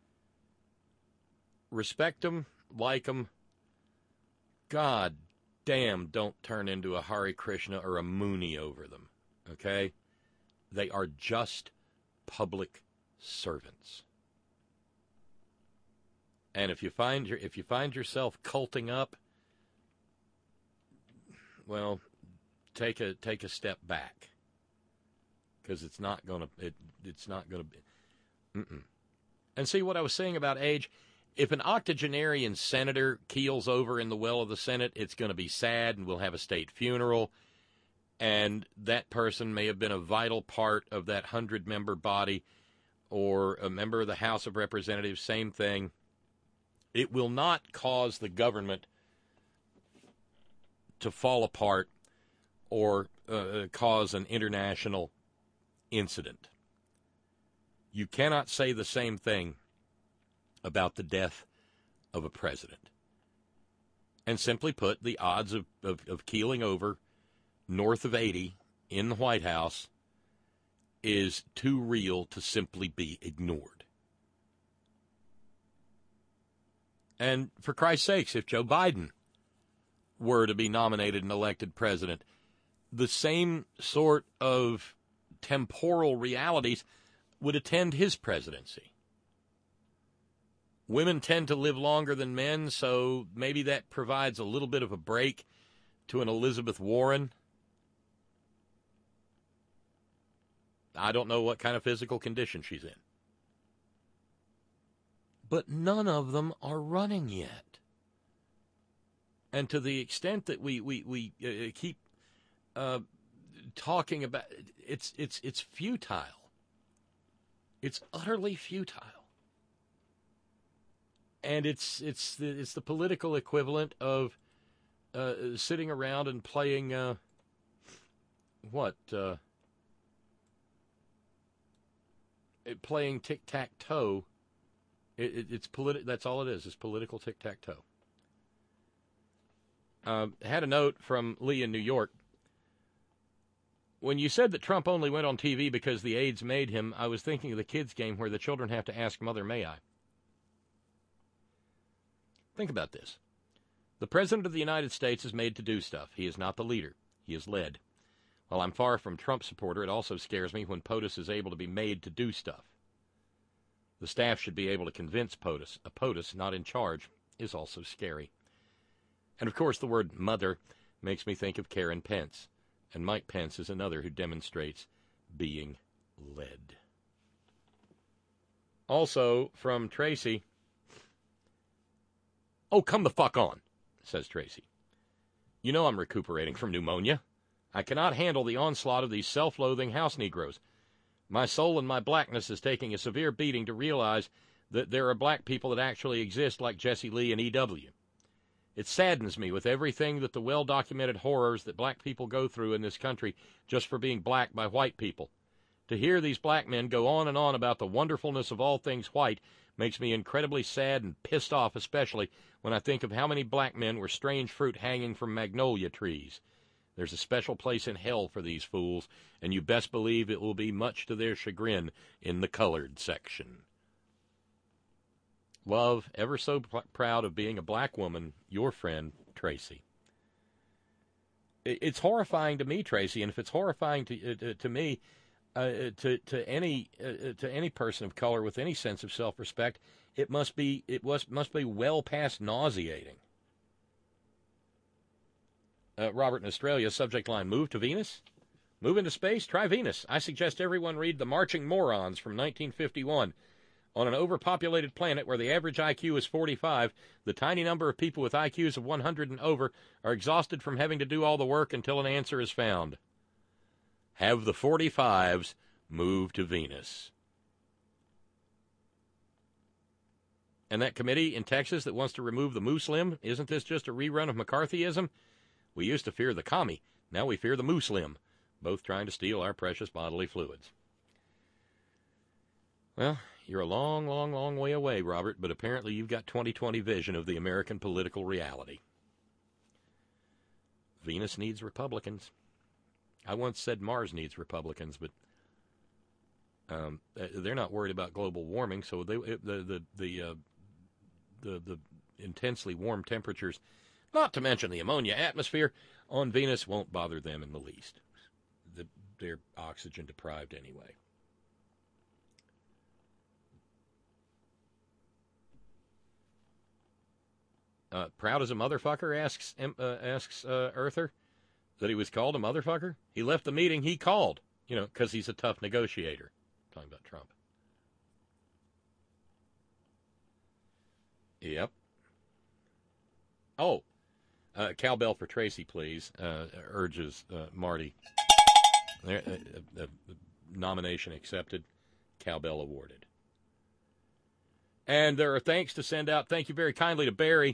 Respect them, like them. God damn, don't turn into a Hare Krishna or a Mooney over them. Okay, they are just public servants. And if you find yourself culting up, well, take a step back, because it's not going to be. And see what I was saying about age. If an octogenarian senator keels over in the well of the Senate, it's going to be sad, and we'll have a state funeral. And that person may have been a vital part of that 100-member body, or a member of the House of Representatives, same thing. It will not cause the government to fall apart or cause an international incident. You cannot say the same thing about the death of a president. And simply put, the odds of keeling over north of 80 in the White House is too real to simply be ignored. And for Christ's sakes, if Joe Biden were to be nominated and elected president, the same sort of temporal realities would attend his presidency. Women tend to live longer than men, so maybe that provides a little bit of a break to an Elizabeth Warren. I don't know what kind of physical condition she's in. But none of them are running yet. And to the extent that we keep talking about it's futile. It's utterly futile. And it's the political equivalent of sitting around and playing playing tic-tac-toe. That's all it is. It's political tic-tac-toe. Had a note from Lee in New York. When you said that Trump only went on TV because the AIDS made him, I was thinking of the kids' game where the children have to ask Mother, may I? Think about this. The President of the United States is made to do stuff. He is not the leader. He is led. While I'm far from Trump supporter, it also scares me when POTUS is able to be made to do stuff. The staff should be able to convince POTUS. A POTUS not in charge is also scary. And, of course, the word mother makes me think of Karen Pence. And Mike Pence is another who demonstrates being led. Also, from Tracy, oh, come the fuck on, says Tracy. You know I'm recuperating from pneumonia. I cannot handle the onslaught of these self-loathing house Negroes. My soul and my blackness is taking a severe beating to realize that there are black people that actually exist like Jesse Lee and E.W. It saddens me with everything that the well-documented horrors that black people go through in this country just for being black by white people. To hear these black men go on and on about the wonderfulness of all things white makes me incredibly sad and pissed off, especially when I think of how many black men were strange fruit hanging from magnolia trees. There's a special place in hell for these fools, and you best believe it will be much to their chagrin in the colored section. Love, ever so proud of being a black woman, your friend, Tracy. It's horrifying to me, Tracy, and if it's horrifying to me, to any person of color with any sense of self-respect, it must be well past nauseating. Robert in Australia, subject line, move to Venus? Move into space? Try Venus. I suggest everyone read The Marching Morons from 1951. On an overpopulated planet where the average IQ is 45, the tiny number of people with IQs of 100 and over are exhausted from having to do all the work until an answer is found. Have the 45s move to Venus. And that committee in Texas that wants to remove the Muslim, isn't this just a rerun of McCarthyism? We used to fear the commie, now we fear the Muslim, both trying to steal our precious bodily fluids. Well, you're a long, long, long way away, Robert, but apparently you've got 20/20 vision of the American political reality. Venus needs Republicans. I once said Mars needs Republicans, but they're not worried about global warming, so the intensely warm temperatures, not to mention the ammonia atmosphere on Venus, won't bother them in the least. They're oxygen deprived anyway. Proud as a motherfucker, asks Earther, that he was called a motherfucker. He left the meeting he called, because he's a tough negotiator. Talking about Trump. Yep. Oh, cowbell for Tracy, please, urges Marty. Nomination accepted, cowbell awarded. And there are thanks to send out. Thank you very kindly to Barry.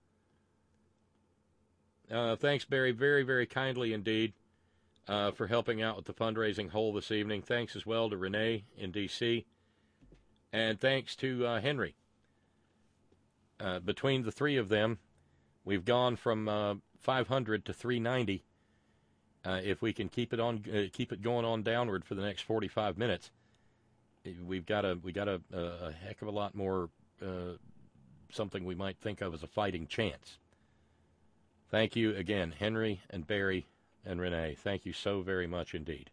Thanks, Barry, very, very kindly indeed, for helping out with the fundraising hole this evening. Thanks as well to Renee in D.C. And thanks to Henry. Between the three of them, we've gone from 500 to 390. If we can keep it going on downward for the next 45 minutes, we got a heck of a lot more, something we might think of as a fighting chance. Thank you again, Henry and Barry and Renee. Thank you so very much indeed.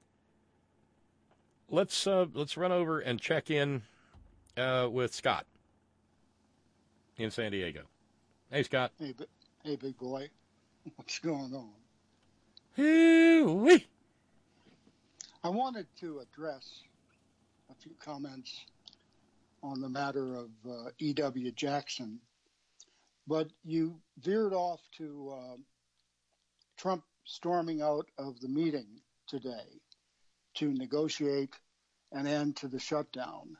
Let's run over and check in with Scott in San Diego. Hey, Scott. Hey, big boy. What's going on? Hoo-wee. I wanted to address a few comments on the matter of E.W. Jackson, but you veered off to Trump storming out of the meeting today to negotiate an end to the shutdown.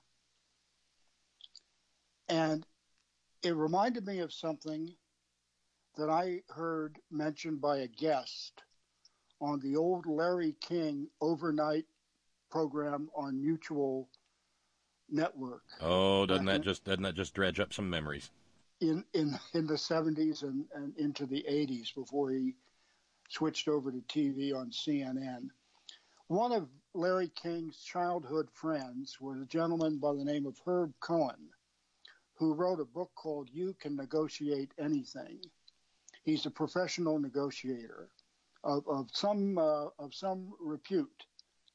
And it reminded me of something that I heard mentioned by a guest on the old Larry King overnight program on Mutual Network. Oh, doesn't that just dredge up some memories? In the 70s and into the 80s before he switched over to TV on CNN. One of Larry King's childhood friends was a gentleman by the name of Herb Cohen, who wrote a book called You Can Negotiate Anything. He's a professional negotiator of some repute.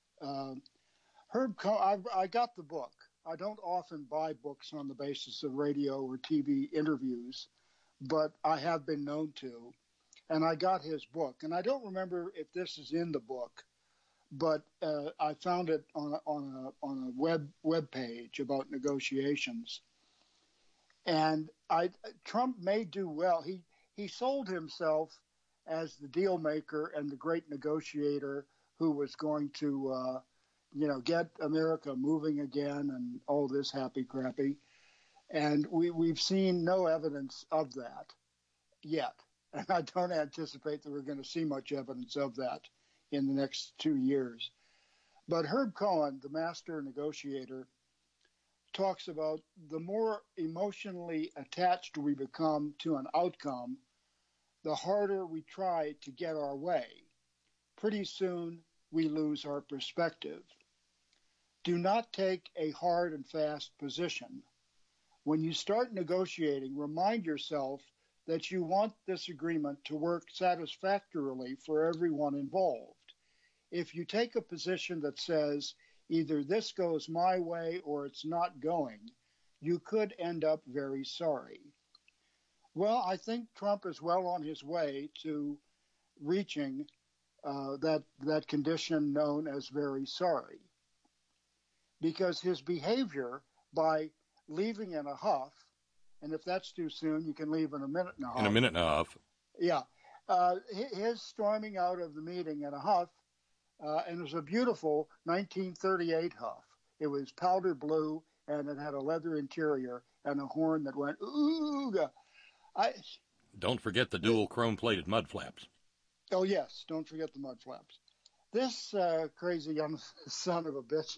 Herb Cohen, I got the book. I don't often buy books on the basis of radio or TV interviews, but I have been known to. And I got his book. And I don't remember if this is in the book, but I found it on a web page about negotiations. And Trump may do well. He sold himself as the deal maker and the great negotiator who was going to get America moving again and all this happy-crappy. And we've seen no evidence of that yet. And I don't anticipate that we're going to see much evidence of that in the next 2 years. But Herb Cohen, the master negotiator, talks about the more emotionally attached we become to an outcome, the harder we try to get our way. Pretty soon, we lose our perspective. Do not take a hard and fast position. When you start negotiating, remind yourself that you want this agreement to work satisfactorily for everyone involved. If you take a position that says either this goes my way or it's not going, you could end up very sorry. Well, I think Trump is well on his way to reaching that condition known as very sorry. Because his behavior by leaving in a huff, and if that's too soon, you can leave in a minute and a half. In a minute and a half. Yeah. His storming out of the meeting in a huff, and it was a beautiful 1938 huff. It was powder blue, and it had a leather interior and a horn that went, ooga. Don't forget the dual chrome-plated mud flaps. Oh, yes. Don't forget the mud flaps. This crazy young son of a bitch,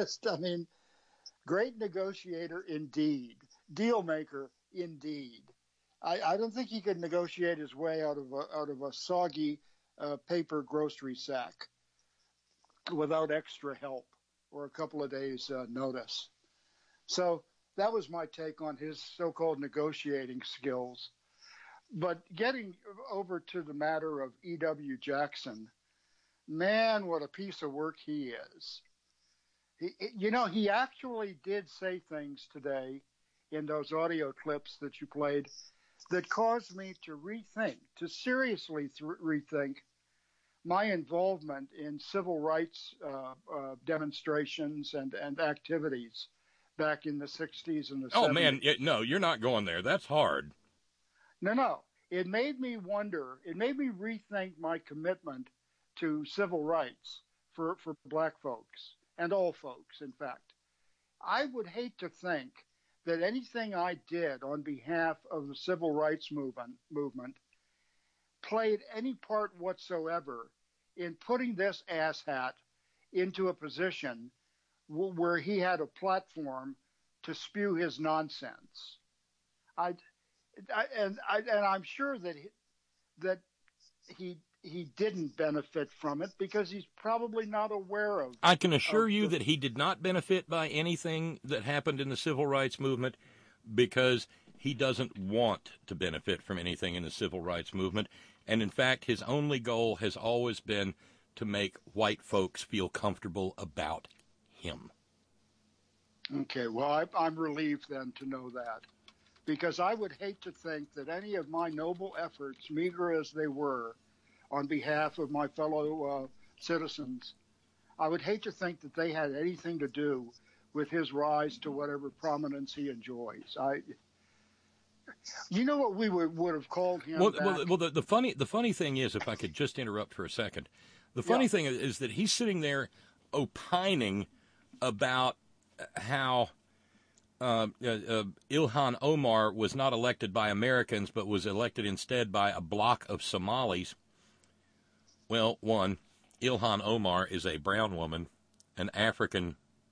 great negotiator indeed. Deal maker indeed. I don't think he could negotiate his way out of a soggy paper grocery sack without extra help or a couple of days notice. So that was my take on his so-called negotiating skills. But getting over to the matter of E.W. Jackson, man, what a piece of work he is. He actually did say things today in those audio clips that you played that caused me to seriously rethink my involvement in civil rights demonstrations and activities back in the 60s and the 70s. Oh, man, no, you're not going there. That's hard. No. It made me wonder. It made me rethink my commitment to civil rights for black folks and all folks, in fact. I would hate to think that anything I did on behalf of the civil rights movement played any part whatsoever in putting this asshat into a position where he had a platform to spew his nonsense. And I'm sure that he didn't benefit from it because he's probably not aware of. I can assure you that he did not benefit by anything that happened in the civil rights movement because he doesn't want to benefit from anything in the civil rights movement. And in fact, his only goal has always been to make white folks feel comfortable about him. Okay, well, I'm relieved then to know that, because I would hate to think that any of my noble efforts, meager as they were, on behalf of my fellow citizens, I would hate to think that they had anything to do with his rise to whatever prominence he enjoys. You know what we would have called him? Well, the funny thing is, if I could just interrupt for a second, the funny thing is that he's sitting there opining about how Ilhan Omar was not elected by Americans, but was elected instead by a block of Somalis. Well, one, Ilhan Omar is a brown woman, an African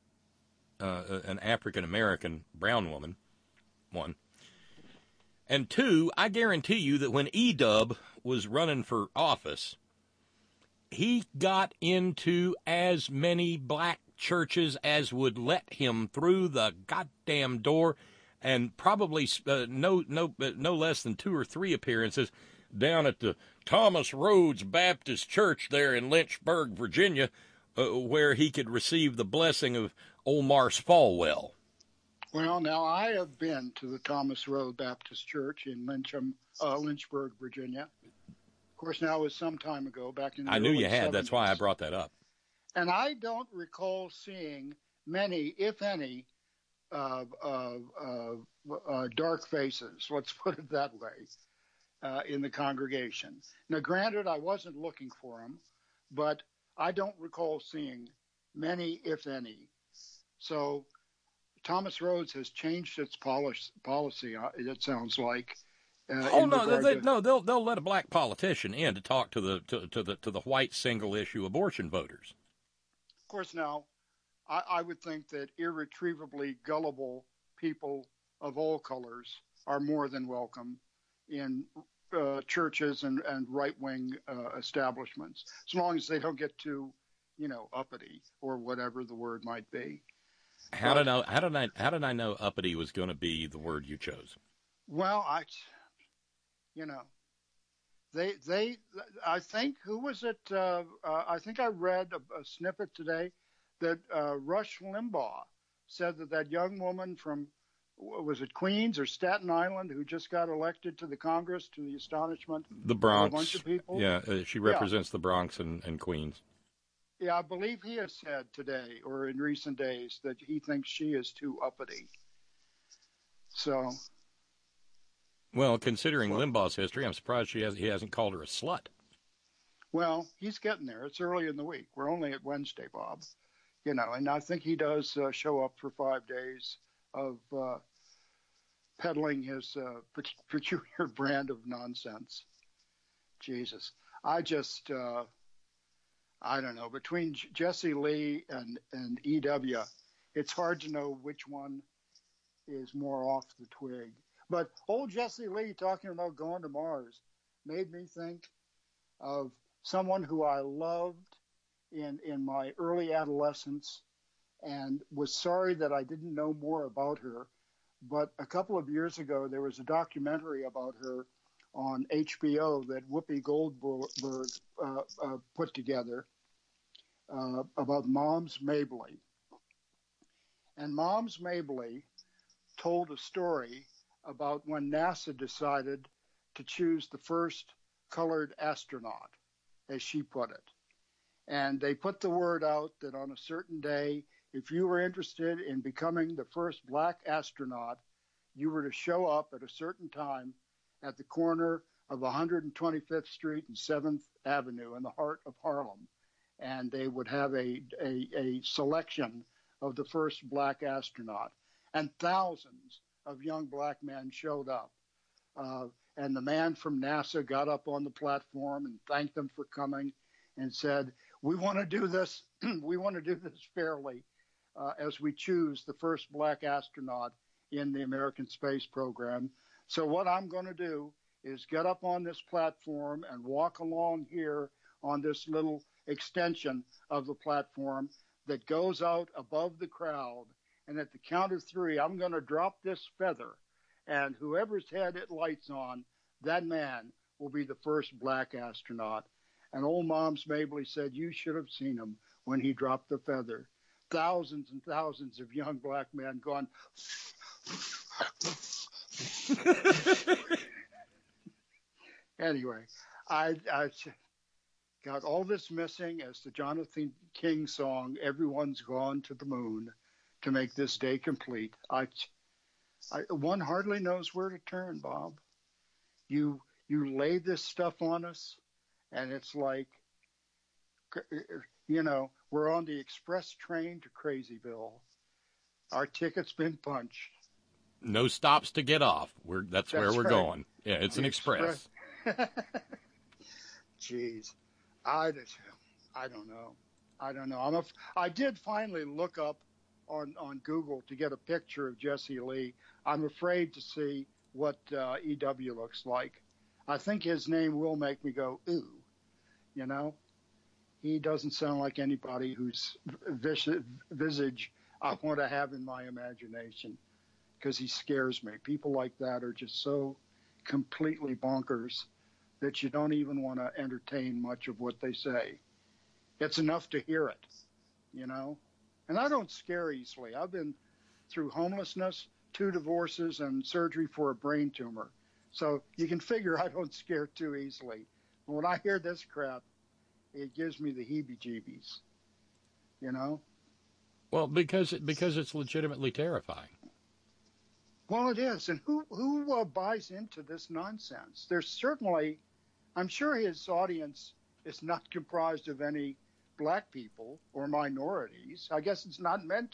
American brown woman. One. And two, I guarantee you that when E-Dub was running for office, he got into as many black churches as would let him through the goddamn door, and probably no less than 2 or 3 appearances down at the Thomas Rhodes Baptist Church there in Lynchburg, Virginia, where he could receive the blessing of old Mars Falwell. Well, now I have been to the Thomas Rhodes Baptist Church in Lynchburg, Virginia. Of course, now it was some time ago, back in the I knew early you had. 70s. That's why I brought that up. And I don't recall seeing many, if any, dark faces, let's put it that way, in the congregation. Now, granted, I wasn't looking for them, but I don't recall seeing many, if any. So Thomas Rhodes has changed its policy, it sounds like. They'll let a black politician in to talk to the white single issue abortion voters. Of course, now I would think that irretrievably gullible people of all colors are more than welcome in churches and right-wing establishments, as long as they don't get too, uppity or whatever the word might be. How did I know uppity was going to be the word you chose? Well, I think, who was it? I think I read a snippet today that Rush Limbaugh said that young woman from, was it Queens or Staten Island, who just got elected to the Congress, to the astonishment the Bronx. of a bunch of people. Yeah, she represents the Bronx and Queens. Yeah, I believe he has said today or in recent days that he thinks she is too uppity. So. Well, considering Limbaugh's history, I'm surprised he hasn't called her a slut. Well, he's getting there. It's early in the week. We're only at Wednesday, Bob. And I think he does show up for 5 days of peddling his peculiar brand of nonsense. Jesus. I just, I don't know. Between Jesse Lee and EW, it's hard to know which one is more off the twig. But old Jesse Lee talking about going to Mars made me think of someone who I loved in my early adolescence and was sorry that I didn't know more about her. But a couple of years ago, there was a documentary about her on HBO that Whoopi Goldberg put together about Moms Mabley. And Moms Mabley told a story about when NASA decided to choose the first colored astronaut, as she put it. And they put the word out that on a certain day, if you were interested in becoming the first black astronaut, you were to show up at a certain time at the corner of 125th Street and 7th Avenue in the heart of Harlem. And they would have a selection of the first black astronaut. And thousands of young black men showed up. And the man from NASA got up on the platform and thanked them for coming and said, we want to do this. We want to do this fairly as we choose the first black astronaut in the American space program. So what I'm going to do is get up on this platform and walk along here on this little extension of the platform that goes out above the crowd. And at the count of three, I'm going to drop this feather. And whoever's head it lights on, that man will be the first black astronaut. And old Moms Mabley said, you should have seen him when he dropped the feather. Thousands and thousands of young black men going. Anyway, I got all this missing as the Jonathan King song, Everyone's Gone to the Moon, to make this day complete. One hardly knows where to turn, Bob. You lay this stuff on us, and it's like, we're on the express train to Crazyville. Our ticket's been punched. No stops to get off. That's where we're right. going. Yeah, it's an express. Jeez, I don't know. I did finally look up on Google to get a picture of Jesse Lee. I'm afraid to see what EW looks like. I think his name will make me go, ooh, He doesn't sound like anybody whose visage I want to have in my imagination, because he scares me. People like that are just so completely bonkers that you don't even want to entertain much of what they say. It's enough to hear it, And I don't scare easily. I've been through homelessness, 2 divorces, and surgery for a brain tumor. So you can figure I don't scare too easily. When I hear this crap, it gives me the heebie-jeebies, Well, because it's legitimately terrifying. Well, it is. And who buys into this nonsense? There's certainly, I'm sure his audience is not comprised of any black people or minorities. I guess it's not meant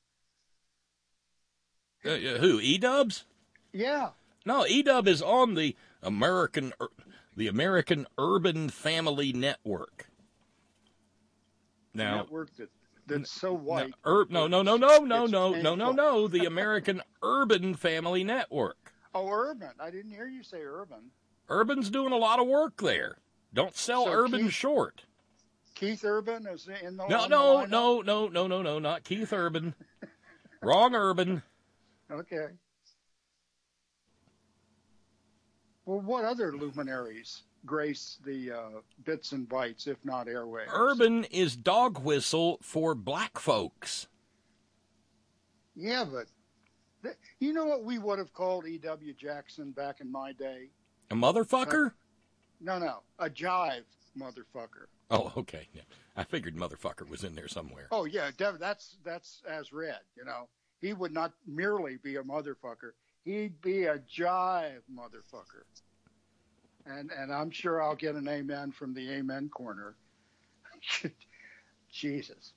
to. Who? E-Dubs? Yeah. No, E-Dub is on the American Urban Family Network. Now, network that's so white. No. The American Urban Family Network. Oh, Urban. I didn't hear you say Urban. Urban's doing a lot of work there. Don't sell Urban short. Keith Urban is in the No, not Keith Urban. Wrong Urban. Okay. Well, what other luminaries grace the bits and bytes, if not airwaves? Urban is dog whistle for black folks. Yeah, but you know what we would have called E.W. Jackson back in my day? A motherfucker? No, a jive motherfucker. Oh, okay. Yeah. I figured motherfucker was in there somewhere. Oh, yeah, that's as read, He would not merely be a motherfucker. He'd be a jive motherfucker. And I'm sure I'll get an amen from the amen corner. Jesus.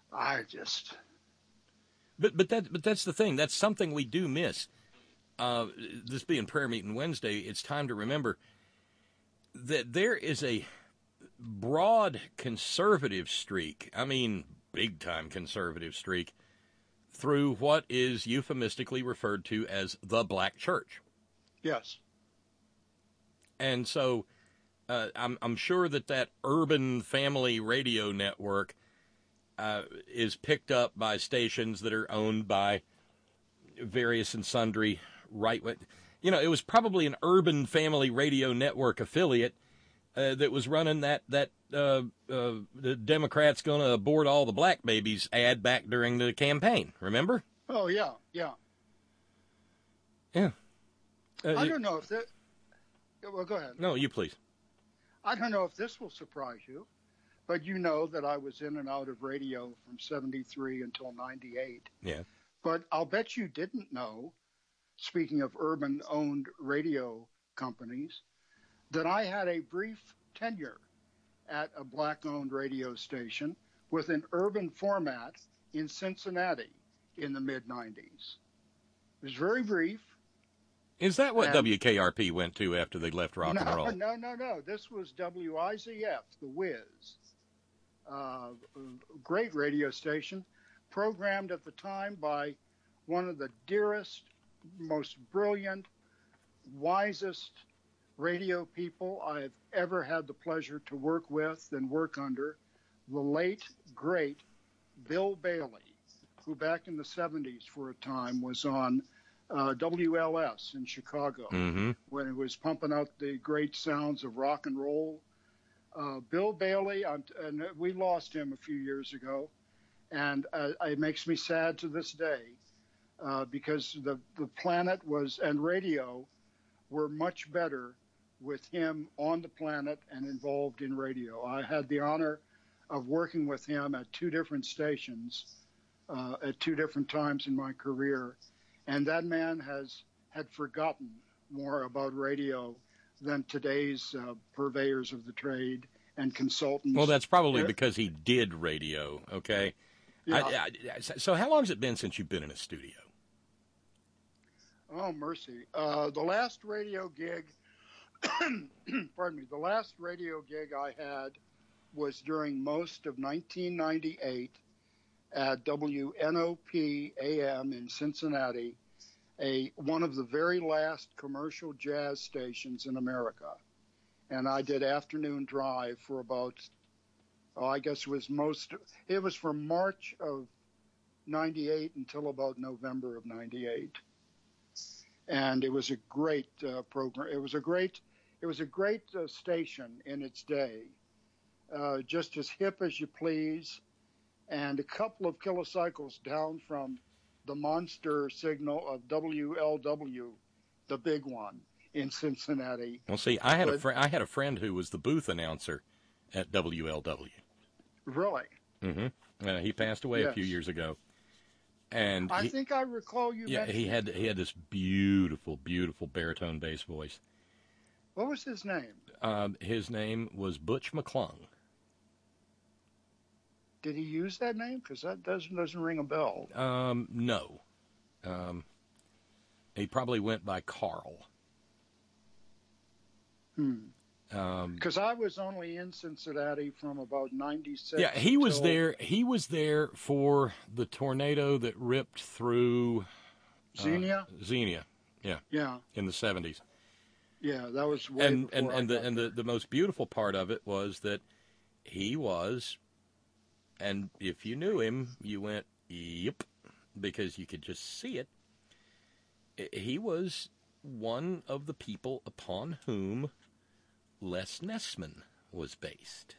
But that's the thing. That's something we do miss. This being prayer meeting Wednesday, it's time to remember that there is a broad conservative streak. I mean, big time conservative streak through what is euphemistically referred to as the black church. Yes. And so I'm sure that Urban Family Radio Network is picked up by stations that are owned by various and sundry right-wing. It was probably an Urban Family Radio Network affiliate that was running that the Democrats going to abort all the black babies ad back during the campaign. Remember? Oh, yeah. Yeah. I don't know if that. Well, go ahead. No, you please. I don't know if this will surprise you, but you know that I was in and out of radio from 73 until 98. Yeah. But I'll bet you didn't know, speaking of urban-owned radio companies, that I had a brief tenure at a black-owned radio station with an urban format in Cincinnati in the mid-90s. It was very brief. Is that what WKRP went to after they left rock and roll? No. This was WIZF, the Wiz. Great radio station, programmed at the time by one of the dearest, most brilliant, wisest radio people I've ever had the pleasure to work with and work under, the late, great Bill Bailey, who back in the 70s for a time was on WLS in Chicago, when it was pumping out the great sounds of rock and roll. Bill Bailey, and we lost him a few years ago, and it makes me sad to this day because the planet and radio were much better with him on the planet and involved in radio. I had the honor of working with him at two different stations at two different times in my career. And that man had forgotten more about radio than today's purveyors of the trade and consultants. Well, that's probably because he did radio, okay? Yeah. So how long has it been since you've been in a studio? Oh, mercy. The last radio gig, pardon me, the last radio gig I had was during most of 1998 at WNOP AM in Cincinnati, one of the very last commercial jazz stations in America. And I did afternoon drive for about, I guess it was from March of 98 until about November of 98. And it was a great program. It was a great station in its day, just as hip as you please, and a couple of kilocycles down from the monster signal of WLW, the big one in Cincinnati. Well, see, I had a friend who was the booth announcer at WLW. Really? Mm-hmm. He passed away a few years ago, and I think I recall you. Yeah, he had this beautiful, beautiful baritone bass voice. What was his name? His name was Butch McClung. Did he use that name? Because that doesn't ring a bell. No. He probably went by Carl. Because I was only in Cincinnati from about 96. Yeah, he was there. He was there for the tornado that ripped through Xenia. Xenia, yeah. Yeah. In the 70s. Yeah, that was way before the most beautiful part of it was that he was, and if you knew him, you went, yep, because you could just see it. He was one of the people upon whom Les Nessman was based.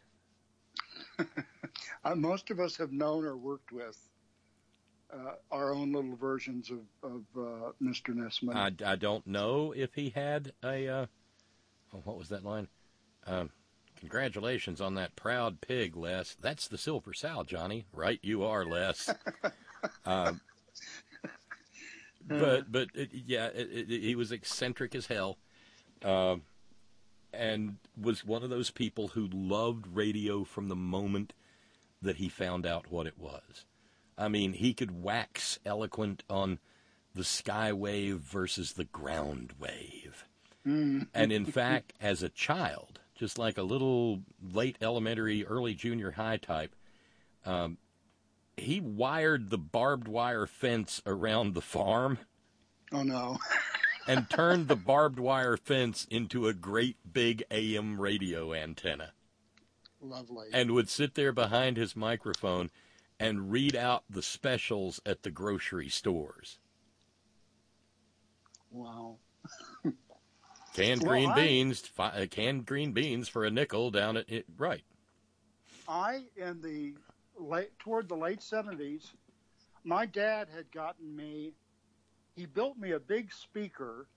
Most of us have known or worked with our own little versions of Mr. Nessman. I don't know if he had a, what was that line? Congratulations on that proud pig, Les. That's the silver sow, Johnny. Right you are, Les. But he was eccentric as hell. And was one of those people who loved radio from the moment that he found out what it was. I mean, he could wax eloquent on the sky wave versus the ground wave. And in fact, as a child, just like a little late elementary, early junior high type, he wired the barbed wire fence around the farm. Oh, no. And turned the barbed wire fence into a great big AM radio antenna. Lovely. And would sit there behind his microphone and read out the specials at the grocery stores. Wow. Canned green beans for a nickel down at it. Right. Toward the late 70s, my dad had gotten me. He built me a big speaker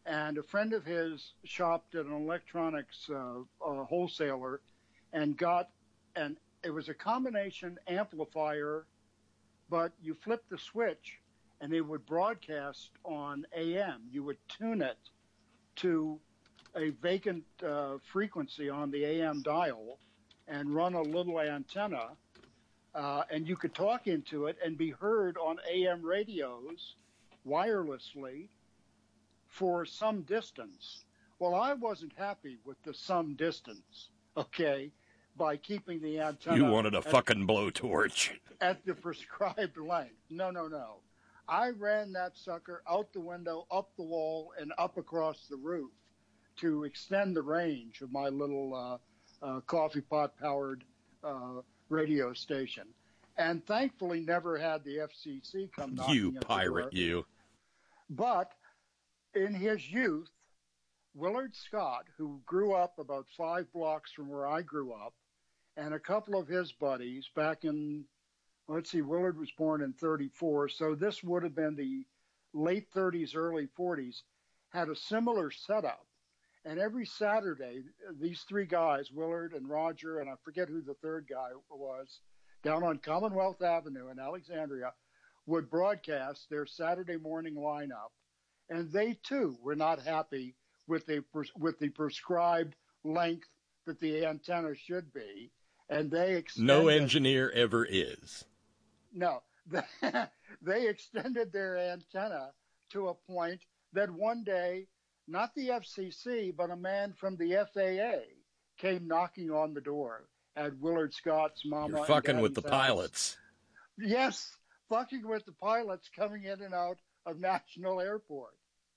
and a friend of his shopped at an electronics wholesaler and got it was a combination amplifier, but you flip the switch and it would broadcast on AM. You would tune it to a vacant frequency on the AM dial and run a little antenna, and you could talk into it and be heard on AM radios wirelessly for some distance. Well, I wasn't happy with the some distance, okay, by keeping the antenna. You wanted a fucking blowtorch. At the prescribed length. No. I ran that sucker out the window, up the wall, and up across the roof to extend the range of my little coffee pot-powered radio station. And thankfully never had the FCC come knocking You at the pirate, door. you. But in his youth, Willard Scott, who grew up about 5 blocks from where I grew up, and a couple of his buddies back in, let's see, Willard was born in 34, so this would have been the late 30s, early 40s, had a similar setup. And every Saturday, these 3 guys, Willard and Roger, and I forget who the third guy was, down on Commonwealth Avenue in Alexandria, would broadcast their Saturday morning lineup. And they, too, were not happy with the prescribed length that the antenna should be. And they extended... No engineer ever is. No. They extended their antenna to a point that one day, not the FCC, but a man from the FAA came knocking on the door at Willard Scott's mama. You're fucking and with the daddy's house. pilots. Yes, fucking with the pilots coming in and out of National Airport.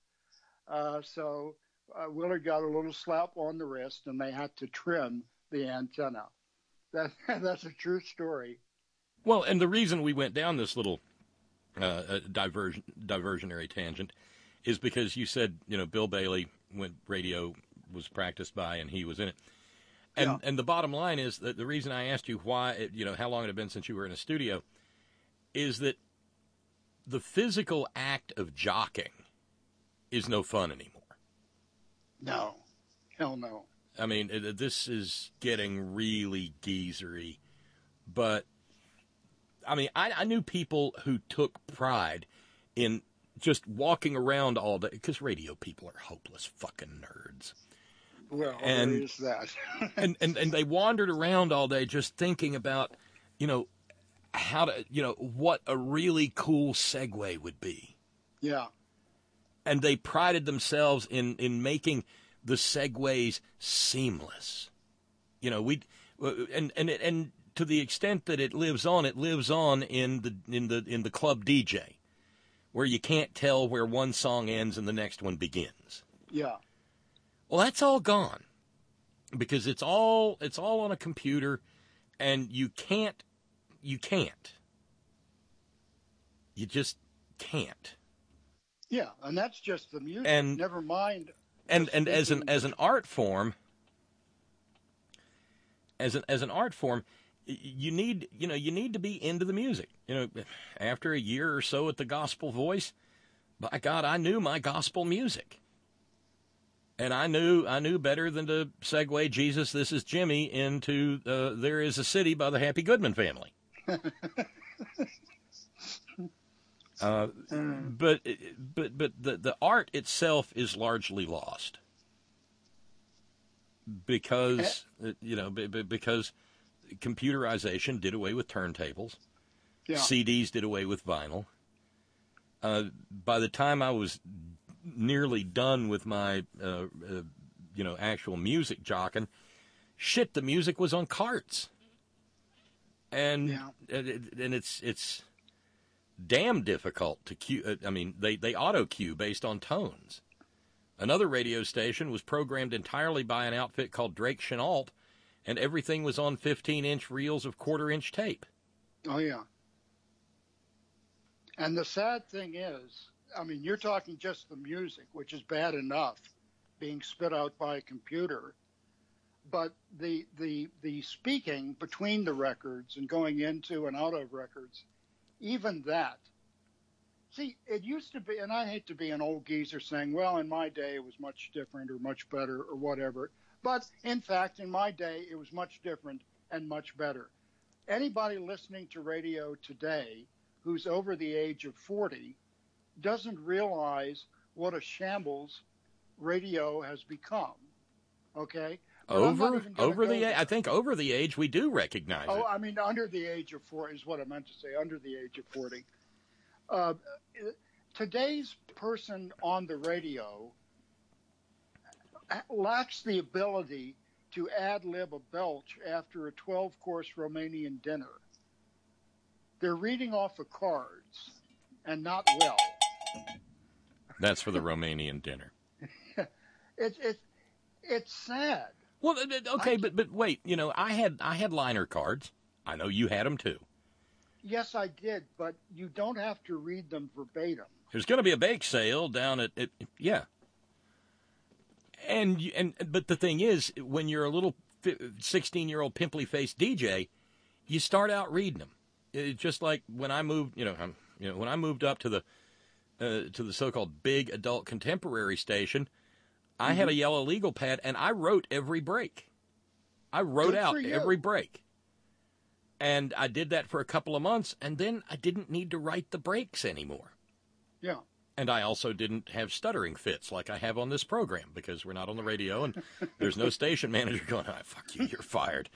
So Willard got a little slap on the wrist, and they had to trim the antenna. That's a true story. Well, and the reason we went down this little diversionary tangent is because you said, Bill Bailey, when radio was practiced by, and he was in it. And the bottom line is that the reason I asked you why, how long it had been since you were in a studio, is that the physical act of jocking is no fun anymore. No. Hell no. I mean, this is getting really geezery. But, I mean, I knew people who took pride in just walking around all day, because radio people are hopeless fucking nerds. Well, and, there is that. and they wandered around all day just thinking about, how to, what a really cool segue would be. Yeah. And they prided themselves in making the segues seamless. And to the extent that it lives on in the club DJ, where you can't tell where one song ends and the next one begins. Yeah. Well, that's all gone because it's all on a computer, and you just can't. Yeah, and that's just the music. And never mind. And as an art form, you need to be into the music. After a year or so at the Gospel Voice, by God, I knew my gospel music. And I knew better than to segue Jesus, This Is Jimmy into There Is a City by the Happy Goodman Family. But the art itself is largely lost because because computerization did away with turntables, CDs did away with vinyl. By the time I was nearly done with my actual music jocking, the music was on carts, and it's damn difficult to cue. I mean, they auto cue based on tones. Another radio station was programmed entirely by an outfit called Drake Chenault, and everything was on 15-inch reels of quarter-inch tape. Oh yeah. And the sad thing is, I mean, you're talking just the music, which is bad enough, being spit out by a computer. But the speaking between the records and going into and out of records, even that See, it used to be, and I hate to be an old geezer saying, well, in my day it was much different or much better or whatever. But in fact, in my day, it was much different and much better. Anybody listening to radio today who's over the age of 40 doesn't realize what a shambles radio has become. Okay? I think over the age we do recognize it. I mean, under the age of 40 is what I meant to say, under the age of 40. Today's person on the radio lacks the ability to ad-lib a belch after a 12-course Romanian dinner. They're reading off of cards, and not well. That's for the Romanian dinner. It's sad. Well, okay, but wait, you know, I had liner cards. I know you had them too. Yes, I did, but you don't have to read them verbatim. There's going to be a bake sale down at yeah. But the thing is, when you're a little 16-year-old pimply-faced DJ, you start out reading them. It's just like when I moved, when I moved up to the so-called big adult contemporary station, I had a yellow legal pad and I wrote every break. I wrote out every break. And I did that for a couple of months, and then I didn't need to write the breaks anymore. Yeah. And I also didn't have stuttering fits like I have on this program, because we're not on the radio, and there's no station manager going, fuck you, you're fired.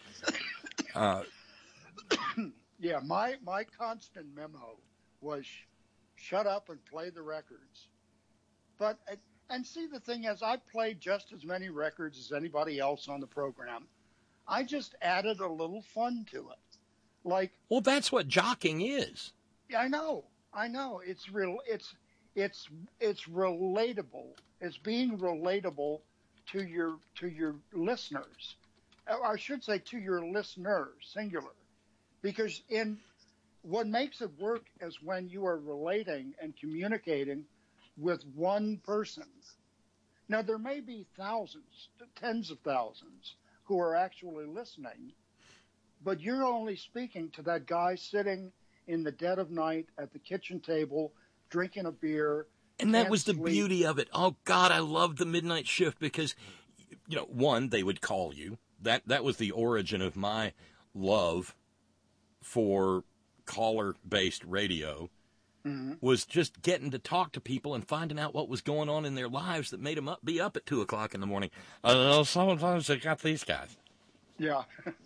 Yeah, my constant memo was shut up and play the records. But, and see, the thing is, I played just as many records as anybody else on the program. I just added a little fun to it. Like, well, that's what jocking is. Yeah, I know. It's real. It's relatable. It's being relatable to your listeners. I should say to your listeners, singular, because what makes it work is when you are relating and communicating with one person. Now, there may be thousands, tens of thousands who are actually listening, but you're only speaking to that guy sitting in the dead of night at the kitchen table, drinking a beer. And that was the beauty of it. Oh, God, I loved the midnight shift because, one, they would call you. That was the origin of my love for caller-based radio, was just getting to talk to people and finding out what was going on in their lives that made them be up at 2 o'clock in the morning. Sometimes they got these guys. Yeah.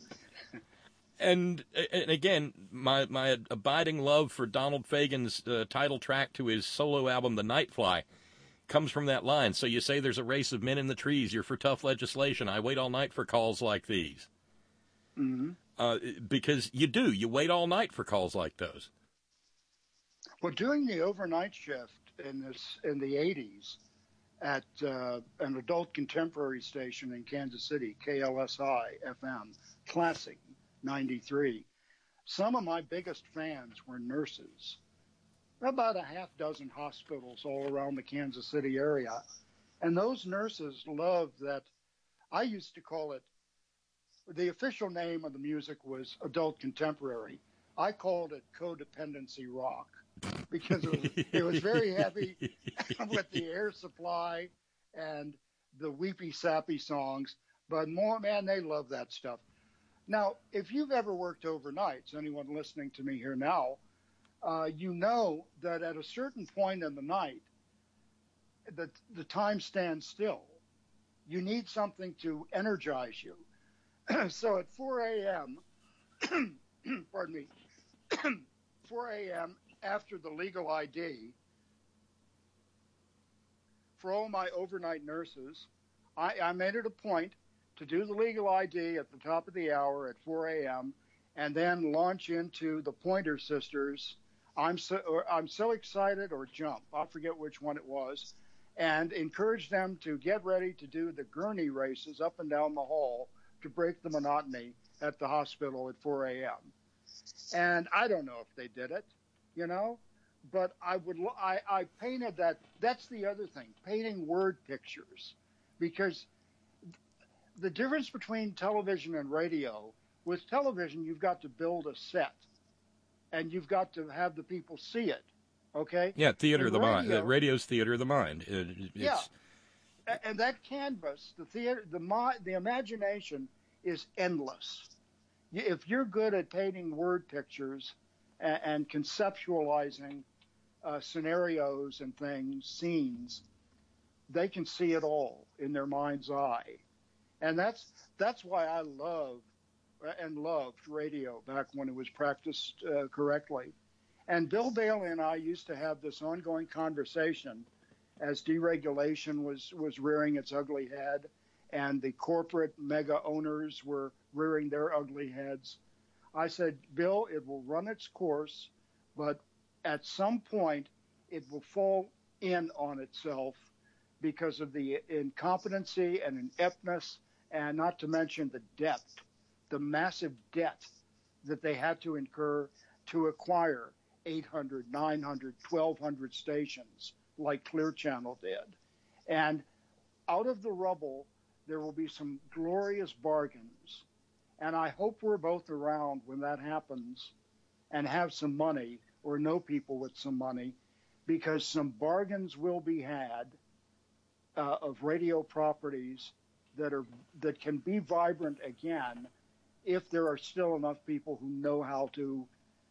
And again, my abiding love for Donald Fagen's title track to his solo album, The Nightfly, comes from that line. So you say there's a race of men in the trees. You're for tough legislation. I wait all night for calls like these. Because you do. You wait all night for calls like those. Well, doing the overnight shift in the 80s at an adult contemporary station in Kansas City, KLSI FM, Classic 93. Some of my biggest fans were nurses. About a half dozen hospitals all around the Kansas City area. And those nurses loved that. I used to call it, the official name of the music was adult contemporary. I called it codependency rock because it was very heavy with the Air Supply and the weepy, sappy songs. But they love that stuff. Now, if you've ever worked overnights, anyone listening to me here now, you know that at a certain point in the night, the time stands still. You need something to energize you. So at 4 a.m., pardon me, 4 a.m. after the legal ID, for all my overnight nurses, I made it a point to do the legal ID at the top of the hour at 4 a.m. and then launch into the Pointer Sisters. I'm so excited, or Jump, I forget which one it was, and encourage them to get ready to do the gurney races up and down the hall to break the monotony at the hospital at 4 a.m. And I don't know if they did it, but I painted that. That's the other thing, painting word pictures, because the difference between television and radio, with television, you've got to build a set and you've got to have the people see it. Okay? Yeah, theater And of the mind. radio- Radio's theater of the mind. Yeah. And that canvas, the theater, the imagination is endless. If you're good at painting word pictures and conceptualizing scenarios and things, scenes, they can see it all in their mind's eye. And that's why I loved radio back when it was practiced correctly. And Bill Bailey and I used to have this ongoing conversation as deregulation was rearing its ugly head and the corporate mega owners were rearing their ugly heads. I said, Bill, it will run its course, but at some point it will fall in on itself because of the incompetency and ineptness, and not to mention the debt, the massive debt that they had to incur to acquire 800, 900, 1,200 stations like Clear Channel did. And out of the rubble, there will be some glorious bargains. And I hope we're both around when that happens and have some money or know people with some money, because some bargains will be had of radio properties that can be vibrant again if there are still enough people who know how to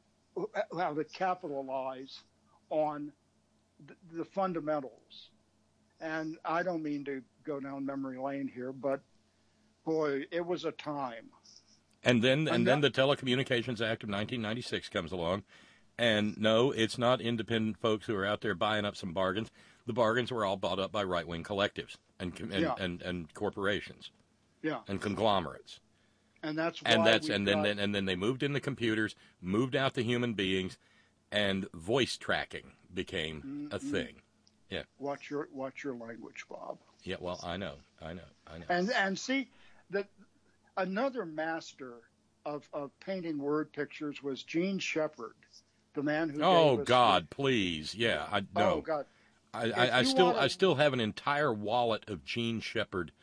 capitalize on the fundamentals. And I don't mean to go down memory lane here, but boy, it was a time. And then the Telecommunications Act of 1996 comes along, and no, it's not independent folks who are out there buying up some bargains. The bargains were all bought up by right-wing collectives and corporations, and conglomerates. And that's why and then they moved in the computers, moved out the human beings, and voice tracking became a thing. Yeah. Watch your language, Bob. Yeah. Well, I know. And see that another master of painting word pictures was Gene Shepard, the man who. Oh God, please, yeah. Oh God. I still have an entire wallet of Gene Shepard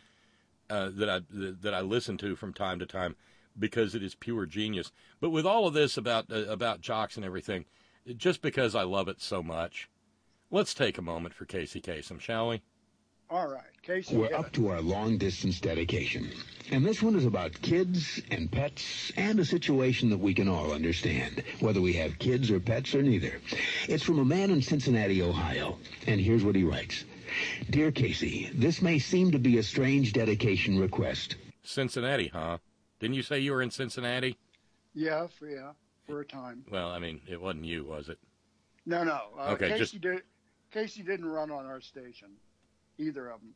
that I listen to from time to time because it is pure genius. But with all of this about jocks and everything, just because I love it so much, let's take a moment for Casey Kasem, shall we? All right, Casey. We're up to our long-distance dedication. And this one is about kids and pets and a situation that we can all understand, whether we have kids or pets or neither. It's from a man in Cincinnati, Ohio. And here's what he writes. Dear Casey, this may seem to be a strange dedication request. Cincinnati, huh? Didn't you say you were in Cincinnati? Yeah, for a time. Well, I mean, it wasn't you, was it? No. Okay, Casey didn't run on our station. Either of them.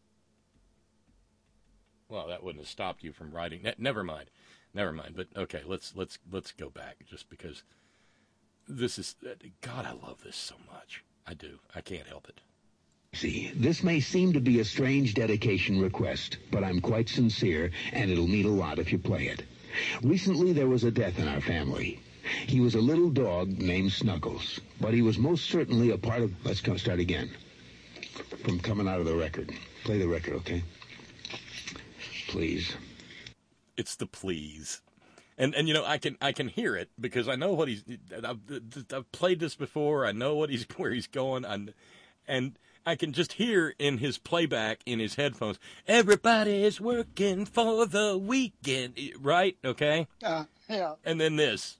Well, that wouldn't have stopped you from writing. Never mind. But okay, let's go back, just because this is God. I love this so much. I do. I can't help it. See, this may seem to be a strange dedication request, but I'm quite sincere, and it'll mean a lot if you play it. Recently, there was a death in our family. He was a little dog named Snuggles, but he was most certainly a part of. Let's start again. From coming out of the record. Play the record, okay? Please. It's the please. And you know, I can hear it because I know what I've played this before. I know where he's going. And I can just hear in his playback in his headphones, everybody's working for the weekend, right? Okay? Yeah. And then this.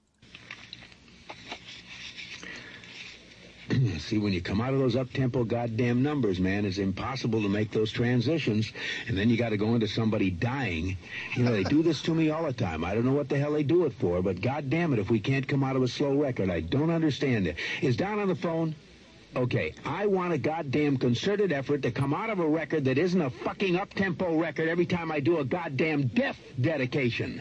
See, when you come out of those up-tempo goddamn numbers, man, it's impossible to make those transitions, and then you got to go into somebody dying. You know, they do this to me all the time. I don't know what the hell they do it for, but goddamn it, if we can't come out of a slow record, I don't understand it. Is Don on the phone? Okay, I want a goddamn concerted effort to come out of a record that isn't a fucking up-tempo record every time I do a goddamn death dedication.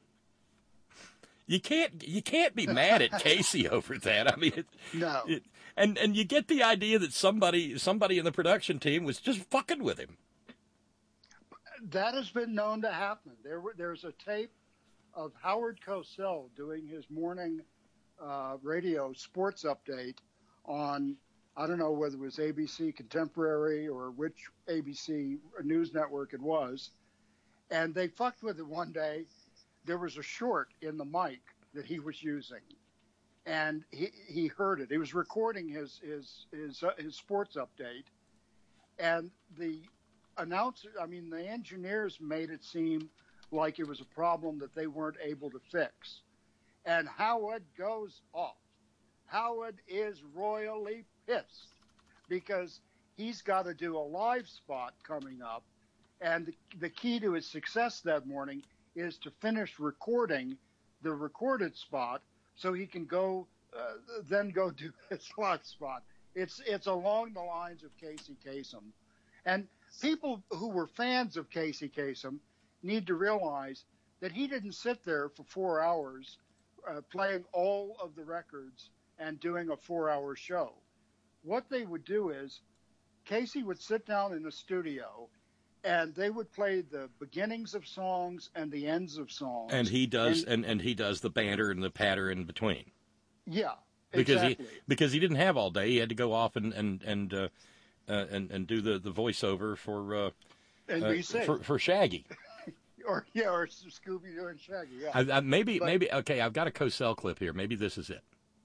You can't be mad at Casey over that. I mean, no. And you get the idea that somebody in the production team was just fucking with him. That has been known to happen. There's a tape of Howard Cosell doing his morning radio sports update on, I don't know whether it was ABC Contemporary or which ABC news network it was, and they fucked with it one day. There was a short in the mic that he was using, and he heard it. He was recording his sports update, and the engineers made it seem like it was a problem that they weren't able to fix. And Howard goes off. Howard is royally pissed because he's got to do a live spot coming up, and the key to his success that morning is to finish recording the recorded spot so he can then go do his live spot. It's along the lines of Casey Kasem. And people who were fans of Casey Kasem need to realize that he didn't sit there for 4 hours playing all of the records and doing a 4-hour show. What they would do is Casey would sit down in the studio and they would play the beginnings of songs and the ends of songs. And he does and he does the banter and the patter in between. Yeah. Because he didn't have all day. He had to go off and do the voiceover for NBC. for Shaggy. or Scooby-Doo and Shaggy. Yeah. Maybe okay. I've got a Cosell clip here. Maybe this is it.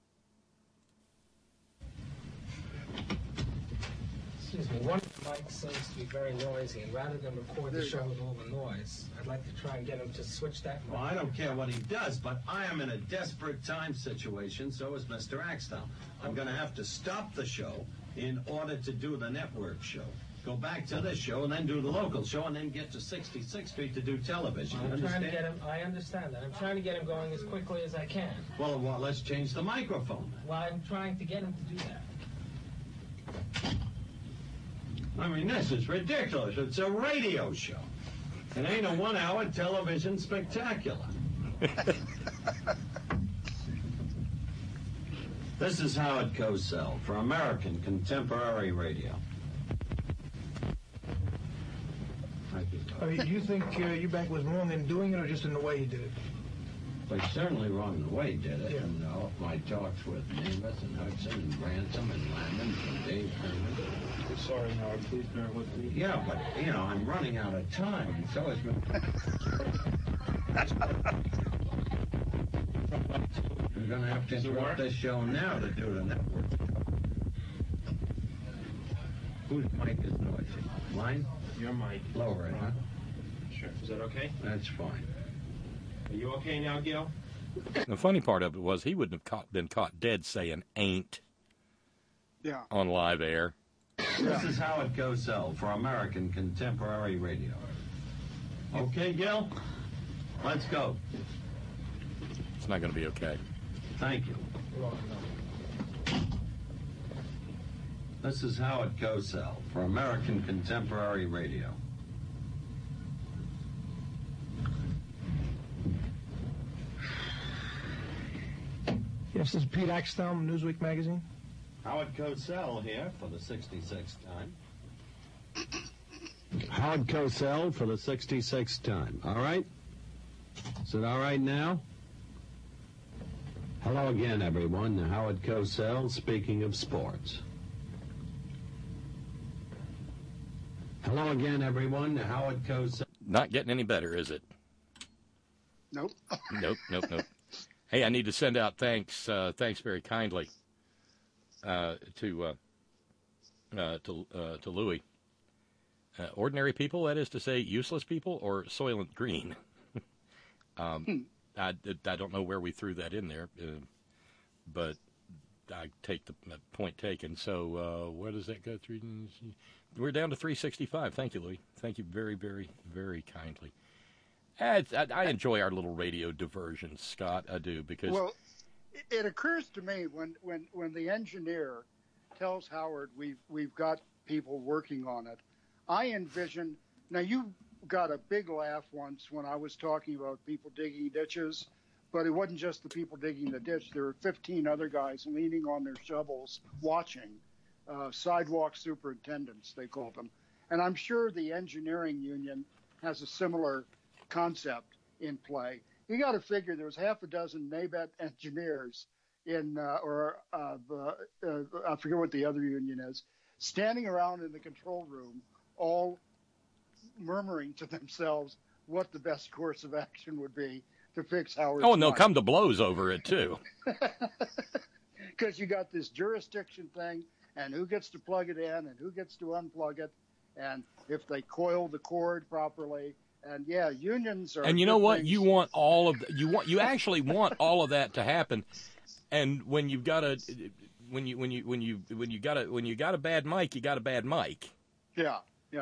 Excuse me, one of the mics seems to be very noisy, and rather than record the show with all the noise, I'd like to try and get him to switch that mic. Well, I don't care what he does, but I am in a desperate time situation, so is Mr. Axtell. I'm going to have to stop the show in order to do the network show. Go back to this show and then do the local show and then get to 66th Street to do television. I'm trying to get him, I understand that. I'm trying to get him going as quickly as I can. Well, let's change the microphone. Well, I'm trying to get him to do that. I mean, this is ridiculous. It's a radio show. It ain't a 1-hour television spectacular. This is Howard Cosell for American Contemporary Radio. I mean, do you think Eubank was wrong in doing it or just in the way he did it? Well, he's certainly wrong in the way he did it. Yeah. And my talks with Namath and Hudson and Ransom and Lamont and Dave Herman. Sorry, Howard, please bear with me. Yeah, but, I'm running out of time, and so is We're going to have to interrupt this show now to do the network. Whose mic is noisy? Mine? Your mic. Lower it, huh? Sure. Is that okay? That's fine. Are you okay now, Gil? The funny part of it was he wouldn't have been caught dead saying ain't on live air. This is Howard Cosell for American Contemporary Radio. Okay, Gil? Let's go. It's not going to be okay. Thank you. This is Howard Cosell for American Contemporary Radio. Yes, this is Pete Axtell, Newsweek magazine. Howard Cosell here for the 66th time. Howard Cosell for the 66th time. All right? Is it all right now? Hello again, everyone. Howard Cosell, speaking of sports. Hello again, everyone. Howard Cosell. Not getting any better, is it? Nope. Nope. Hey, I need to send out thanks very kindly to Louis. Ordinary people, that is to say, useless people, or Soylent Green. I don't know where we threw that in there, but I take the point taken. So where does that go through? We're down to 365. Thank you, Louis. Thank you very, very, very kindly. I enjoy our little radio diversions, Scott. I do, because... Well, it occurs to me when the engineer tells Howard we've got people working on it, I envision... Now, you got a big laugh once when I was talking about people digging ditches, but it wasn't just the people digging the ditch. There were 15 other guys leaning on their shovels watching, sidewalk superintendents, they called them. And I'm sure the engineering union has a similar concept in play. You got to figure there was half a dozen NABET engineers in, I forget what the other union is, standing around in the control room, all murmuring to themselves what the best course of action would be to fix Howard's Oh, and they'll mic. come to blows over it, too. Because you got this jurisdiction thing, and who gets to plug it in and who gets to unplug it, and if they coil the cord properly. And yeah, unions are. And you know what? things. You want all of you actually want all of that to happen. And when you've got a when you got a bad mic, you got a bad mic. Yeah.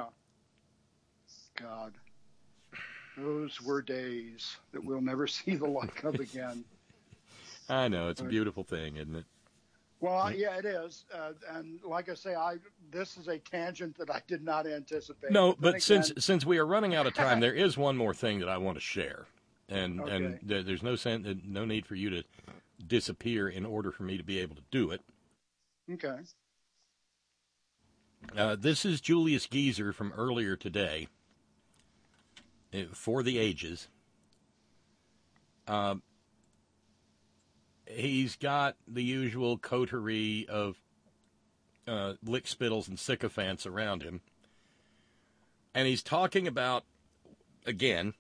God, those were days that we'll never see the like of again. I know, it's a beautiful thing, isn't it? Well, yeah, it is. And like I say, this is a tangent that I did not anticipate. No, but then since we are running out of time, there is one more thing that I want to share, and Okay. and there's no need for you to disappear in order for me to be able to do it. Okay. This is Julius Geezer from earlier today. For the ages. He's got the usual coterie of lick spittles and sycophants around him. And he's talking about, again,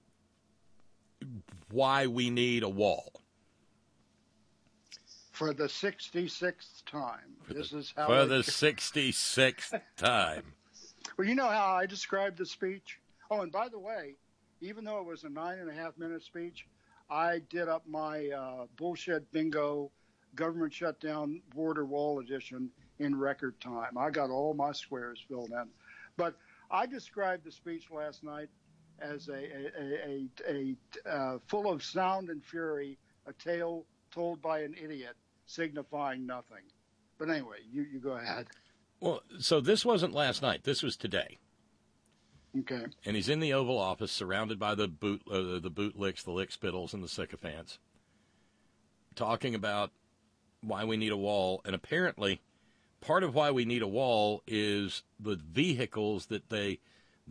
why we need a wall. For the 66th time. For the 66th time. Well, you know how I described the speech? Oh, and by the way, even though it was a 9.5-minute speech, I did up my bullshit bingo government shutdown border wall edition in record time. I got all my squares filled in. But I described the speech last night as a full of sound and fury, a tale told by an idiot, signifying nothing. But anyway, you go ahead. Well, so this wasn't last night. This was today. Okay. And he's in the Oval Office, surrounded by the bootlicks, the lick spittles, and the sycophants, talking about why we need a wall. And apparently, part of why we need a wall is the vehicles that they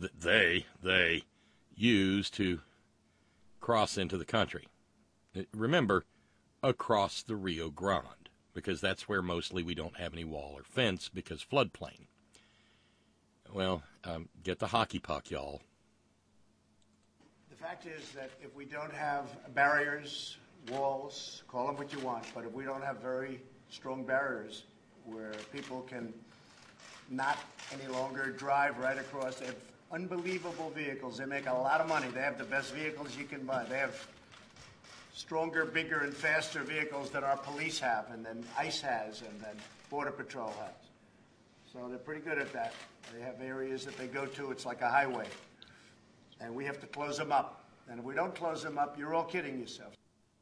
use to cross into the country. Remember, across the Rio Grande, because that's where mostly we don't have any wall or fence because floodplain. Well, get the hockey puck, y'all. The fact is that if we don't have barriers, walls, call them what you want, but if we don't have very strong barriers where people can not any longer drive right across, they have unbelievable vehicles. They make a lot of money. They have the best vehicles you can buy. They have stronger, bigger, and faster vehicles than our police have, and than ICE has, and than Border Patrol has. So they're pretty good at that. They have areas that they go to. It's like a highway. And we have to close them up. And if we don't close them up, you're all kidding yourself.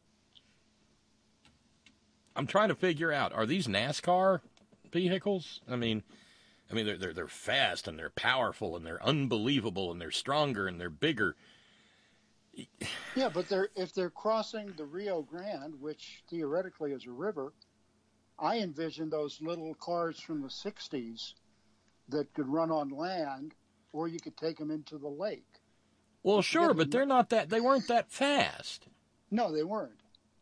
I'm trying to figure out, are these NASCAR vehicles? I mean they're fast and they're powerful and they're unbelievable and they're stronger and they're bigger. Yeah, but if they're crossing the Rio Grande, which theoretically is a river, I envision those little cars from the 60s that could run on land, or you could take them into the lake. Well, sure, but they weren't that fast. No, they weren't.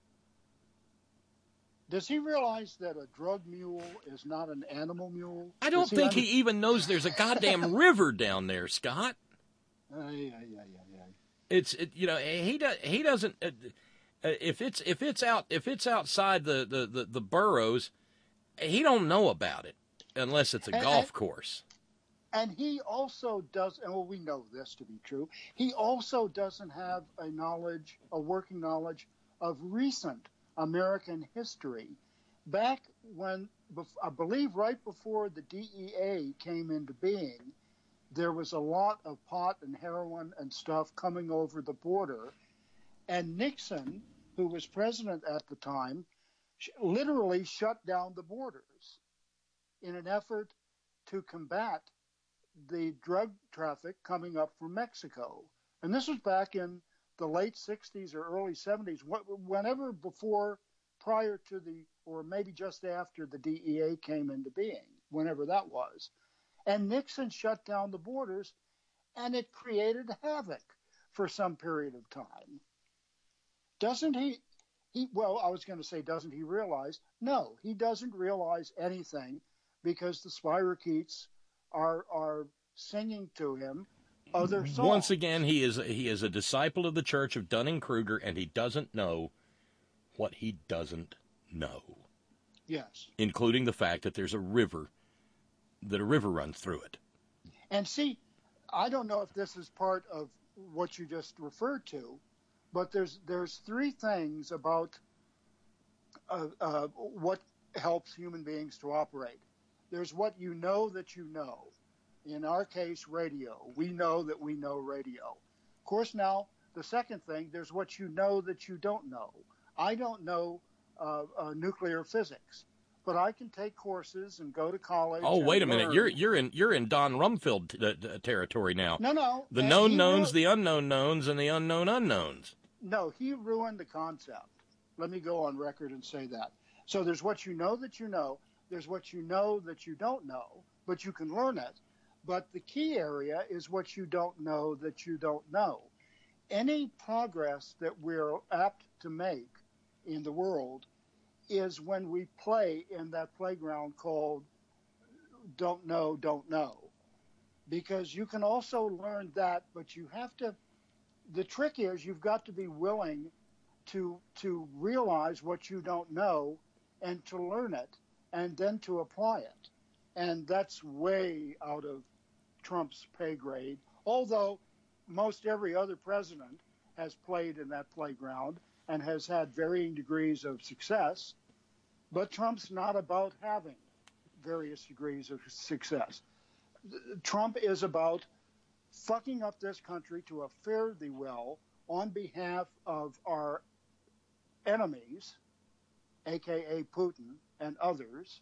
Does he realize that a drug mule is not an animal mule? I don't think he even knows there's a goddamn river down there, Scott. Yeah. He doesn't. If it's outside the boroughs, he don't know about it unless it's a golf course. And he also does, and we know this to be true. He also doesn't have a working knowledge of recent American history. Back when, I believe, right before the DEA came into being, there was a lot of pot and heroin and stuff coming over the border, and Nixon, who was president at the time, literally shut down the borders in an effort to combat the drug traffic coming up from Mexico. And this was back in the late 60s or early 70s, whenever prior to or maybe just after the DEA came into being, whenever that was. And Nixon shut down the borders, and it created havoc for some period of time. Doesn't he I was going to say, doesn't he realize? No, he doesn't realize anything, because the spirochetes are singing to him other songs. Once again, he is a disciple of the Church of Dunning-Kruger, and he doesn't know what he doesn't know. Yes. Including the fact that there's a river runs through it. And see, I don't know if this is part of what you just referred to, but there's three things about what helps human beings to operate. There's what you know that you know. In our case, radio. We know that we know radio. Of course, now, the second thing, there's what you know that you don't know. I don't know nuclear physics, but I can take courses and go to college. Oh, wait a minute! learn. You're in Don Rumfield territory now. No. The known knowns, the unknown knowns, and the unknown unknowns. No, he ruined the concept. Let me go on record and say that. So there's what you know that you know. There's what you know that you don't know, but you can learn it. But the key area is what you don't know that you don't know. Any progress that we're apt to make in the world is when we play in that playground called don't know. Because you can also learn that, but you have to, the trick is you've got to be willing to realize what you don't know and to learn it and then to apply it. And that's way out of Trump's pay grade, although most every other president has played in that playground and has had varying degrees of success. But Trump's not about having various degrees of success. Trump is about fucking up this country to a fare-thee well on behalf of our enemies, a.k.a. Putin and others.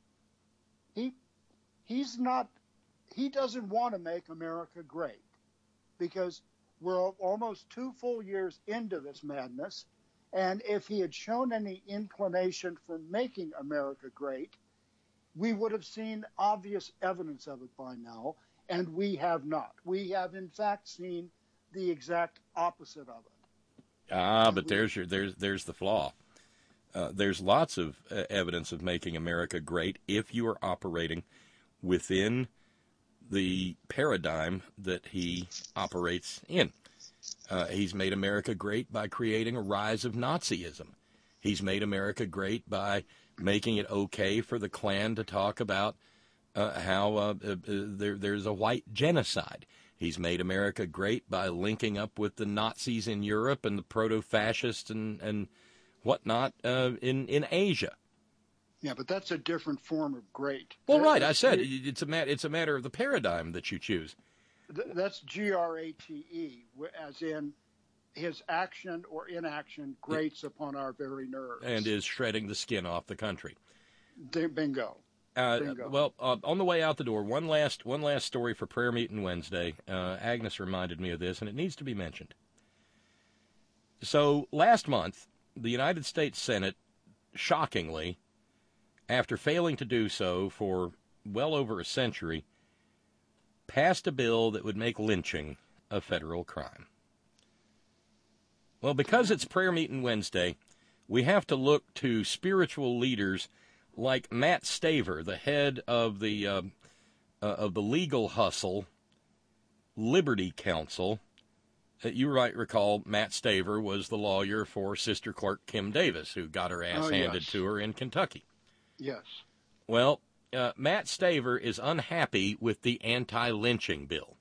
He doesn't want to make America great because we're almost 2 full years into this madness. And if he had shown any inclination for making America great, we would have seen obvious evidence of it by now. And we have not. We have, in fact, seen the exact opposite of it. But there's the flaw. There's lots of evidence of making America great if you are operating within the paradigm that he operates in. He's made America great by creating a rise of Nazism. He's made America great by making it okay for the Klan to talk about how there's a white genocide. He's made America great by linking up with the Nazis in Europe and the proto-fascists and whatnot in Asia. Yeah, but that's a different form of great. Well, right. I said it's a matter of the paradigm that you choose. That's GRATE, as in his action or inaction grates upon our very nerves. And is shredding the skin off the country. Bingo. Well, on the way out the door, one last story for prayer meeting Wednesday. Agnes reminded me of this, and it needs to be mentioned. So last month, the United States Senate, shockingly, after failing to do so for well over a century, passed a bill that would make lynching a federal crime. Well, because it's prayer meeting Wednesday, we have to look to spiritual leaders like Matt Staver, the head of the legal hustle, Liberty Counsel. You might recall Matt Staver was the lawyer for Sister Clerk Kim Davis, who got her ass handed to her in Kentucky. Yes. Well, Matt Staver is unhappy with the anti-lynching bill.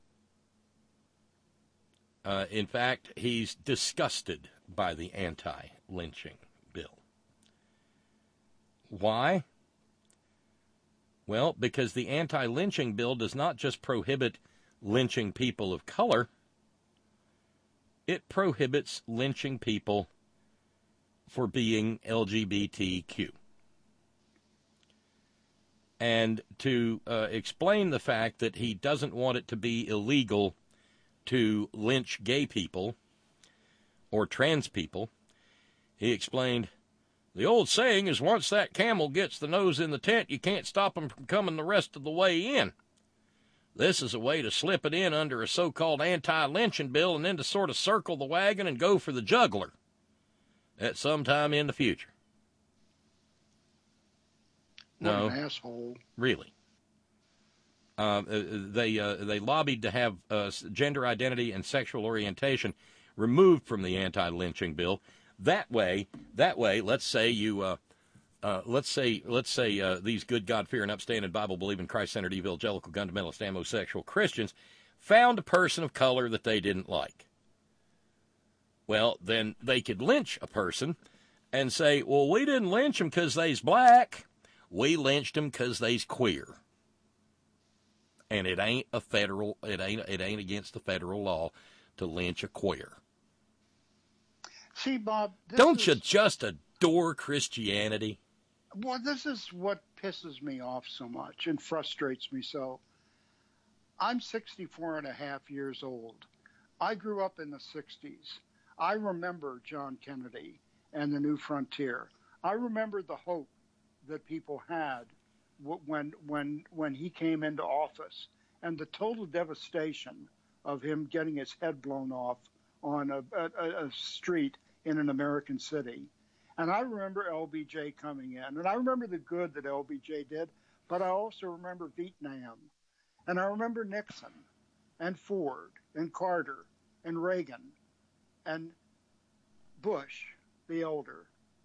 In fact, he's disgusted by the anti-lynching bill. Why? Well, because the anti-lynching bill does not just prohibit lynching people of color, it prohibits lynching people for being LGBTQ. And to explain the fact that he doesn't want it to be illegal to lynch gay people or trans people, he explained, the old saying is once that camel gets the nose in the tent, you can't stop him from coming the rest of the way in. This is a way to slip it in under a so-called anti-lynching bill and then to sort of circle the wagon and go for the jugular at some time in the future. What an asshole. Really. They lobbied to have gender identity and sexual orientation removed from the anti-lynching bill. That way, let's say you, let's say these good, God-fearing, upstanding, Bible-believing, Christ-centered, evangelical, fundamentalist, homosexual Christians found a person of color that they didn't like. Well, then they could lynch a person and say, well, we didn't lynch them because they's black. We lynched them because they's queer. And it ain't against the federal law to lynch a queer. See, Bob, don't you just adore Christianity? Well, this is what pisses me off so much and frustrates me so. I'm 64 and a half years old. I grew up in the 60s. I remember John Kennedy and the New Frontier. I remember the hope that people had when he came into office, and the total devastation of him getting his head blown off on a street in an American city. And I remember LBJ coming in, and I remember the good that LBJ did, but I also remember Vietnam, and I remember Nixon and Ford and Carter and Reagan and Bush the elder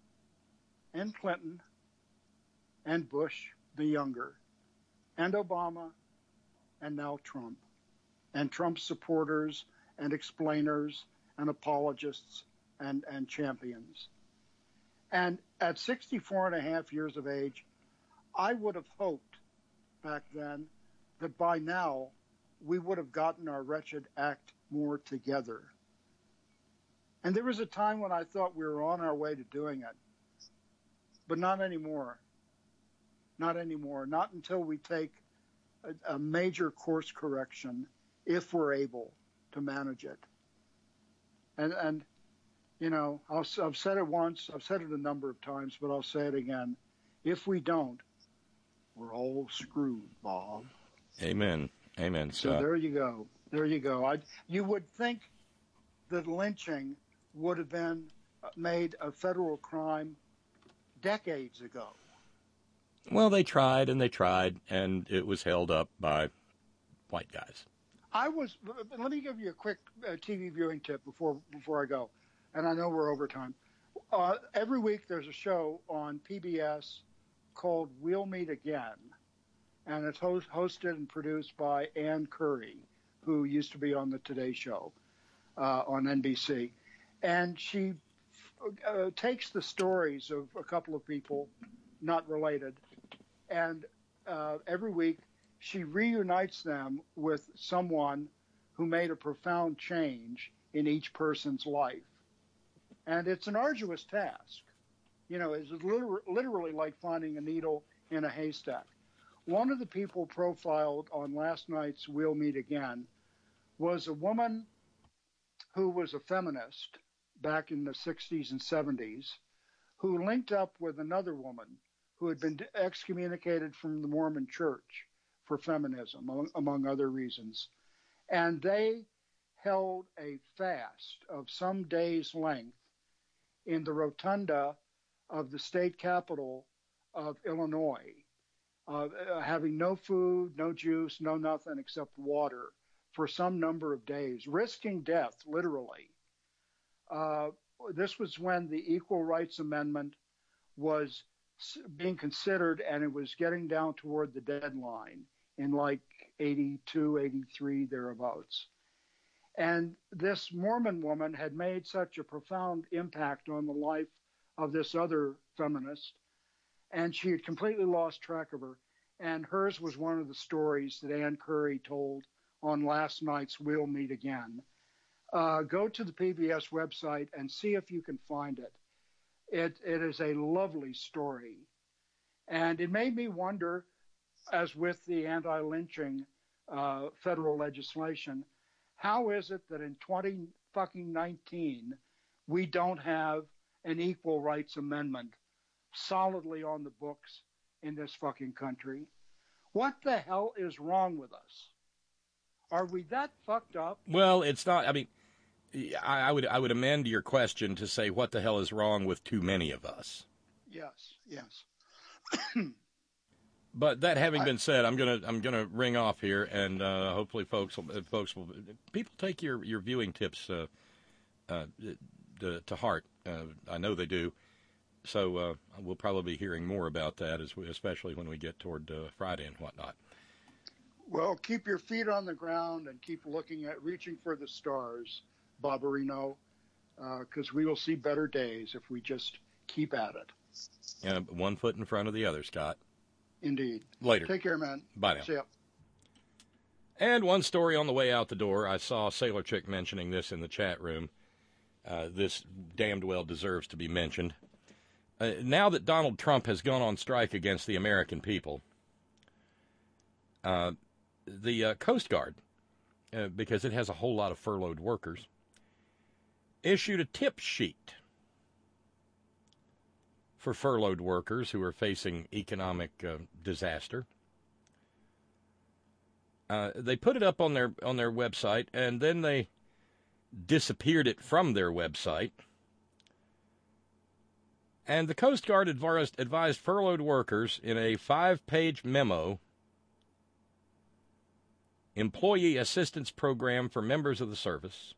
and Clinton and Bush the younger and Obama and now Trump and Trump's supporters and explainers and apologists and champions. And at 64 and a half years of age, I would have hoped back then that by now we would have gotten our wretched act more together. And there was a time when I thought we were on our way to doing it, but not anymore. Not anymore. Not until we take a major course correction, if we're able to manage it. And you know, I've said it once, I've said it a number of times, but I'll say it again. If we don't, we're all screwed, Bob. Amen. Amen. So there you go. There you go. You would think that lynching would have been made a federal crime decades ago. Well, they tried, and it was held up by white guys. Let me give you a quick TV viewing tip before I go, and I know we're over time. Every week there's a show on PBS called We'll Meet Again, and it's hosted and produced by Ann Curry, who used to be on the Today Show on NBC. And she takes the stories of a couple of people, not related, and every week she reunites them with someone who made a profound change in each person's life. And it's an arduous task. You know, it's literally like finding a needle in a haystack. One of the people profiled on last night's We'll Meet Again was a woman who was a feminist back in the 60s and 70s, who linked up with another woman who had been excommunicated from the Mormon Church for feminism, among other reasons. And they held a fast of some days' length in the rotunda of the state capital of Illinois, having no food, no juice, no nothing except water for some number of days, risking death, literally. This was when the Equal Rights Amendment was being considered, and it was getting down toward the deadline in like 82, 83, thereabouts. And this Mormon woman had made such a profound impact on the life of this other feminist, and she had completely lost track of her. And hers was one of the stories that Ann Curry told on last night's We'll Meet Again. Go to the PBS website and see if you can find it. It is a lovely story. And it made me wonder, as with the anti-lynching federal legislation, how is it that in 2019 we don't have an Equal Rights Amendment solidly on the books in this fucking country? What the hell is wrong with us? Are we that fucked up? Well, it's not. I mean, I would amend your question to say, what the hell is wrong with too many of us? Yes. But that having been said, I'm gonna ring off here, and hopefully folks will people take your viewing tips to heart. I know they do. So we'll probably be hearing more about that, especially when we get toward Friday and whatnot. Well, keep your feet on the ground and keep reaching for the stars, Barbarino, because we will see better days if we just keep at it. One foot in front of the other, Scott. Indeed. Later. Take care, man. Bye now. See ya. And one story on the way out the door. I saw Sailor Chick mentioning this in the chat room. This damned well deserves to be mentioned. Now that Donald Trump has gone on strike against the American people, the Coast Guard, because it has a whole lot of furloughed workers, issued a tip sheet for furloughed workers who are facing economic disaster. They put it up on their website, and then they disappeared it from their website. And the Coast Guard advised furloughed workers in a 5-page memo, Employee Assistance Program for Members of the Service.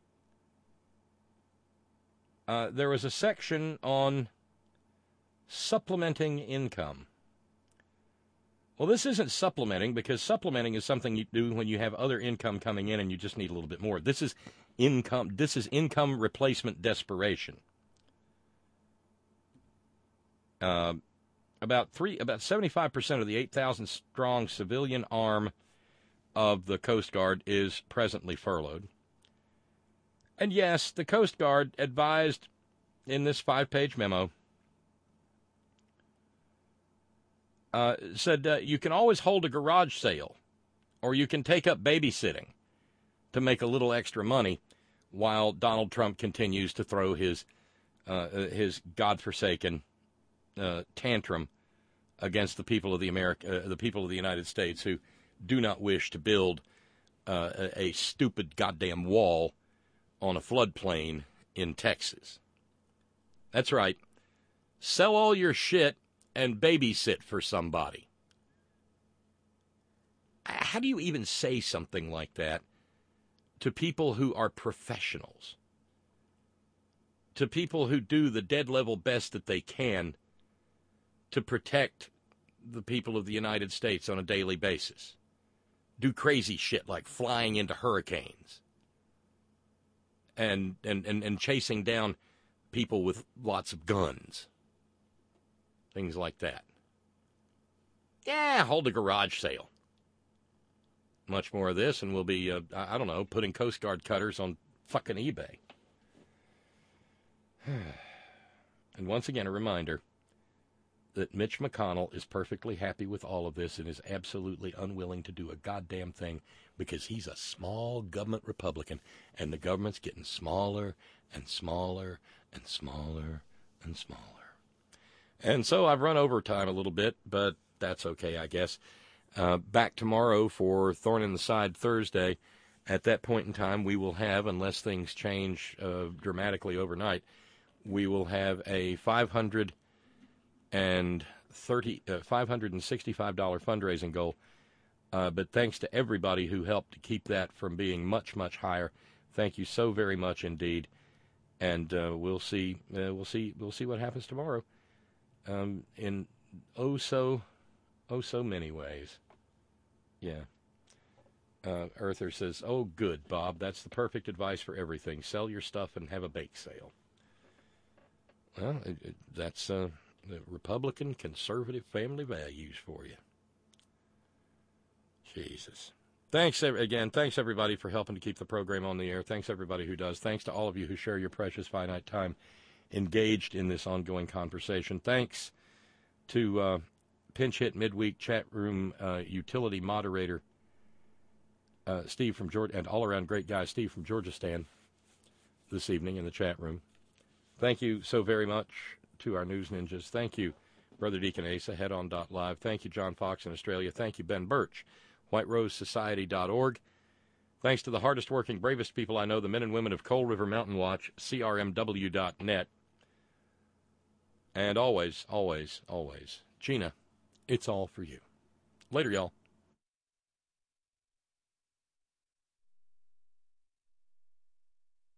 There was a section on supplementing income. Well, this isn't supplementing, because supplementing is something you do when you have other income coming in and you just need a little bit more. This is income. This is income replacement desperation. About 75% of the 8,000 strong civilian arm of the Coast Guard is presently furloughed. And yes, the Coast Guard advised in this 5-page memo, said you can always hold a garage sale, or you can take up babysitting to make a little extra money while Donald Trump continues to throw his godforsaken tantrum against the people of the people of the United States who do not wish to build a stupid goddamn wall on a floodplain in Texas. That's right. Sell all your shit and babysit for somebody. How do you even say something like that to people who are professionals? To people who do the dead level best that they can to protect the people of the United States on a daily basis. Do crazy shit like flying into hurricanes and chasing down people with lots of guns. Things like that. Yeah, hold a garage sale. Much more of this, and we'll be, I don't know, putting Coast Guard cutters on fucking eBay. And once again, a reminder that Mitch McConnell is perfectly happy with all of this and is absolutely unwilling to do a goddamn thing because he's a small government Republican, and the government's getting smaller and smaller and smaller and smaller. And so I've run over time a little bit, but that's okay, I guess. Back tomorrow for Thorn in the Side Thursday. At that point in time, we will have, unless things change dramatically overnight, we will have a $565 fundraising goal. But thanks to everybody who helped to keep that from being much, much higher. Thank you so very much indeed. And we'll see what happens tomorrow. In so many ways. Yeah. Earther says, "Oh, good, Bob. That's the perfect advice for everything. Sell your stuff and have a bake sale." Well, that's the Republican conservative family values for you. Jesus. Thanks again. Thanks, everybody, for helping to keep the program on the air. Thanks, everybody who does. Thanks to all of you who share your precious finite time engaged in this ongoing conversation. Thanks to pinch hit midweek chat room utility moderator Steve from Georgia, and all-around great guy Steve from Georgistan this evening in the chat room. Thank you so very much to our news ninjas. Thank you, Brother Deacon Asa, headon.live. Thank you, John Fox in Australia. Thank you, Ben Birch, whiterosesociety.org. Thanks to the hardest working, bravest people I know, the men and women of Coal River Mountain Watch, crmw.net. And always, always, always, Gina, it's all for you. Later, y'all.